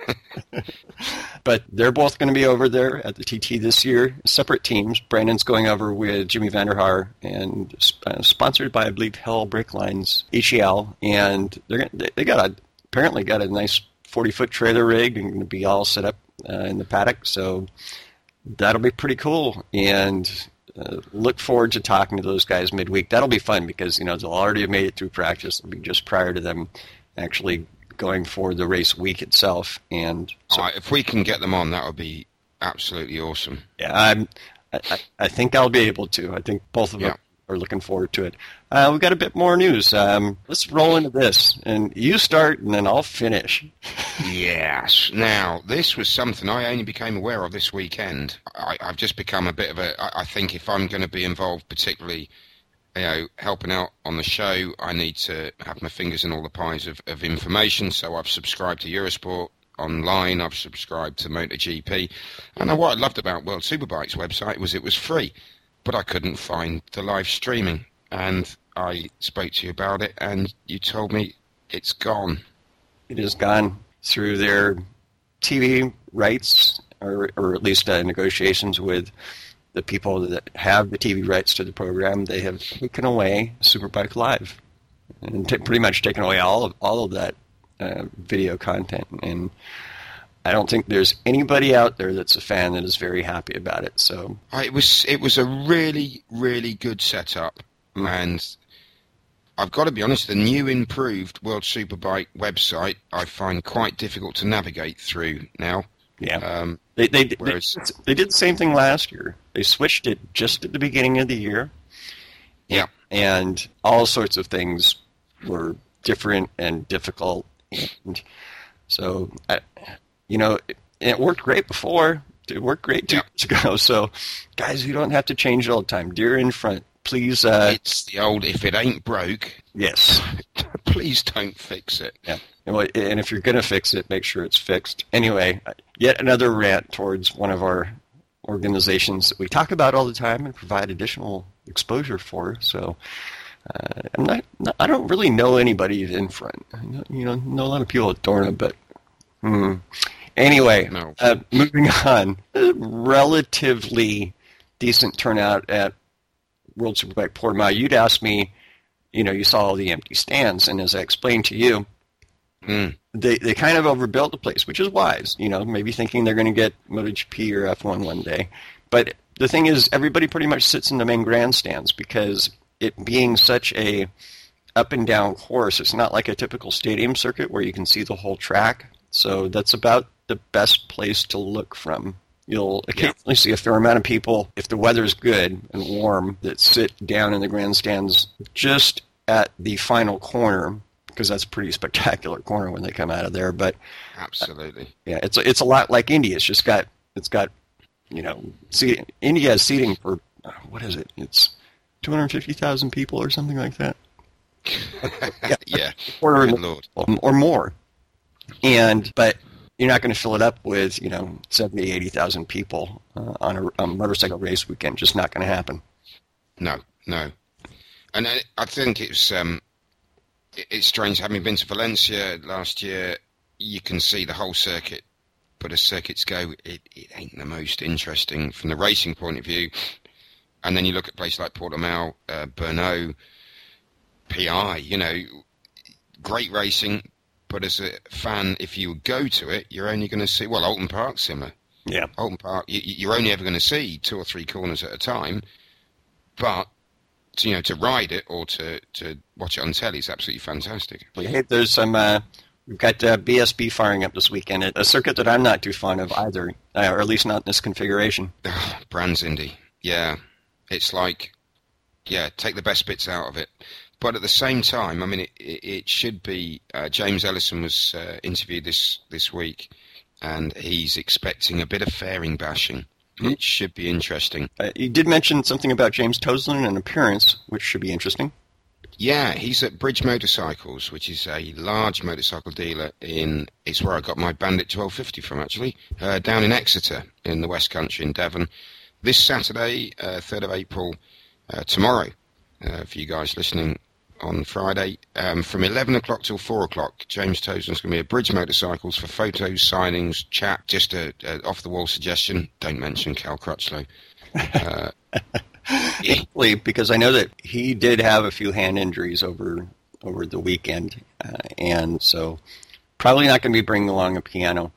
But they're both going to be over there at the T T this year, separate teams. Brandon's going over with Jimmy Vanderhaar, and uh, sponsored by, I believe, Hell Brake Lines H E L, and they're gonna, they, they got a apparently got a nice forty-foot trailer rig and going to be all set up uh, in the paddock, so that'll be pretty cool, and uh, look forward to talking to those guys midweek. That'll be fun because, you know, they'll already have made it through practice. It'll be just prior to them actually going for the race week itself. And so, uh, if we can get them on, that would be absolutely awesome. Yeah, I'm, I, I think I'll be able to. I think both of them yeah. are looking forward to it. Uh, we've got a bit more news. Um, let's roll into this, and you start, and then I'll finish. Yes. Now, this was something I only became aware of this weekend. I, I've just become a bit of a... I, I think if I'm going to be involved, particularly, you know, helping out on the show, I need to have my fingers in all the pies of, of information. So I've subscribed to Eurosport online. I've subscribed to MotoGP. And what I loved about World Superbike's website was it was free, but I couldn't find the live streaming. And I spoke to you about it, and you told me it's gone. It is gone through their T V rights, or, or at least uh, negotiations with the people that have the T V rights to the program. They have taken away Superbike Live, and t- pretty much taken away all of all of that uh, video content. And I don't think there's anybody out there that's a fan that is very happy about it. So it was it was a really really good setup, mm. and I've got to be honest, the new improved World Superbike website I find quite difficult to navigate through now. Yeah, um, they they, whereas, they they did the same thing last year. They switched it just at the beginning of the year. Yeah, and all sorts of things were different and difficult, and so I, you know, it, it worked great before. It worked great two yeah. years ago. So, guys, you don't have to change it all the time. Deer in front. Please, uh, it's the old, if it ain't broke, yes, please don't fix it. Yeah. And if you're going to fix it, make sure it's fixed. Anyway, yet another rant towards one of our organizations that we talk about all the time and provide additional exposure for. So uh, I'm not, not, I don't really know anybody in front. I know, you know, know a lot of people at Dorna, but hmm. Anyway, no. uh, moving on. Relatively decent turnout at World Superbike Portimao. You'd asked me, you know, you saw all the empty stands, and as I explained to you, mm. they they kind of overbuilt the place, which is wise, you know, maybe thinking they're going to get MotoGP or F one one day. But the thing is, everybody pretty much sits in the main grandstands because it being such a up and down course, it's not like a typical stadium circuit where you can see the whole track. So that's about the best place to look from. You'll occasionally yeah. see a fair amount of people, if the weather's good and warm, that sit down in the grandstands just at the final corner because that's a pretty spectacular corner when they come out of there. But absolutely, uh, yeah, it's a, it's a lot like Indy. It's just got it's got you know, see, Indy has seating for uh, what is it? It's two hundred fifty thousand people or something like that. yeah, yeah. Or, Good Lord. or more. And but you're not going to fill it up with, you know, seventy, eighty thousand people uh, on a, a motorcycle race weekend. Just not going to happen. No, no. And I, I think it's um, it, it's strange. Having been to Valencia last year, you can see the whole circuit. But as circuits go, it, it ain't the most interesting from the racing point of view. And then you look at places like Portimao, uh, Brno, P I, you know, great racing. But as a fan, if you go to it, you're only going to see, well, Alton Park, similar. Yeah. Alton Park, you, you're only ever going to see two or three corners at a time. But, to, you know, to ride it or to, to watch it on telly is absolutely fantastic. Hey, there's some, uh, we've got uh, B S B firing up this weekend, a circuit that I'm not too fond of either, uh, or at least not in this configuration. Brands Indy, yeah. It's like, yeah, take the best bits out of it. But at the same time, I mean, it, it, it should be. Uh, James Ellison was uh, interviewed this, this week, and he's expecting a bit of fairing bashing. Mm-hmm. It should be interesting. Uh, you did mention something about James Toseland and an appearance, which should be interesting. Yeah, he's at Bridge Motorcycles, which is a large motorcycle dealer in. It's where I got my Bandit twelve fifty from, actually, uh, down in Exeter in the West Country in Devon. This Saturday, uh, third of April, uh, tomorrow, uh, for you guys listening. On Friday, um, from eleven o'clock till four o'clock, James Toseland's going to be at Bridge Motorcycles for photos, signings, chat. Just a, a off-the-wall suggestion. Don't mention Cal Crutchlow. Uh, yeah. Because I know that he did have a few hand injuries over over the weekend, uh, and so probably not going to be bringing along a piano.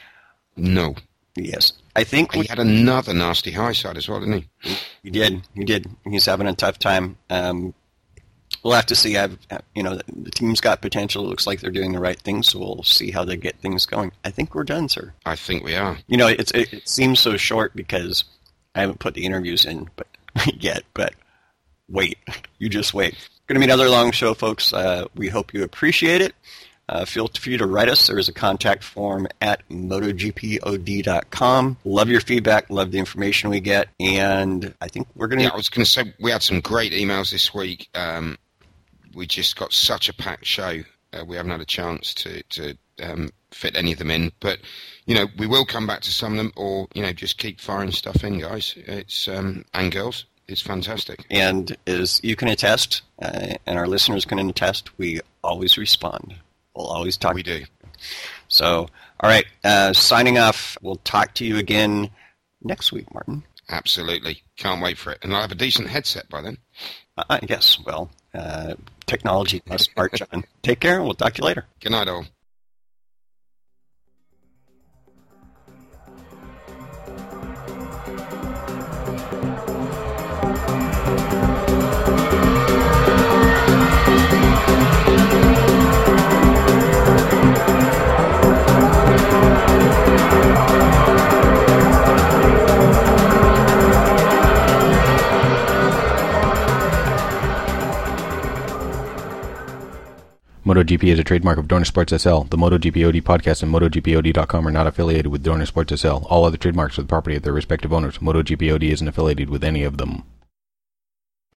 No. Yes. I think he we, had another nasty high side as well, didn't he? He did. He did. He's having a tough time. Um, We'll have to see. I've, you know, the team's got potential. It looks like they're doing the right thing, so we'll see how they get things going. I think we're done, sir. I think we are. You know, it's, it, it seems so short because I haven't put the interviews in but yet, but wait. You just wait. Going to be another long show, folks. Uh, we hope you appreciate it. Uh, feel free to write us. There is a contact form at MotoGPod dot com. Love your feedback. Love the information we get. And I think we're going to... Yeah, I was going to say, we had some great emails this week. Um, we just got such a packed show. Uh, we haven't had a chance to, to um, fit any of them in. But, you know, we will come back to some of them or, you know, just keep firing stuff in, guys. It's um, and girls. It's fantastic. And as you can attest, uh, and our listeners can attest, we always respond. We'll always talk. We do. So, all right. Uh, signing off. We'll talk to you again next week, Martin. Absolutely. Can't wait for it. And I'll have a decent headset by then. Uh, yes. Well, uh, technology must part, John. Take care, and we'll talk to you later. Good night, all. MotoGP is a trademark of Dorna Sports S L. The MotoGPod podcast and MotoGPod dot com are not affiliated with Dorna Sports S L. All other trademarks are the property of their respective owners. MotoGPod isn't affiliated with any of them.